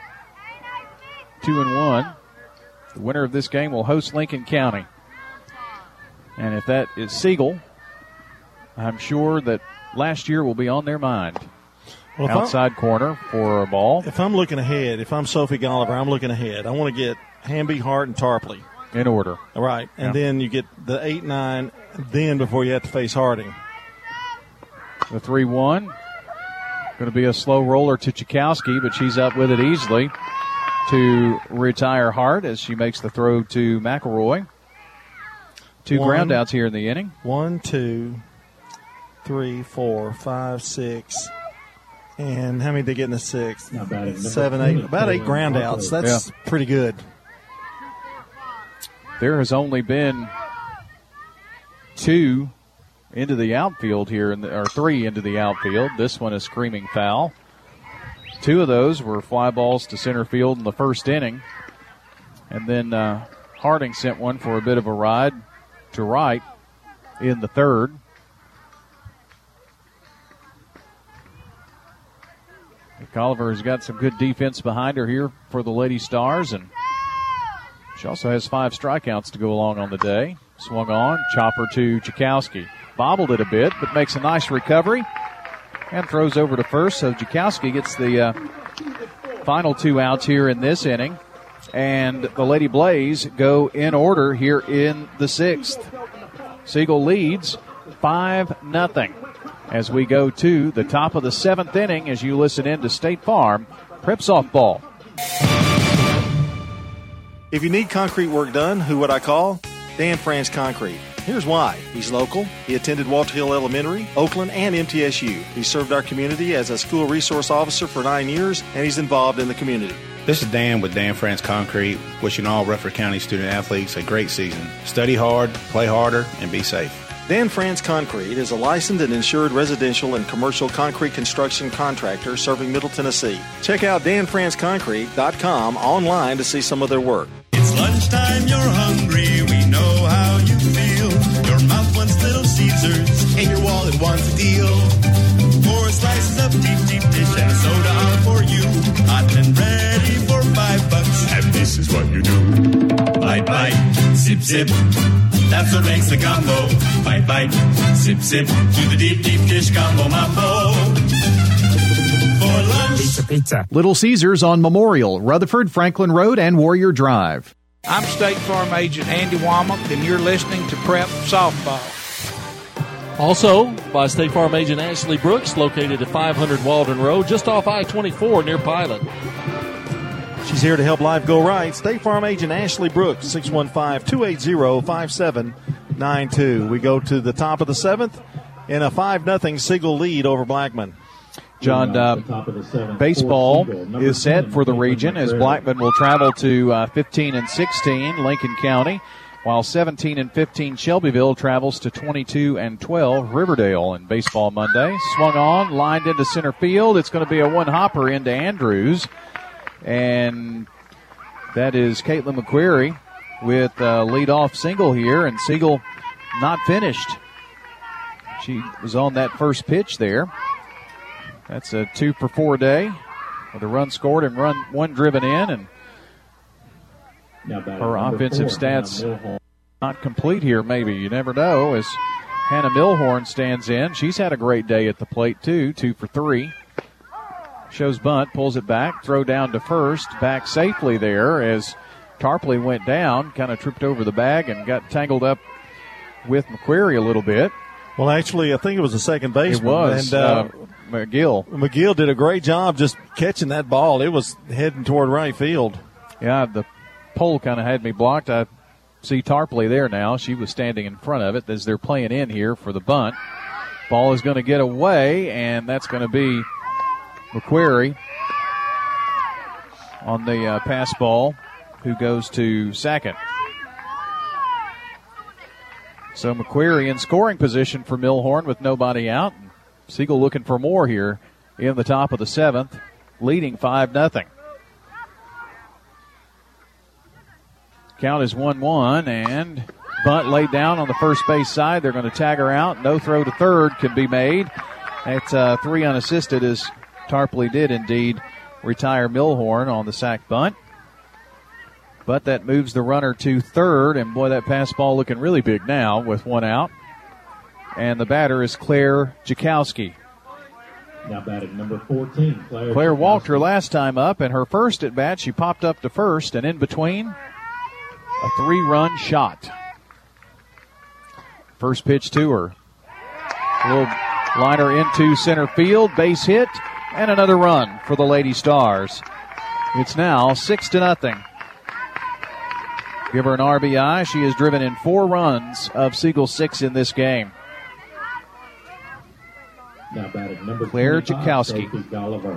2-1. The winner of this game will host Lincoln County. And if that is Siegel, I'm sure that last year will be on their mind. Well, outside corner for a ball. If I'm looking ahead, if I'm Sophie Golliver, I'm looking ahead. I want to get Hamby, Hart, and Tarpley. In order. All right. And then you get the 8-9 then before you have to face Harding. The 3-1. Going to be a slow roller to Chakowski, but she's up with it easily to retire Hart as she makes the throw to McElroy. 2 ground outs here in the inning. 1, 2, 3, 4, 5, 6. And how many did they get in the 6th? 7, 8. About 8 ground outs. That's pretty good. There has only been 2 into the outfield here, or 3 into the outfield. This one is screaming foul. 2 of those were fly balls to center field in the first inning. And then Harding sent one for a bit of a ride to right in the 3rd. Golliver has got some good defense behind her here for the Lady Stars, and she also has 5 strikeouts to go along on the day. Swung on, chopper to Chakowski. Bobbled it a bit, but makes a nice recovery and throws over to first. So Chakowski gets the final 2 outs here in this inning. And the Lady Blaze go in order here in the 6th. Siegel leads 5-0 as we go to the top of the 7th inning as you listen in to State Farm Prep Softball. If you need concrete work done, who would I call? Dan France Concrete. Here's why. He's local. He attended Walter Hill Elementary, Oakland, and MTSU. He served our community as a school resource officer for 9 years, and he's involved in the community. This is Dan with Dan France Concrete, wishing all Rutherford County student athletes a great season. Study hard, play harder, and be safe. Dan France Concrete is a licensed and insured residential and commercial concrete construction contractor serving Middle Tennessee. Check out danfranceconcrete.com online to see some of their work. It's lunchtime, you're hungry, we know how you feel. Your mouth wants Little Caesars, and your wallet wants a deal. 4 slices of deep dish and a soda are for you. Hot and ready for $5, and this is what you do. Bite, bite, sip, sip. That's what makes the gumbo. Bite, bite, sip, sip, to the deep, deep dish gumbo mambo. For lunch. Pizza. Little Caesars on Memorial, Rutherford, Franklin Road, and Warrior Drive. I'm State Farm Agent Andy Womack, and you're listening to Prep Softball. Also, by State Farm Agent Ashley Brooks, located at 500 Walden Road, just off I-24 near Pilot. She's here to help life go right. State Farm Agent Ashley Brooks, 615-280-5792. We go to the top of the seventh in a 5-0 Siegel lead over Blackman. John, baseball is set for the region as Blackman will travel to 15 and 16 Lincoln County, while 17 and 15 Shelbyville travels to 22 and 12 Riverdale. And baseball Monday swung on, lined into center field. It's going to be a one-hopper into Andrews, and that is Caitlin McQuarrie with a leadoff single here, and Siegel not finished. She was on that first pitch there. That's a 2-for-4 day with a run scored and one driven in, and her offensive stats not complete here maybe. You never know as Hannah Milhorn stands in. She's had a great day at the plate too, 2 for 3. Shows bunt, pulls it back, throw down to first, back safely there as Tarpley went down, kind of tripped over the bag and got tangled up with McQuarrie a little bit. Well, actually, I think it was the second baseman. It was. And, McGill. McGill did a great job just catching that ball. It was heading toward right field. Yeah, the pole kind of had me blocked. I see Tarpley there now. She was standing in front of it as they're playing in here for the bunt. Ball is going to get away, and that's going to be McQuarrie on the pass ball, who goes to second. So McQuarrie in scoring position for Milhorn with nobody out. Siegel looking for more here in the top of the seventh, leading 5-0. Count is 1-1, and bunt laid down on the first base side. They're going to tag her out. No throw to third can be made. It's 3 unassisted as Tarpley did indeed retire Milhorn on the sac bunt. But that moves the runner to third, and boy, that pass ball looking really big now with 1 out. And the batter is Claire Jakowski. Now batting number 14, Claire walked her last time up, and her first at bat, she popped up to first, and in between, a 3-run shot. First pitch to her. A little liner into center field, base hit, and another run for the Lady Stars. It's now 6-0. Give her an RBI. She has driven in 4 runs of Siegel 6 in this game. Now batting number Claire 25, Jakowski. Sophie Gulliver.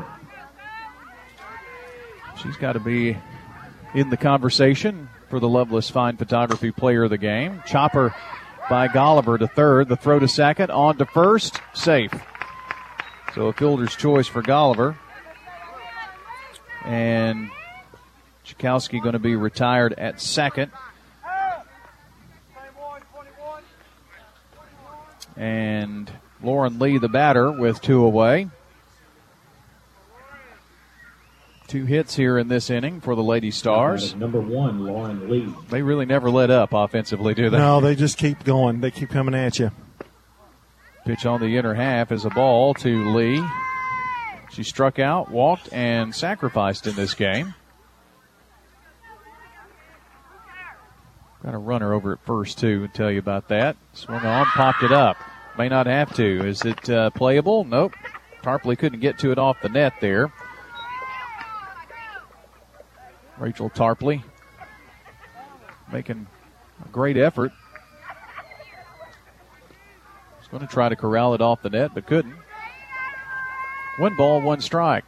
She's got to be in the conversation for the Loveless Fine Photography Player of the Game. Chopper by Gulliver to third. The throw to second. On to first. Safe. So a fielder's choice for Gulliver. And Jakowski going to be retired at second. And Lauren Lee, the batter, with 2 away. 2 hits here in this inning for the Lady Stars. Number 1, Lauren Lee. They really never let up offensively, do they? No, they just keep going. They keep coming at you. Pitch on the inner half is a ball to Lee. She struck out, walked, and sacrificed in this game. Got a runner over at first, too, and tell you about that. Swung on, popped it up. May not have to. Is it playable? Nope. Tarpley couldn't get to it off the net there. Rachel Tarpley making a great effort. Was going to try to corral it off the net, but couldn't. 1 ball, 1 strike.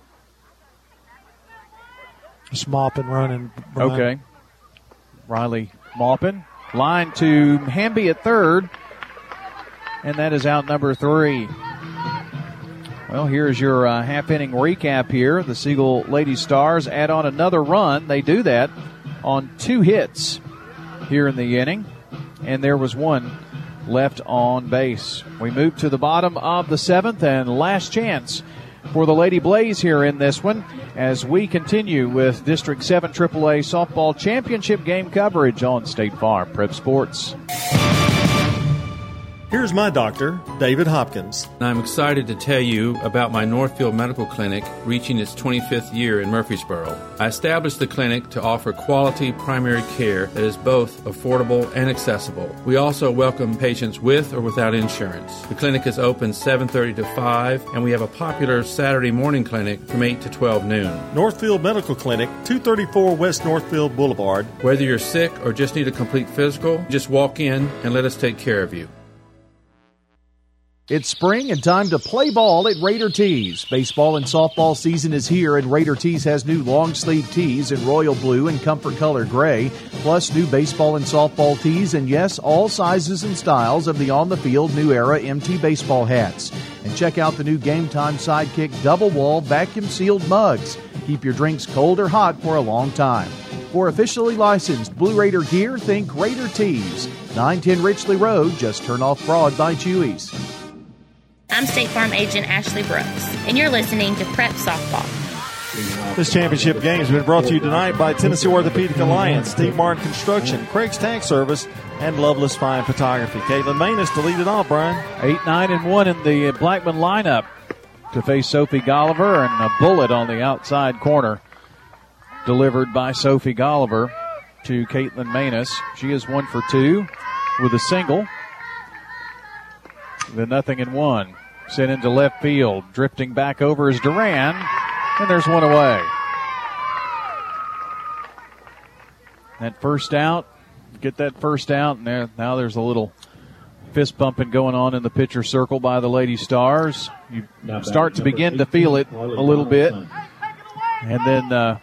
Just mopping, running. Brian. Okay. Riley Maupin. Line to Hamby at third. And that is out number 3. Well, here's your half-inning recap here. The Siegel Lady Stars add on another run. They do that on 2 hits here in the inning. And there was 1 left on base. We move to the bottom of the 7th, and last chance for the Lady Blaze here in this one as we continue with District 7 AAA Softball Championship game coverage on State Farm Prep Sports. Here's my doctor, David Hopkins. I'm excited to tell you about my Northfield Medical Clinic reaching its 25th year in Murfreesboro. I established the clinic to offer quality primary care that is both affordable and accessible. We also welcome patients with or without insurance. The clinic is open 7:30 to 5, and we have a popular Saturday morning clinic from 8 to 12 noon. Northfield Medical Clinic, 234 West Northfield Boulevard. Whether you're sick or just need a complete physical, just walk in and let us take care of you. It's spring and time to play ball at Raider Tees. Baseball and softball season is here, and Raider Tees has new long-sleeve tees in royal blue and comfort color gray, plus new baseball and softball tees, and yes, all sizes and styles of the on-the-field New Era MT baseball hats. And check out the new Game Time Sidekick double-wall vacuum-sealed mugs. Keep your drinks cold or hot for a long time. For officially licensed Blue Raider gear, think Raider Tees. 910 Richley Road, just turn off Broad by Chewy's. I'm State Farm Agent Ashley Brooks, and you're listening to Prep Softball. This championship game has been brought to you tonight by Tennessee Orthopedic Alliance, Steve Martin Construction, Craig's Tax Service, and Loveless Fine Photography. Caitlin Manus to lead it off, Brian. 8-9-1 in the Blackman lineup to face Sophie Golliver, and a bullet on the outside corner delivered by Sophie Golliver to Caitlin Manus. She is 1 for 2 with a single. The 0-1. Sent into left field. Drifting back over is Duran. And there's one away. That first out. Get that first out. And now there's a little fist bumping going on in the pitcher circle by the Lady Stars. You start to begin to feel it a little bit. And then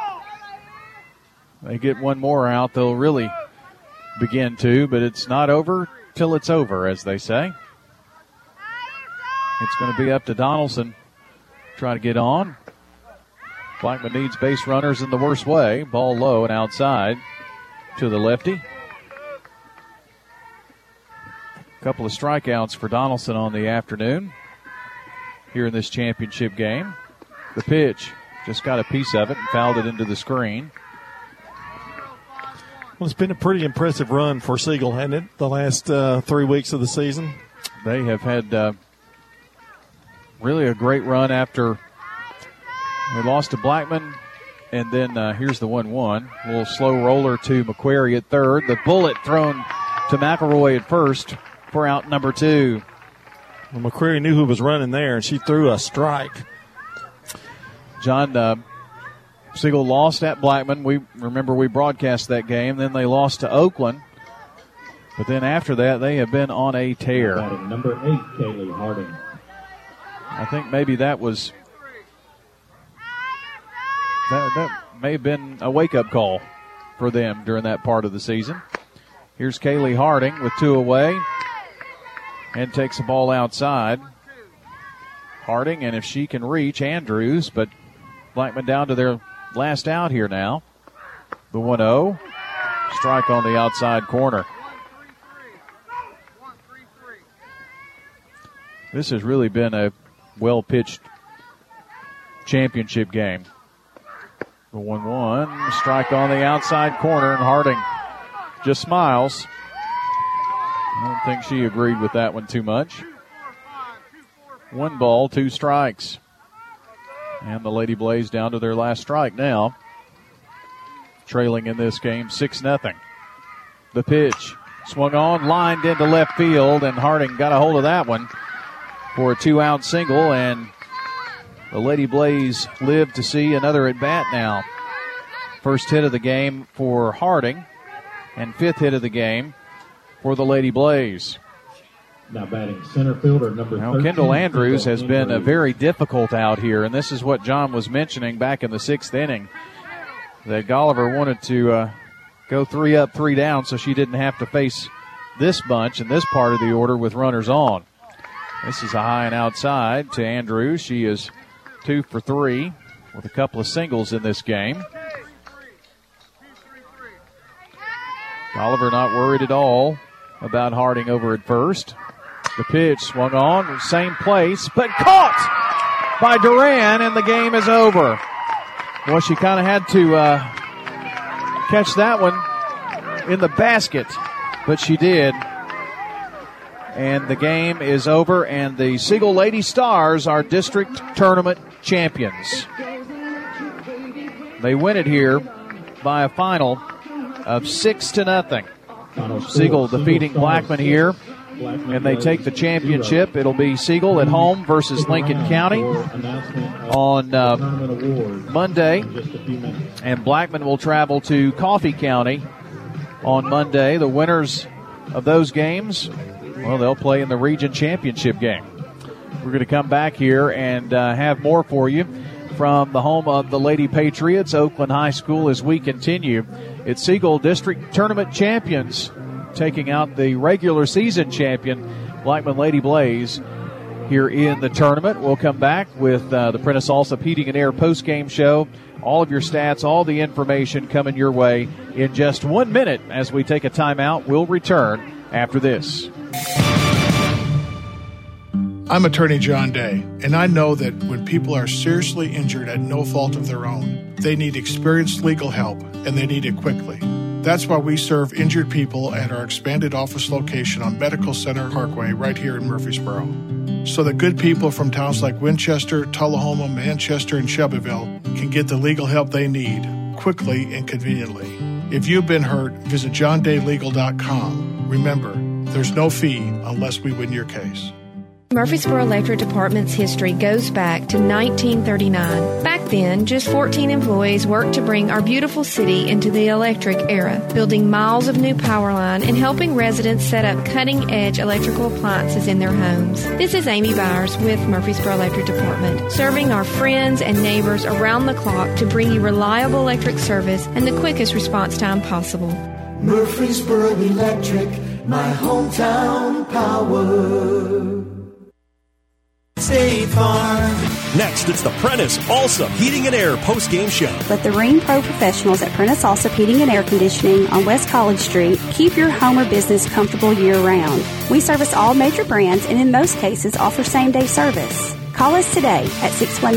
they get one more out. They'll really begin to. But it's not over till it's over, as they say. It's going to be up to Donaldson. Try to get on. Blackman needs base runners in the worst way. Ball low and outside to the lefty. A couple of strikeouts for Donaldson on the afternoon here in this championship game. The pitch just got a piece of it and fouled it into the screen. Well, it's been a pretty impressive run for Siegel, hasn't it, the last 3 weeks of the season? They have had really a great run after they lost to Blackman. And then here's the 1-1. A little slow roller to McQuarrie at third. The bullet thrown to McElroy at first for out number 2. Well, McQuarrie knew who was running there, and she threw a strike. John, Siegel lost at Blackman. We broadcast that game. Then they lost to Oakland. But then after that, they have been on a tear. Number 8, Kaylee Harding. I think maybe that may have been a wake-up call for them during that part of the season. Here's Kaylee Harding with 2 away and takes the ball outside. Harding, and if she can reach Andrews, but Blackman down to their last out here now. The 1-0. Strike on the outside corner. This has really been a well-pitched championship game. The 1-1, strike on the outside corner, and Harding just smiles. I don't think she agreed with that one too much. 1 ball, 2 strikes. And the Lady Blaze down to their last strike now. Trailing in this game 6-0. The pitch swung on, lined into left field, and Harding got a hold of that one for a 2-out single, and the Lady Blaze live to see another at-bat now. First hit of the game for Harding, and 5th hit of the game for the Lady Blaze. Now batting center fielder number 13. Kendall Andrews has been a very difficult out here, and this is what John was mentioning back in the 6th inning, that Golliver wanted to go 3 up, 3 down so she didn't have to face this bunch in this part of the order with runners on. This is a high and outside to Andrews. She is 2 for 3 with a couple of singles in this game. Golliver not worried at all about Harding over at first. The pitch swung on, same place, but caught by Duran, and the game is over. Well, she kind of had to catch that one in the basket, but she did. And the game is over, and the Siegel Lady Stars are district tournament champions. They win it here by a final of 6-0. Siegel defeating Blackman here, and they take the championship. It'll be Siegel at home versus Lincoln County on Monday, and Blackman will travel to Coffee County on Monday. The winners of those games, well, they'll play in the region championship game. We're going to come back here and have more for you from the home of the Lady Patriots, Oakland High School, as we continue. It's Siegel District Tournament champions taking out the regular season champion, Blackman Lady Blaze, here in the tournament. We'll come back with the Prentice Alsop Heating and Air postgame show. All of your stats, all the information coming your way in just 1 minute as we take a timeout. We'll return after this. I'm attorney John Day, and I know that when people are seriously injured at no fault of their own, they need experienced legal help, and they need it quickly. That's why we serve injured people at our expanded office location on Medical Center Parkway right here in Murfreesboro. So the good people from towns like Winchester, Tullahoma, Manchester, and Shelbyville can get the legal help they need quickly and conveniently. If you've been hurt, visit johndaylegal.com. Remember, there's no fee unless we win your case. Murfreesboro Electric Department's history goes back to 1939. Back then, just 14 employees worked to bring our beautiful city into the electric era, building miles of new power line and helping residents set up cutting-edge electrical appliances in their homes. This is Amy Byers with Murfreesboro Electric Department, serving our friends and neighbors around the clock to bring you reliable electric service and the quickest response time possible. Murfreesboro Electric, my hometown power. State Farm. Next, it's the Prentice Alsop Heating and Air post-game show. Let the Rheem Pro professionals at Prentice Alsop Heating and Air Conditioning on West College Street keep your home or business comfortable year-round. We service all major brands and in most cases offer same-day service. Call us today at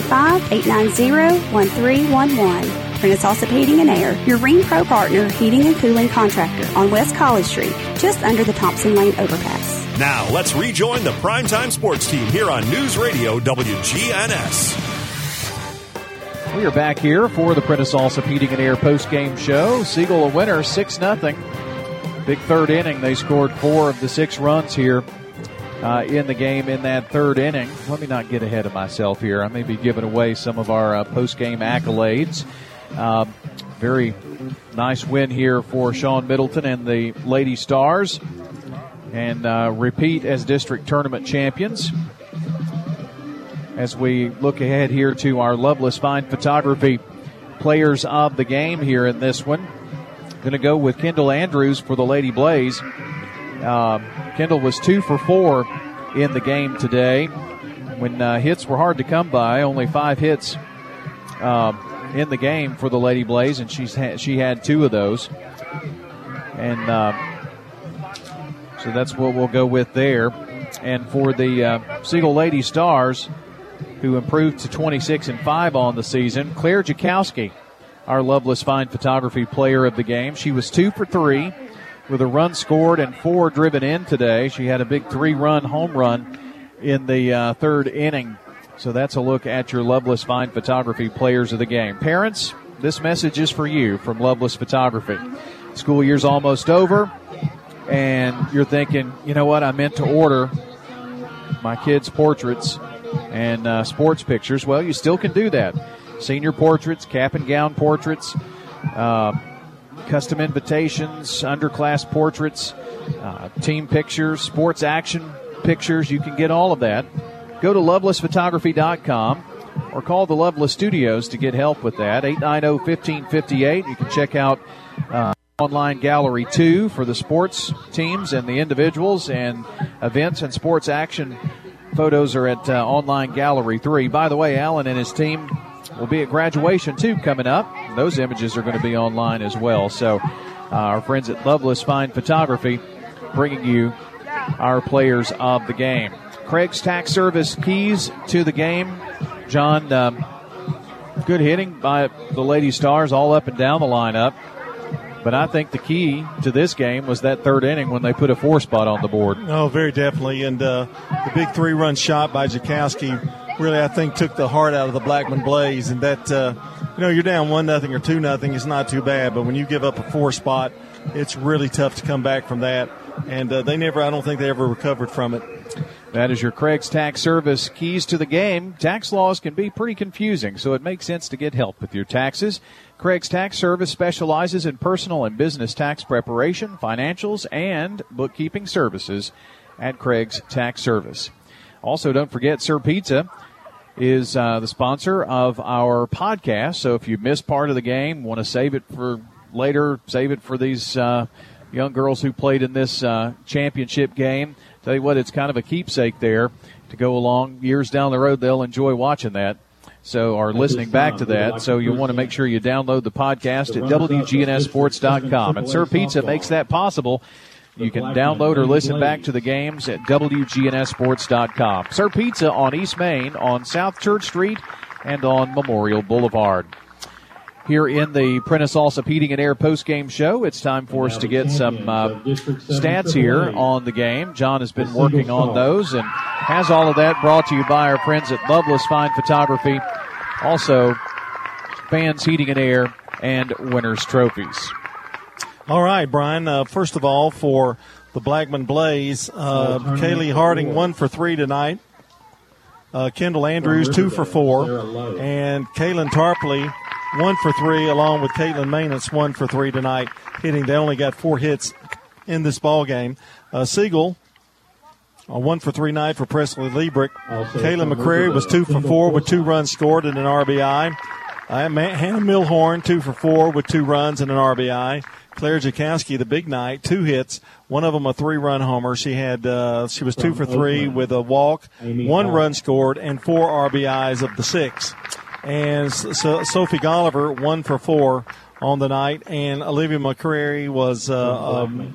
615-890-1311. Prentice Alsop Heating and Air, your Rheem Pro partner heating and cooling contractor on West College Street, just under the Thompson Lane overpass. Now, let's rejoin the Primetime Sports Team here on News Radio WGNS. We are back here for the Prentice Alsop Heating and Air postgame show. Siegel a winner, 6-0. Big third inning. They scored 4 of the 6 runs here in the game in that third inning. Let me not get ahead of myself here. I may be giving away some of our postgame accolades. Very nice win here for Sean Middleton and the Lady Stars. And repeat as district tournament champions. As we look ahead here to our Loveless Fine Photography players of the game here in this one. Going to go with Kendall Andrews for the Lady Blaze. Kendall was 2 for 4 in the game today. When hits were hard to come by, only 5 hits in the game for the Lady Blaze, and she had 2 of those. And so that's what we'll go with there. And for the Siegel Lady Stars, who improved to 26-5 on the season, Claire Jakowski, our Loveless Fine Photography player of the game. She was 2 for 3 with a run scored and 4 driven in today. She had a big 3-run home run in the third inning. So that's a look at your Loveless Fine Photography players of the game. Parents, this message is for you from Loveless Photography. School year's almost over, and you're thinking, you know what, I meant to order my kids' portraits and sports pictures. Well, you still can do that. Senior portraits, cap and gown portraits, custom invitations, underclass portraits, team pictures, sports action pictures. You can get all of that. Go to lovelessphotography.com or call the Loveless Studios to get help with that. 890-1558. You can check out Online Gallery 2 for the sports teams and the individuals, and events and sports action photos are at Online Gallery 3. By the way, Alan and his team will be at graduation 2 coming up. Those images are going to be online as well. So our friends at Loveless Fine Photography bringing you our players of the game. Craig's Tax Service keys to the game John, good hitting by the Lady Stars all up and down the lineup. But I think the key to this game was that third inning when they put a 4 spot on the board. Oh, very definitely. And the big 3-run shot by Jakowski really, I think, took the heart out of the Blackman Blaze. And that, you're down 1-0 or 2-0, it's not too bad. But when you give up a 4 spot, it's really tough to come back from that. And I don't think they ever recovered from it. That is your Craig's Tax Service keys to the game. Tax laws can be pretty confusing, so it makes sense to get help with your taxes. Craig's Tax Service specializes in personal and business tax preparation, financials, and bookkeeping services at Craig's Tax Service. Also, don't forget, Sir Pizza is the sponsor of our podcast. So if you missed part of the game, want to save it for later, save it for these young girls who played in this championship game. Tell you what, it's kind of a keepsake there to go along. Years down the road, they'll enjoy watching that. So, or listening back to that. So you want to make sure you download the podcast at WGNSSports.com. And Sir Pizza makes that possible. You can download or listen back to the games at WGNSSports.com. Sir Pizza on East Main, on South Church Street, and on Memorial Boulevard. Here in the Prentice Allsup Heating and Air postgame show, it's time for us to get some stats here on the game. John has been working on those and has all of that brought to you by our friends at Loveless Fine Photography, also Fans Heating and Air, and Winners Trophies. All right, Brian, first of all, for the Blackman Blaze, Kaylee Harding 1 for 3 tonight. Kendall Andrews 2 for 4. And Kaylin Tarpley 1 for 3, along with Caitlin Manus 1 for 3 tonight, hitting. They only got 4 hits in this ball game. Siegel, a 1 for 3 night for Presley Liebrick. Kaylin McCrary was 2 for 4 with 2 runs scored and an RBI. Hannah Milhorn 2 for 4 with 2 runs and an RBI. Claire Jakowski, the big night, 2 hits, one of them a 3-run homer. She was 2 for 3 with a walk, 1 run scored, and 4 RBIs of the 6. And Sophie Golliver 1 for 4 on the night, and Olivia McCrary was Olivia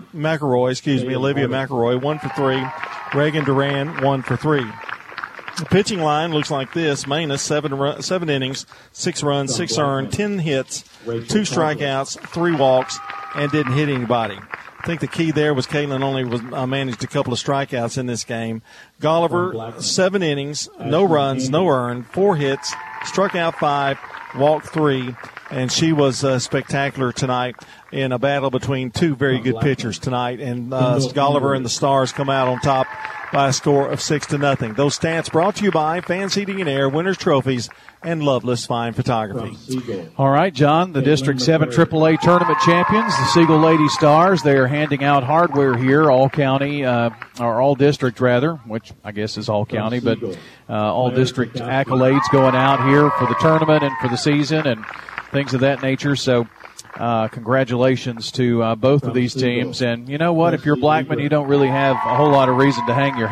McElroy 1 for 3. Reagan Duran 1 for 3. The pitching line looks like this: Manus 7 innings, 6 runs, 6 earned, 10 hits, 2 strikeouts, 3 walks, and didn't hit anybody. I think the key there was Caitlin only managed a couple of strikeouts in this game. Golliver 7 innings, no runs, no earned, 4 hits, struck out 5, walked 3, and she was spectacular tonight in a battle between 2 very good pitchers tonight. And Golliver and the Stars come out on top by a score of 6-0. Those stats brought to you by Fans Heating and Air, Winners Trophies, and Loveless Fine Photography. All right, John, the District 7 AAA Tournament champions, the Siegel Lady Stars. They are handing out hardware here, all county, or all district rather, which I guess is all county, but all district accolades going out here for the tournament and for the season and things of that nature. So congratulations to both of these teams. And you know what? If you're Blackman, you don't really have a whole lot of reason to hang your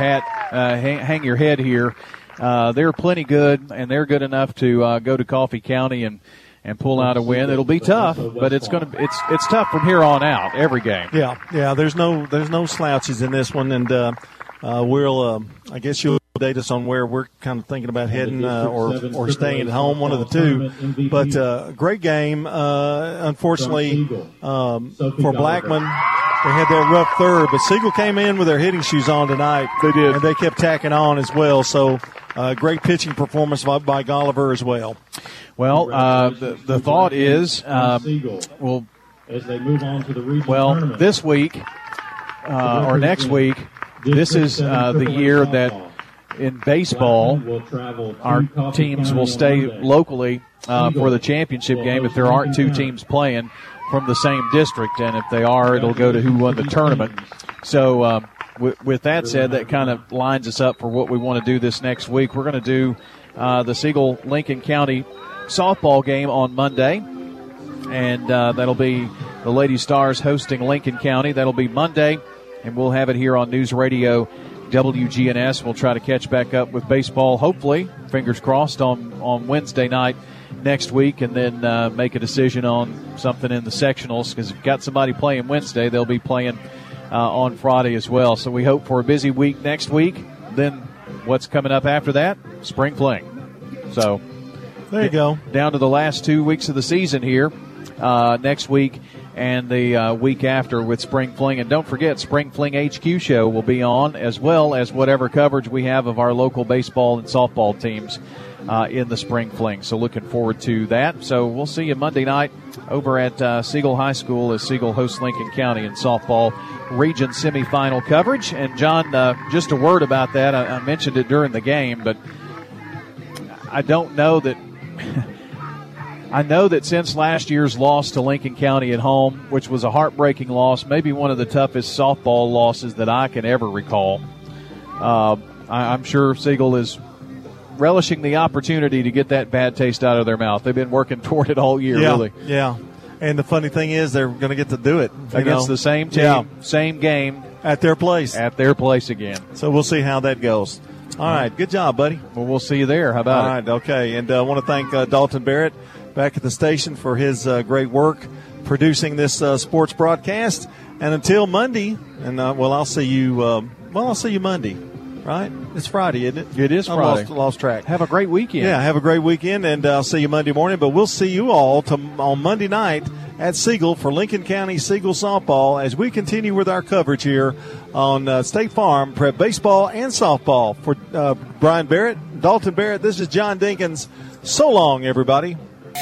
head here. They're plenty good, and they're good enough to go to Coffee County and pull out a win. It'll be tough, but it's tough from here on out every game. Yeah. There's no slouches in this one, and we'll I guess you'll update us on where we're kind of thinking about heading or staying at home, one of the two. But great game. Unfortunately, for Blackman, they had that rough third, but Siegel came in with their hitting shoes on tonight. They did, and they kept tacking on as well. So great pitching performance by Golliver as well. Well, the thought is, as they move on to the regional tournament. This week or next week, this is the year that in baseball our teams will stay locally for the championship game if there aren't 2 teams playing from the same district, and if they are, it'll go to who won the tournament. So with that said, that kind of lines us up for what we want to do this next week. We're going to do the Siegel-Lincoln County softball game on Monday, and that'll be the Lady Stars hosting Lincoln County. That'll be Monday, and we'll have it here on News Radio WGNS. We'll try to catch back up with baseball, hopefully, fingers crossed, on Wednesday night next week, and then make a decision on something in the sectionals, because if you've got somebody playing Wednesday, they'll be playing on Friday as well. So we hope for a busy week next week. Then what's coming up after that? Spring fling. So there you go. Down to the last 2 weeks of the season here next week and the week after with Spring Fling. And don't forget, Spring Fling HQ show will be on, as well as whatever coverage we have of our local baseball and softball teams in the Spring Fling. So looking forward to that. So we'll see you Monday night over at Siegel High School as Siegel hosts Lincoln County in softball region semifinal coverage. And John, just a word about that. I mentioned it during the game, but I don't know that I know that since last year's loss to Lincoln County at home, which was a heartbreaking loss, maybe one of the toughest softball losses that I can ever recall, I'm sure Siegel is relishing the opportunity to get that bad taste out of their mouth. They've been working toward it all year, really. Yeah. And the funny thing is they're going to get to do it against the same team, same game. At their place. At their place again. So we'll see how that goes. All right. Good job, buddy. Well, we'll see you there. How about it? All right. Okay. And I want to thank Dalton Barrett back at the station for his great work producing this sports broadcast. And until Monday, and I'll see you. I'll see you Monday, right? It's Friday, isn't it? It is Friday. Lost track. Have a great weekend. Yeah, have a great weekend, and I'll see you Monday morning. But we'll see you all on Monday night at Siegel for Lincoln County Siegel softball as we continue with our coverage here on State Farm Prep baseball and softball. For Brian Barrett, Dalton Barrett, this is John Dinkins. So long, everybody.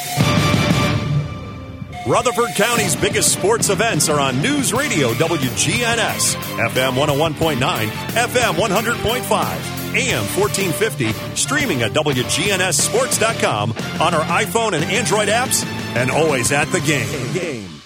Rutherford County's biggest sports events are on News Radio WGNS, FM 101.9, FM 100.5, AM 1450, streaming at WGNSSports.com on our iPhone and Android apps, and always at the game.